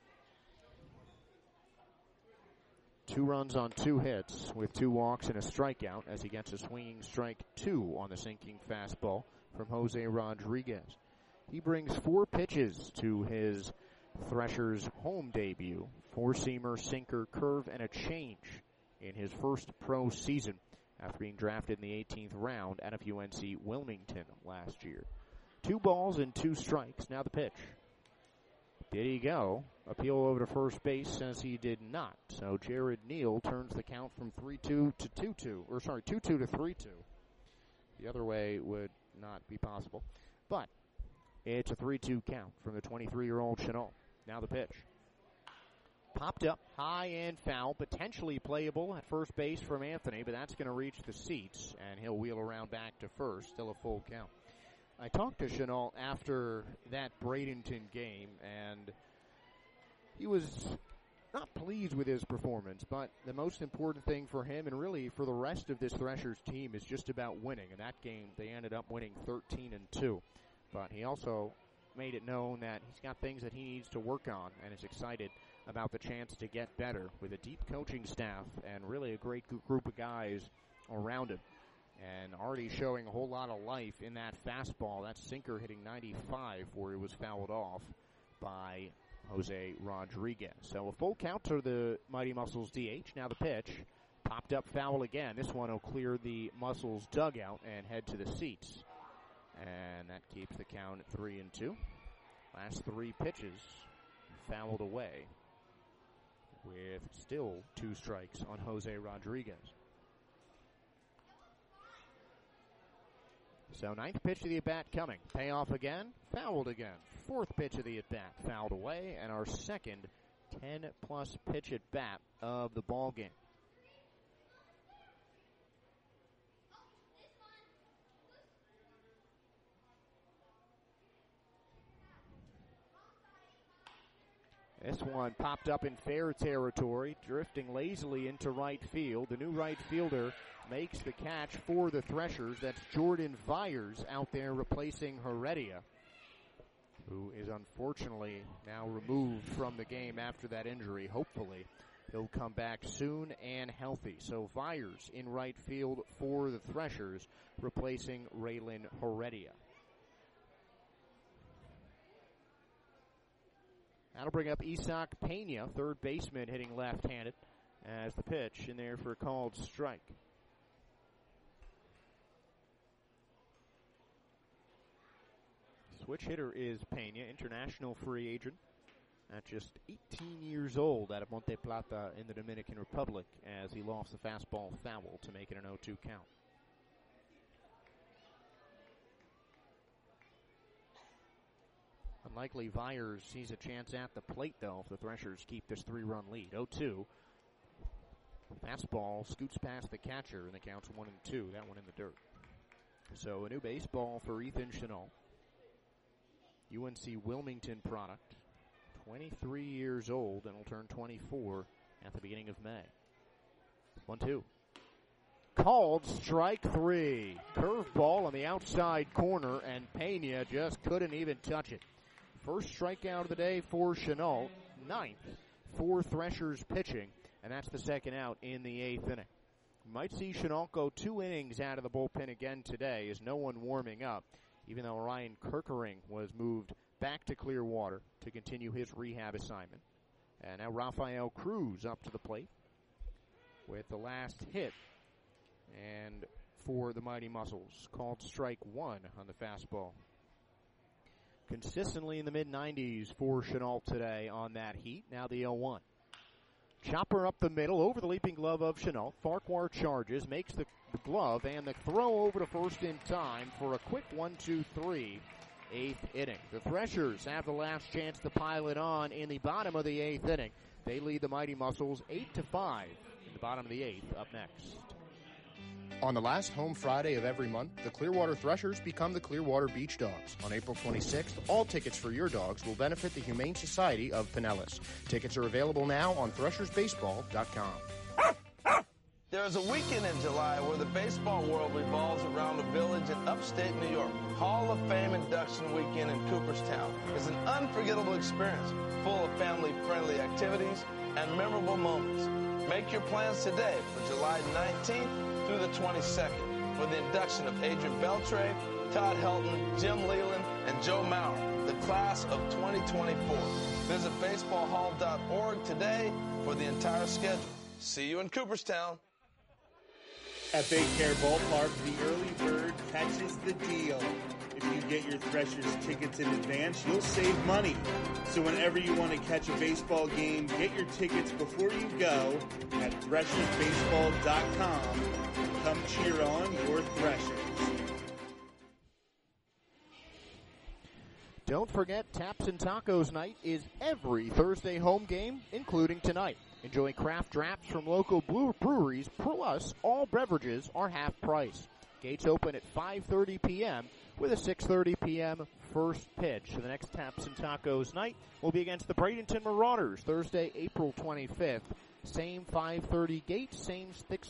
2 runs on 2 hits with 2 walks and a strikeout as he gets a swinging strike 2 on the sinking fastball from Jose Rodriguez. He brings 4 pitches to his Threshers home debut. 4-seamer, sinker, curve, and a change in his first pro season after being drafted in the 18th round out of UNC Wilmington last year. 2 balls and 2 strikes. Now the pitch. Did he go? Appeal over to first base says he did not. So Jared Neal turns the count from 3-2 to 2-2. 2-2 to 3-2. The other way would not be possible. But it's a 3-2 count from the 23-year-old Chenault. Now the pitch. Popped up, high and foul, potentially playable at first base from Anthony, but that's going to reach the seats, and he'll wheel around back to first. Still a full count. I talked to Chenault after that Bradenton game, and he was not pleased with his performance, but the most important thing for him and really for the rest of this Threshers team is just about winning. In that game, they ended up winning 13-2. But he also made it known that he's got things that he needs to work on and is excited about the chance to get better with a deep coaching staff and really a great group of guys around him. And already showing a whole lot of life in that fastball. That sinker hitting 95 where it was fouled off by Jose Rodriguez. So a full count to the Mighty Muscles DH. Now the pitch. Popped up foul again. This one will clear the Muscles dugout and head to the seats. And that keeps the count at 3-2. Last 3 pitches fouled away with still 2 strikes on Jose Rodriguez. So 9th pitch of the at-bat coming. Payoff again, fouled again. 4th pitch of the at-bat fouled away, and our second 10-plus pitch at-bat of the ball game. This one popped up in fair territory, drifting lazily into right field. The new right fielder makes the catch for the Threshers. That's Jordan Vyers out there replacing Heredia, who is unfortunately now removed from the game after that injury. Hopefully he'll come back soon and healthy. So Vyers in right field for the Threshers, replacing Raylan Heredia. That'll bring up Isaac Pena, third baseman, hitting left-handed, as the pitch in there for a called strike. Switch hitter is Pena, international free agent at just 18 years old out of Monte Plata in the Dominican Republic, as he lofts the fastball foul to make it an 0-2 count. Unlikely Vyers sees a chance at the plate, though, if the Threshers keep this 3-run lead. 0-2. Fastball scoots past the catcher, and the count's 1-2. That one in the dirt. So a new baseball for Ethan Chenault. UNC Wilmington product. 23 years old, and will turn 24 at the beginning of May. 1-2. Called strike 3. Curveball on the outside corner, and Pena just couldn't even touch it. First strikeout of the day for Chenault, 9th for Threshers pitching, and that's the second out in the 8th inning. You might see Chenault go 2 innings out of the bullpen again today as no one warming up, even though Ryan Kirkering was moved back to Clearwater to continue his rehab assignment. And now Rafael Cruz up to the plate with the last hit, and for the Mighty Muscles, called strike 1 on the fastball. Consistently in the mid-90s for Chenault today on that heat. Now the 0-1. Chopper up the middle over the leaping glove of Chenault. Farquhar charges, makes the glove, and the throw over to first in time for a quick 1-2-3, 8th inning. The Threshers have the last chance to pile it on in the bottom of the 8th inning. They lead the Mighty Muscles 8-5 in the bottom of the 8th. Up next. On the last home Friday of every month, the Clearwater Threshers become the Clearwater Beach Dogs. On April 26th, all tickets for your dogs will benefit the Humane Society of Pinellas. Tickets are available now on threshersbaseball.com. There's a weekend in July where the baseball world revolves around a village in upstate New York. Hall of Fame induction weekend in Cooperstown is an unforgettable experience, full of family-friendly activities and memorable moments. Make your plans today for July 19th through the 22nd for the induction of Adrian Beltre, Todd Helton, Jim Leland, and Joe Mauer, the class of 2024. Visit baseballhall.org today for the entire schedule. See you in Cooperstown. At Baycare Ballpark, the early bird catches the deal. If you get your Threshers tickets in advance, you'll save money. So whenever you want to catch a baseball game, get your tickets before you go at threshersbaseball.com. Come cheer on your Threshers. Don't forget, Taps and Tacos Night is every Thursday home game, including tonight. Enjoy craft drafts from local breweries, plus all beverages are half price. Gates open at 5:30 p.m. with a 6:30 p.m. first pitch. So the next Taps and Tacos Night will be against the Bradenton Marauders, Thursday, April 25th. Same 5:30 gate, same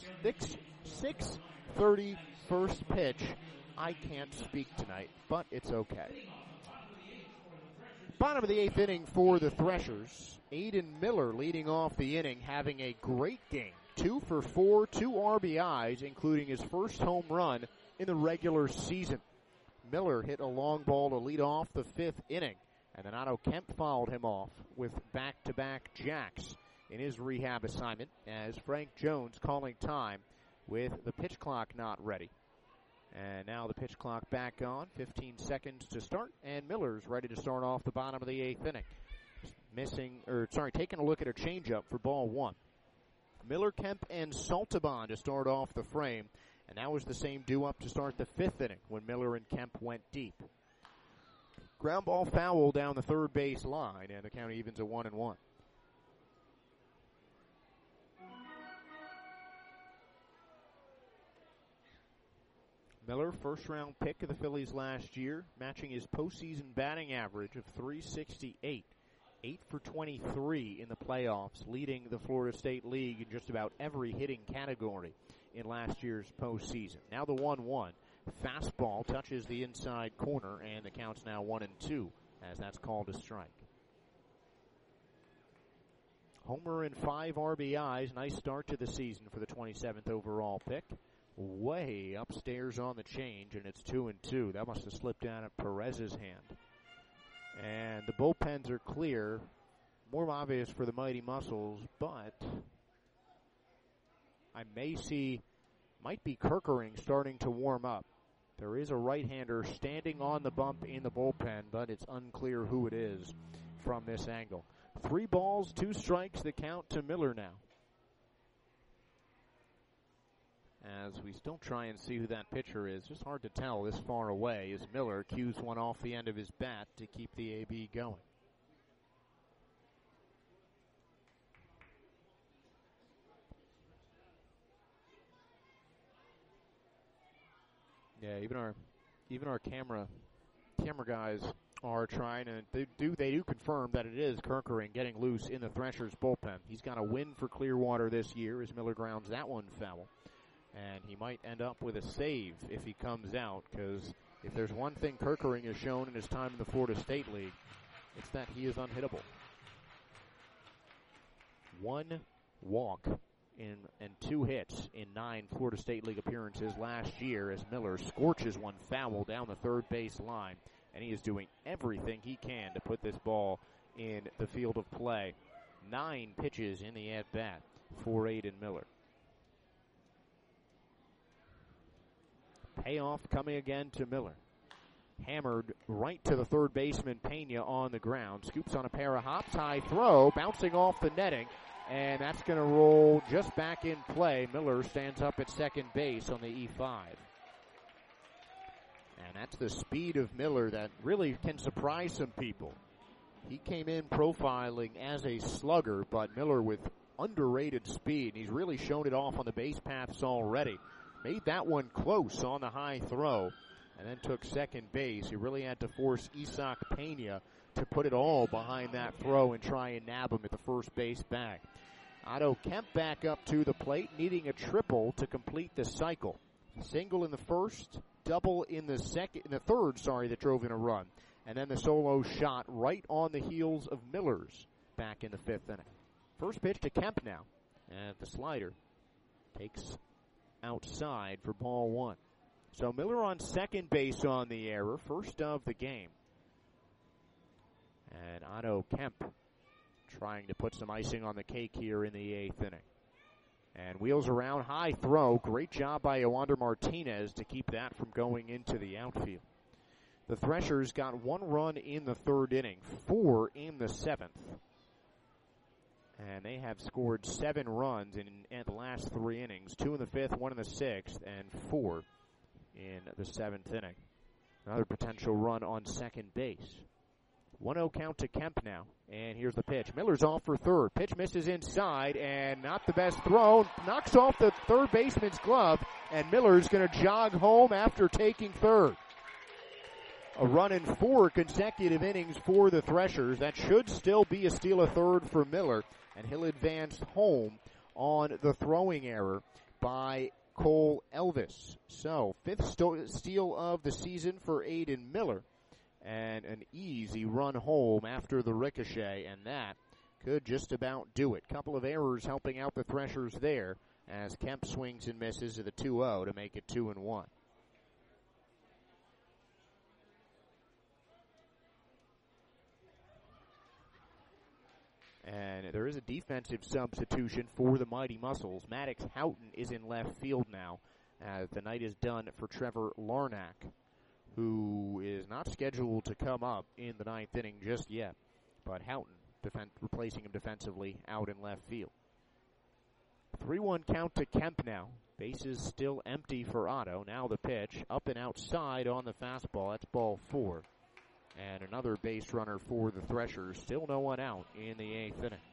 6:30 first pitch. I can't speak tonight, but it's okay. Bottom of the 8th inning for the Threshers. Aiden Miller leading off the inning, having a great game. 2 for 4, 2 RBIs, including his first home run in the regular season. Miller hit a long ball to lead off the 5th inning, and then Otto Kemp followed him off with back-to-back jacks in his rehab assignment, as Frank Jones calling time with the pitch clock not ready. And now the pitch clock back on, 15 seconds to start, and Miller's ready to start off the bottom of the 8th inning. Taking a look at a changeup for ball 1. Miller, Kemp, and Saltaban to start off the frame, and that was the same do-up to start the 5th inning when Miller and Kemp went deep. Ground ball foul down the third base line, and the count evens at 1-1. Miller, first-round pick of the Phillies last year, matching his postseason batting average of .368 8 for 23 in the playoffs, leading the Florida State League in just about every hitting category in last year's postseason. Now the 1-1. Fastball touches the inside corner, and the count's now 1-2 as that's called a strike. Homer and 5 RBIs. Nice start to the season for the 27th overall pick. Way upstairs on the change, and it's 2-2. That must have slipped down at Perez's hand. And the bullpens are clear. More obvious for the Mighty Muscles, but I might be Kerkering starting to warm up. There is a right-hander standing on the bump in the bullpen, but it's unclear who it is from this angle. 3 balls, 2 strikes, the count to Miller now. As we still try and see who that pitcher is, just hard to tell this far away as Miller cues one off the end of his bat to keep the AB going. Yeah, even our camera guys are trying, and they do confirm that it is Kerkering getting loose in the Threshers bullpen. He's got a win for Clearwater this year as Miller grounds that one foul. And he might end up with a save if he comes out, because if there's one thing Kerkering has shown in his time in the Florida State League, it's that he is unhittable. 1 walk and 2 hits in 9 Florida State League appearances last year as Miller scorches one foul down the third base line, and he is doing everything he can to put this ball in the field of play. 9 pitches in the at-bat for Aiden Miller. Payoff coming again to Miller. Hammered right to the third baseman, Pena, on the ground. Scoops on a pair of hops, high throw, bouncing off the netting, and that's going to roll just back in play. Miller stands up at second base on the E5. And that's the speed of Miller that really can surprise some people. He came in profiling as a slugger, but Miller with underrated speed. He's really shown it off on the base paths already. Made that one close on the high throw and then took second base. He really had to force Isaac Pena to put it all behind that throw and try and nab him at the first base bag. Otto Kemp back up to the plate, needing a triple to complete the cycle. Single in the first, double in the third, that drove in a run. And then the solo shot right on the heels of Miller's back in the 5th inning. First pitch to Kemp now. And the slider takes outside for ball 1. So Miller on second base on the error, first of the game. And Otto Kemp trying to put some icing on the cake here in the 8th inning. And wheels around, high throw. Great job by Yoander Martinez to keep that from going into the outfield. The Threshers got 1 run in the 3rd inning, 4 in the 7th. And they have scored 7 runs in the last 3 innings, 2 in the 5th, 1 in the 6th, and 4 in the 7th inning. Another potential run on second base. 1-0 count to Kemp now, and here's the pitch. Miller's off for third. Pitch misses inside, and not the best throw. Knocks off the third baseman's glove, and Miller's going to jog home after taking third. A run in 4 consecutive innings for the Threshers. That should still be a steal of third for Miller, and he'll advance home on the throwing error by Cole Elvis. So, 5th steal of the season for Aiden Miller, and an easy run home after the ricochet, and that could just about do it. Couple of errors helping out the Threshers there as Kemp swings and misses at the 2-0 to make it 2-1. And there is a defensive substitution for the Mighty Muscles. Maddox Houghton is in left field now, as the night is done for Trevor Larnack, who is not scheduled to come up in the 9th inning just yet. But Houghton replacing him defensively out in left field. 3-1 count to Kemp now. Bases still empty for Otto. Now the pitch, up and outside on the fastball. That's ball 4. And another base runner for the Threshers. Still no one out in the 8th inning.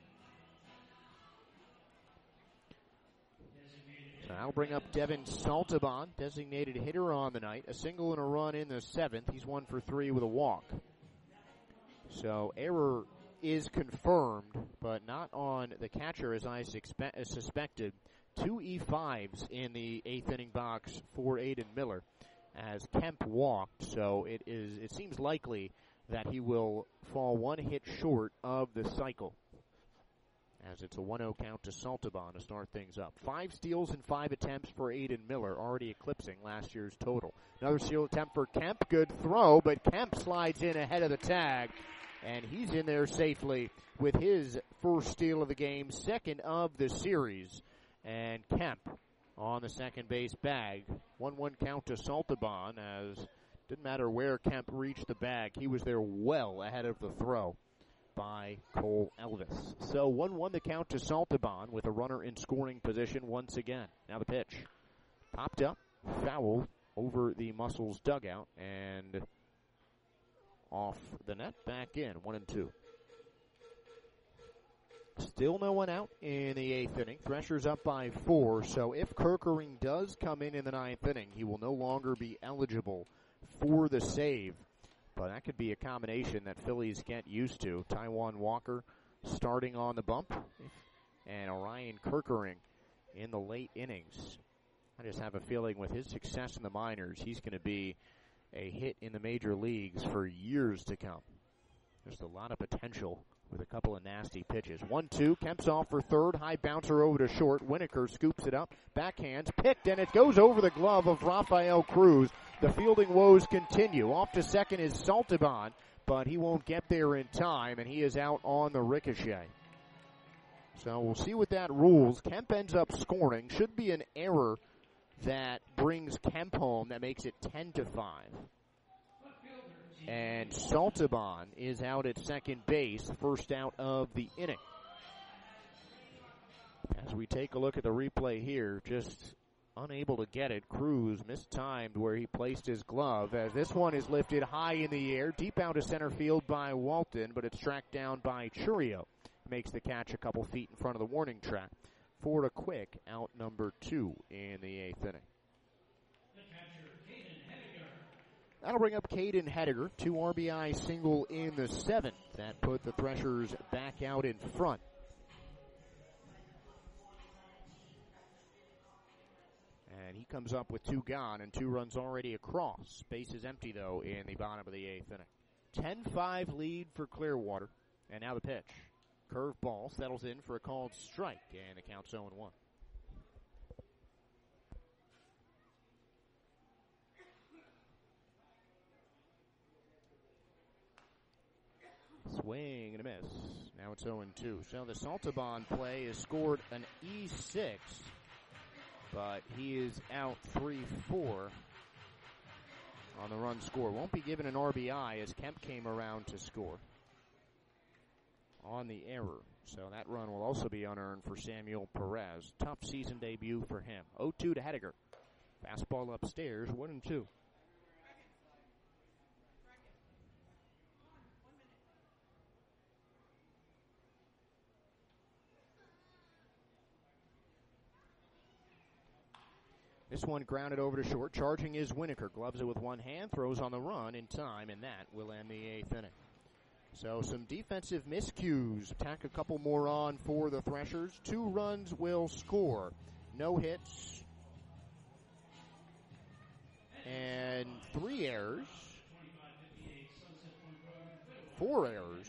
So that'll bring up Devin Saltabon, designated hitter on the night. A single and a run in the 7th. He's 1 for 3 with a walk. So error is confirmed, but not on the catcher as I suspected. 2 E5s in the 8th inning box for Aiden Miller as Kemp walked, so it seems likely that he will fall 1 hit short of the cycle, as it's a 1-0 count to Saltaban to start things up. 5 steals and 5 attempts for Aiden Miller, already eclipsing last year's total. Another steal attempt for Kemp. Good throw, but Kemp slides in ahead of the tag, and he's in there safely with his first steal of the game, second of the series. And Kemp on the second base bag. 1-1 count to Saltaban, as didn't matter where Kemp reached the bag. He was there well ahead of the throw by Cole Elvis. So 1-1 the count to Saltaban with a runner in scoring position once again. Now the pitch. Popped up, fouled over the Muscles dugout, and off the net, back in, 1-2. Still no one out in the 8th inning. Threshers up by 4, so if Kerkering does come in the 9th inning, he will no longer be eligible for the save. But that could be a combination that Phillies get used to. Taiwan Walker starting on the bump, and Orion Kerkering in the late innings. I just have a feeling with his success in the minors, he's going to be a hit in the major leagues for years to come. There's a lot of potential with a couple of nasty pitches. 1-2, Kemp's off for third, high bouncer over to short. Winokur scoops it up, backhands, picked, and it goes over the glove of Rafael Cruz. The fielding woes continue. Off to second is Saltaban, but he won't get there in time, and he is out on the ricochet. So we'll see what that rules. Kemp ends up scoring. Should be an error that brings Kemp home that makes it 10-5. And Saltaban is out at second base, first out of the inning. As we take a look at the replay here, just unable to get it. Cruz mistimed where he placed his glove, as this one is lifted high in the air, deep out to center field by Walton, but it's tracked down by Churio. Makes the catch a couple feet in front of the warning track. For a quick, out number 2 in the 8th inning. That'll bring up Caden Hediger, 2 RBI single in the 7th. That put the Threshers back out in front. And he comes up with 2 gone and 2 runs already across. Base is empty, though, in the bottom of the 8th inning. 10-5 lead for Clearwater. And now the pitch. Curve ball settles in for a called strike, and the count's 0-1. Swing and a miss. Now it's 0-2. So the Saltaban play has scored an E6, but he is out 3-4 on the run score. Won't be given an RBI as Kemp came around to score on the error. So that run will also be unearned for Samuel Perez. Tough season debut for him. 0-2 to Hediger. Fastball upstairs, 1-2. This one grounded over to short. Charging is Winokur. Gloves it with one hand, throws on the run in time, and that will end the 8th inning. So some defensive miscues. Tack a couple more on for the Threshers. 2 runs will score. No hits. And 3 errors. 4 errors.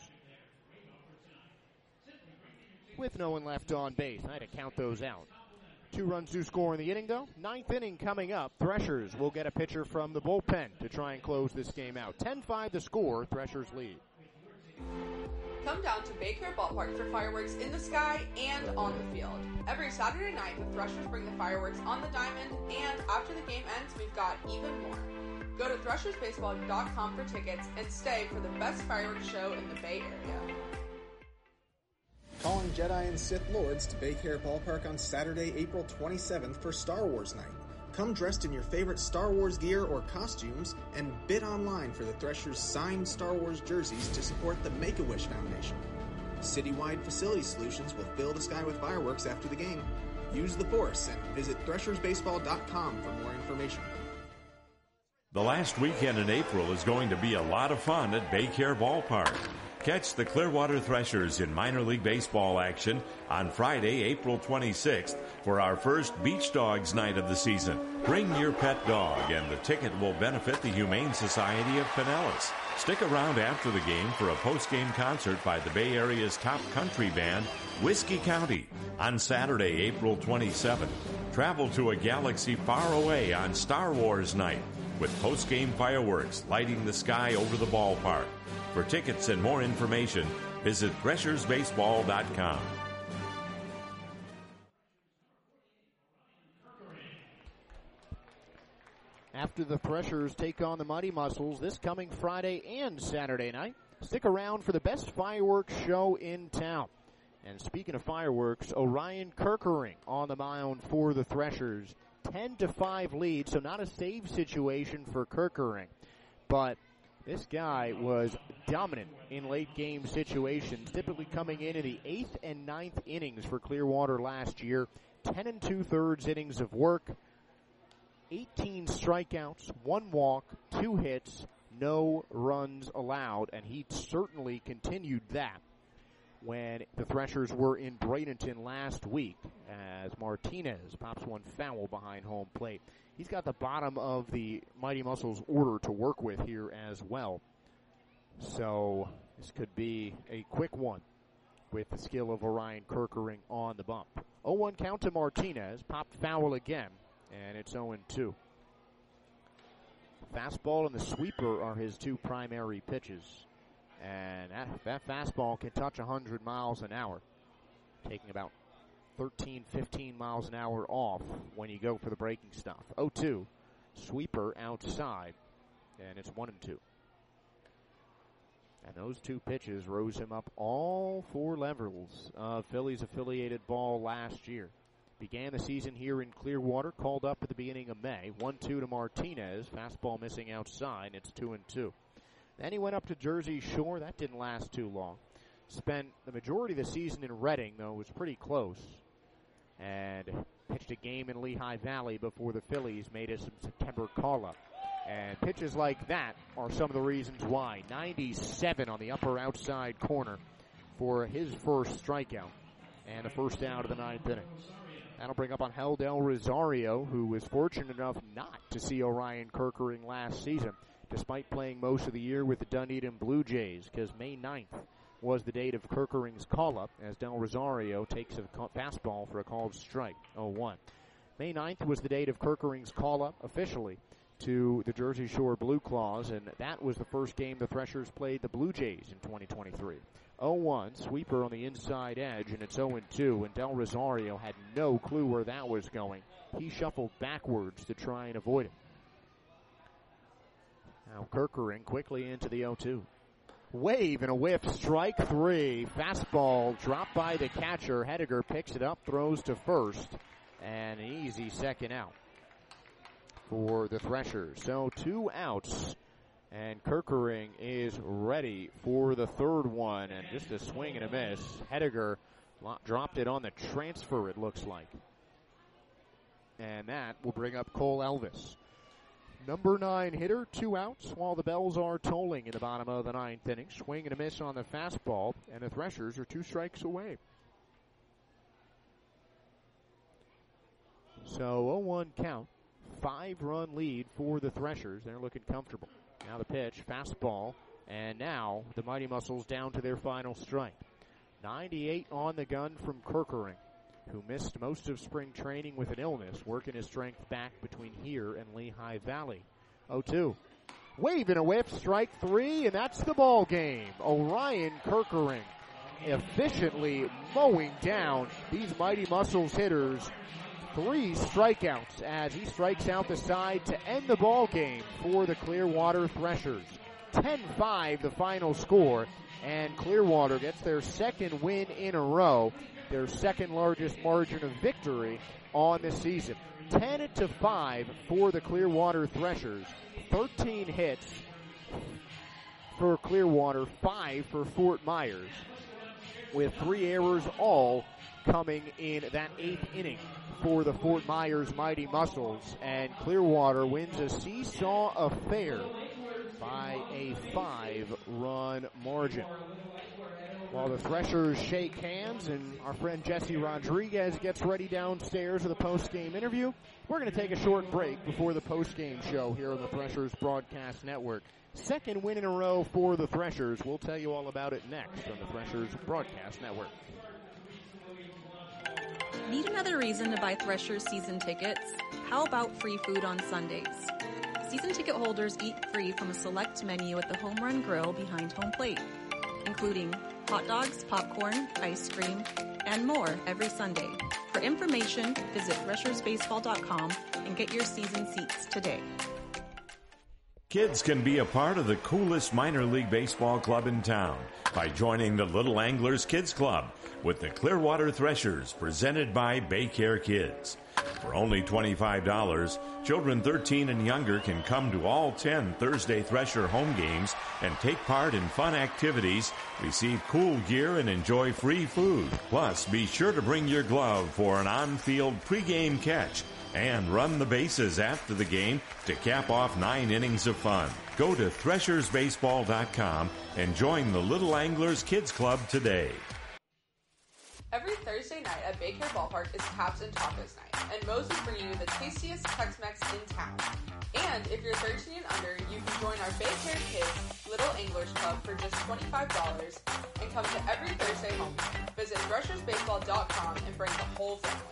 With no one left on base. I had to count those out. 2 runs do score in the inning, though. 9th inning coming up. Threshers will get a pitcher from the bullpen to try and close this game out. 10-5 the score. Threshers lead. Come down to Baycare Ballpark for fireworks in the sky and on the field. Every Saturday night, the Threshers bring the fireworks on the diamond, and after the game ends, we've got even more. Go to threshersbaseball.com for tickets and stay for the best fireworks show in the Bay Area. Calling Jedi and Sith Lords to Baycare Ballpark on Saturday, April 27th for Star Wars Night. Come dressed in your favorite Star Wars gear or costumes and bid online for the Threshers' signed Star Wars jerseys to support the Make-A-Wish Foundation. Citywide Facility Solutions will fill the sky with fireworks after the game. Use the Force and visit threshersbaseball.com for more information. The last weekend in April is going to be a lot of fun at Baycare Ballpark. Catch the Clearwater Threshers in minor league baseball action on Friday, April 26th for our first Beach Dogs night of the season. Bring your pet dog and the ticket will benefit the Humane Society of Pinellas. Stick around after the game for a post-game concert by the Bay Area's top country band, Whiskey County, on Saturday, April 27th. Travel to a galaxy far away on Star Wars night with post-game fireworks lighting the sky over the ballpark. For tickets and more information, visit threshersbaseball.com. After the Threshers take on the Mighty Muscles this coming Friday and Saturday night, stick around for the best fireworks show in town. And speaking of fireworks, Orion Kirkering on the mound for the Threshers. 10-5 lead, so not a save situation for Kirkering. But this guy was dominant in late game situations, typically coming in the 8th and 9th innings for Clearwater last year. 10 2/3 innings of work, 18 strikeouts, 1 walk, 2 hits, no runs allowed, and he certainly continued that when the Threshers were in Bradenton last week as Martinez pops one foul behind home plate. He's got the bottom of the Mighty Muscles order to work with here as well. So this could be a quick one with the skill of Orion Kirkering on the bump. 0-1 count to Martinez, popped foul again, and it's 0-2. Fastball and the sweeper are his two primary pitches. And that fastball can touch 100 miles an hour, taking about 13, 15 miles an hour off when you go for the breaking stuff. 0-2, sweeper outside, and it's 1-2. And those two pitches rose him up all 4 levels of Phillies affiliated ball last year. Began the season here in Clearwater, called up at the beginning of May. 1-2 to Martinez, fastball missing outside, it's 2-2. Then he went up to Jersey Shore. That didn't last too long. Spent the majority of the season in Reading, though it was pretty close. And pitched a game in Lehigh Valley before the Phillies made a September call-up. And pitches like that are some of the reasons why. 97 on the upper outside corner for his first strikeout. And a first out of the 9th inning. That'll bring up on Del Rosario, who was fortunate enough not to see Orion Kirkering last season, despite playing most of the year with the Dunedin Blue Jays, because May 9th was the date of Kirkering's call-up as Del Rosario takes a fastball for a called strike, 0-1. May 9th was the date of Kirkering's call-up officially to the Jersey Shore Blue Claws, and that was the first game the Threshers played the Blue Jays in 2023. 0-1, sweeper on the inside edge, and it's 0-2, and Del Rosario had no clue where that was going. He shuffled backwards to try and avoid it. Now Kirkering quickly into the 0-2. Wave and a whiff, strike 3. Fastball dropped by the catcher. Hediger picks it up, throws to first, and an easy second out for the Threshers. So 2 outs, and Kirkering is ready for the third one, and just a swing and a miss. Hediger dropped it on the transfer, it looks like. And that will bring up Cole Elvis. Number 9 hitter, 2 outs while the bells are tolling in the bottom of the 9th inning. Swing and a miss on the fastball, and the Threshers are 2 strikes away. So 0-1 count, 5-run lead for the Threshers. They're looking comfortable. Now the pitch, fastball, and now the Mighty Muscles down to their final strike. 98 on the gun from Kirkering, who missed most of spring training with an illness, working his strength back between here and Lehigh Valley. 0-2. Wave and a whiff, strike 3, and that's the ball game. Orion Kirkering efficiently mowing down these Mighty Muscles hitters. 3 strikeouts as he strikes out the side to end the ball game for the Clearwater Threshers. 10-5 the final score, and Clearwater gets their second win in a row, their second largest margin of victory on the season. 10-5 for the Clearwater Threshers. 13 hits for Clearwater, 5 for Fort Myers, with 3 errors all coming in that 8th inning for the Fort Myers Mighty Muscles, and Clearwater wins a seesaw affair by a 5 5-run margin. While the Threshers shake hands and our friend Jesse Rodriguez gets ready downstairs for the post-game interview, we're going to take a short break before the post-game show here on the Threshers Broadcast Network. Second win in a row for the Threshers. We'll tell you all about it next on the Threshers Broadcast Network. Need another reason to buy Threshers season tickets? How about free food on Sundays? Season ticket holders eat free from a select menu at the Home Run Grill behind home plate, including hot dogs, popcorn, ice cream, and more every Sunday. For information, visit threshersbaseball.com and get your season seats today. Kids can be a part of the coolest minor league baseball club in town by joining the Little Anglers Kids Club with the Clearwater Threshers, presented by Baycare Kids. For only $25, children 13 and younger can come to all 10 Thursday Thresher home games and take part in fun activities, receive cool gear, and enjoy free food. Plus, be sure to bring your glove for an on-field pregame catch and run the bases after the game to cap off 9 innings of fun. Go to threshersbaseball.com and join the Little Anglers Kids Club today. Every Thursday night at Baycare Ballpark is Taps and Tacos Night, and Moe's is bringing you the tastiest Tex-Mex in town. And if you're 13 and under, you can join our Baycare Kids Little Anglers Club for just $25 and come to every Thursday home game. Visit threshersbaseball.com and bring the whole family.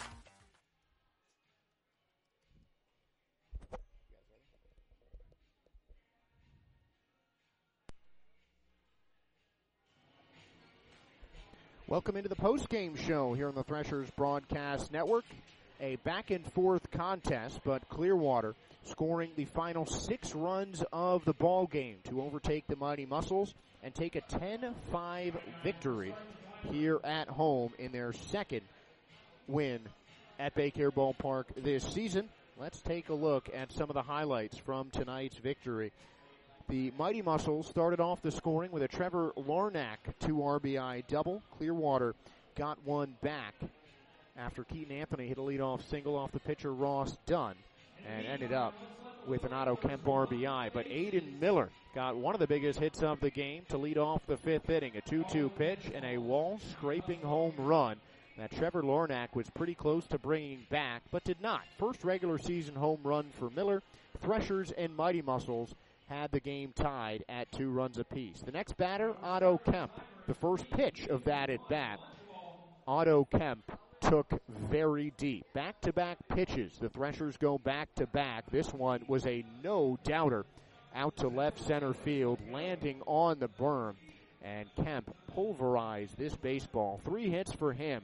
Welcome into the post-game show here on the Threshers Broadcast Network. A back-and-forth contest, but Clearwater scoring the final 6 runs of the ball game to overtake the Mighty Muscles and take a 10-5 victory here at home in their second win at Baycare Ballpark this season. Let's take a look at some of the highlights from tonight's victory. The Mighty Muscles started off the scoring with a Trevor Larnack 2 RBI double. Clearwater got one back after Keaton Anthony hit a leadoff single off the pitcher Ross Dunn and ended up with an Otto Kemp RBI. But Aiden Miller got one of the biggest hits of the game to lead off the 5th inning. A 2-2 pitch and a wall-scraping home run that Trevor Larnack was pretty close to bringing back, but did not. First regular season home run for Miller. Threshers and Mighty Muscles had the game tied at 2 runs apiece. The next batter, Otto Kemp. The first pitch of that at bat, Otto Kemp took very deep. Back-to-back pitches. The Threshers go back-to-back. This one was a no-doubter out to left center field, landing on the berm. And Kemp pulverized this baseball. 3 hits for him.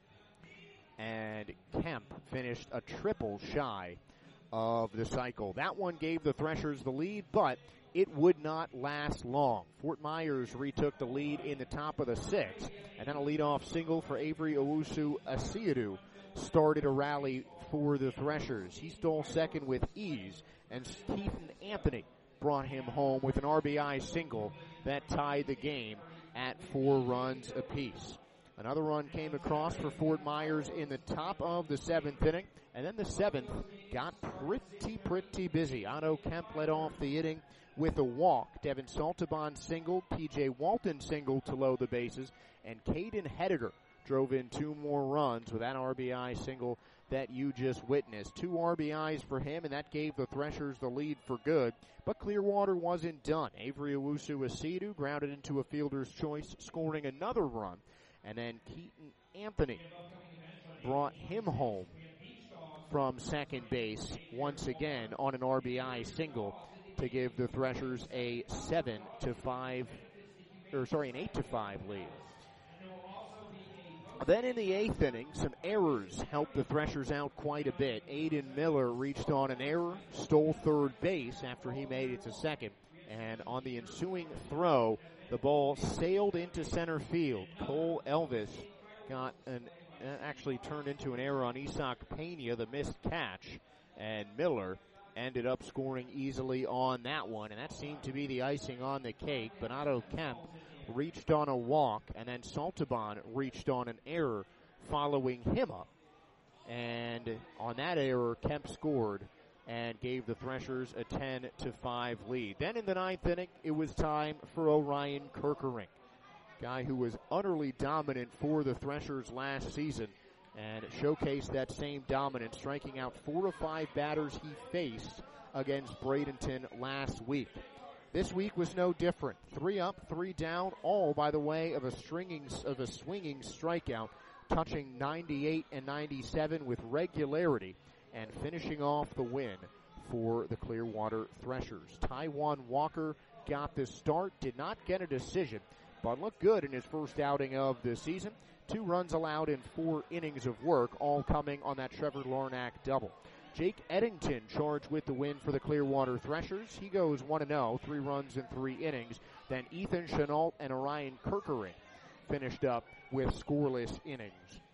And Kemp finished a triple shy of the cycle. That one gave the Threshers the lead, but it would not last long. Fort Myers retook the lead in the top of the 6th, and then a leadoff single for Avery Owusu-Asiedu started a rally for the Threshers. He stole second with ease, and Keaton Anthony brought him home with an RBI single that tied the game at 4 runs apiece. Another run came across for Fort Myers in the top of the 7th inning, and then the 7th got pretty busy. Otto Kemp led off the inning with a walk. Devin Saltabon singled, P.J. Walton singled to load the bases, and Caden Hediger drove in 2 more runs with that RBI single that you just witnessed. 2 RBIs for him, and that gave the Threshers the lead for good. But Clearwater wasn't done. Avery Owusu-Asiedu grounded into a fielder's choice, scoring another run. And then Keaton Anthony brought him home from second base once again on an RBI single to give the Threshers an 8-5 lead. Then in the 8th inning, some errors helped the Threshers out quite a bit. Aiden Miller reached on an error, stole third base after he made it to second. And on the ensuing throw, the ball sailed into center field. Cole Elvis got actually turned into an error on Isaac Pena, the missed catch. And Miller ended up scoring easily on that one. And that seemed to be the icing on the cake. But Otto Kemp reached on a walk, and then Saltabon reached on an error following him up. And on that error, Kemp scored and gave the Threshers a 10-5 lead. Then in the 9th inning, it was time for Orion Kerkering, guy who was utterly dominant for the Threshers last season and showcased that same dominance, striking out 4 of 5 batters he faced against Bradenton last week. This week was no different. 3 up, 3 down, all by the way of a swinging strikeout, touching 98 and 97 with regularity and finishing off the win for the Clearwater Threshers. Taiwan Walker got the start, did not get a decision, but looked good in his first outing of the season. 2 runs allowed in 4 innings of work, all coming on that Trevor Larnack double. Jake Eddington charged with the win for the Clearwater Threshers. He goes 1-0, 3 runs in 3 innings. Then Ethan Chenault and Orion Kerkering finished up with scoreless innings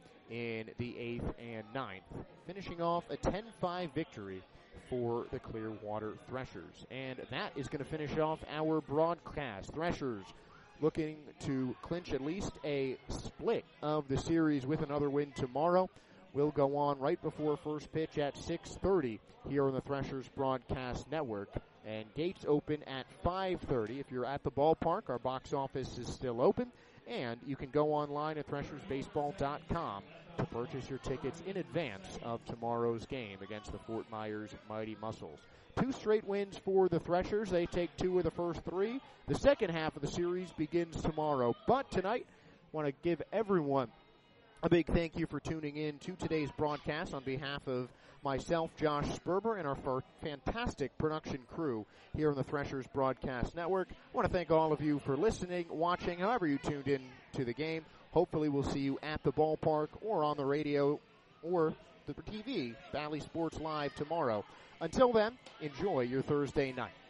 in the 8th and 9th, finishing off a 10-5 victory for the Clearwater Threshers. And that is going to finish off our broadcast. Threshers looking to clinch at least a split of the series with another win tomorrow. We'll go on right before first pitch at 6:30 here on the Threshers Broadcast Network. And gates open at 5:30. If you're at the ballpark, our box office is still open. And you can go online at threshersbaseball.com to purchase your tickets in advance of tomorrow's game against the Fort Myers Mighty Mussels. 2 straight wins for the Threshers. They take 2 of the first 3. The second half of the series begins tomorrow. But tonight, I want to give everyone a big thank you for tuning in to today's broadcast on behalf of myself, Josh Sperber, and our fantastic production crew here on the Threshers Broadcast Network. I want to thank all of you for listening, watching, however you tuned in to the game. Hopefully we'll see you at the ballpark or on the radio or the TV, Valley Sports Live tomorrow. Until then, enjoy your Thursday night.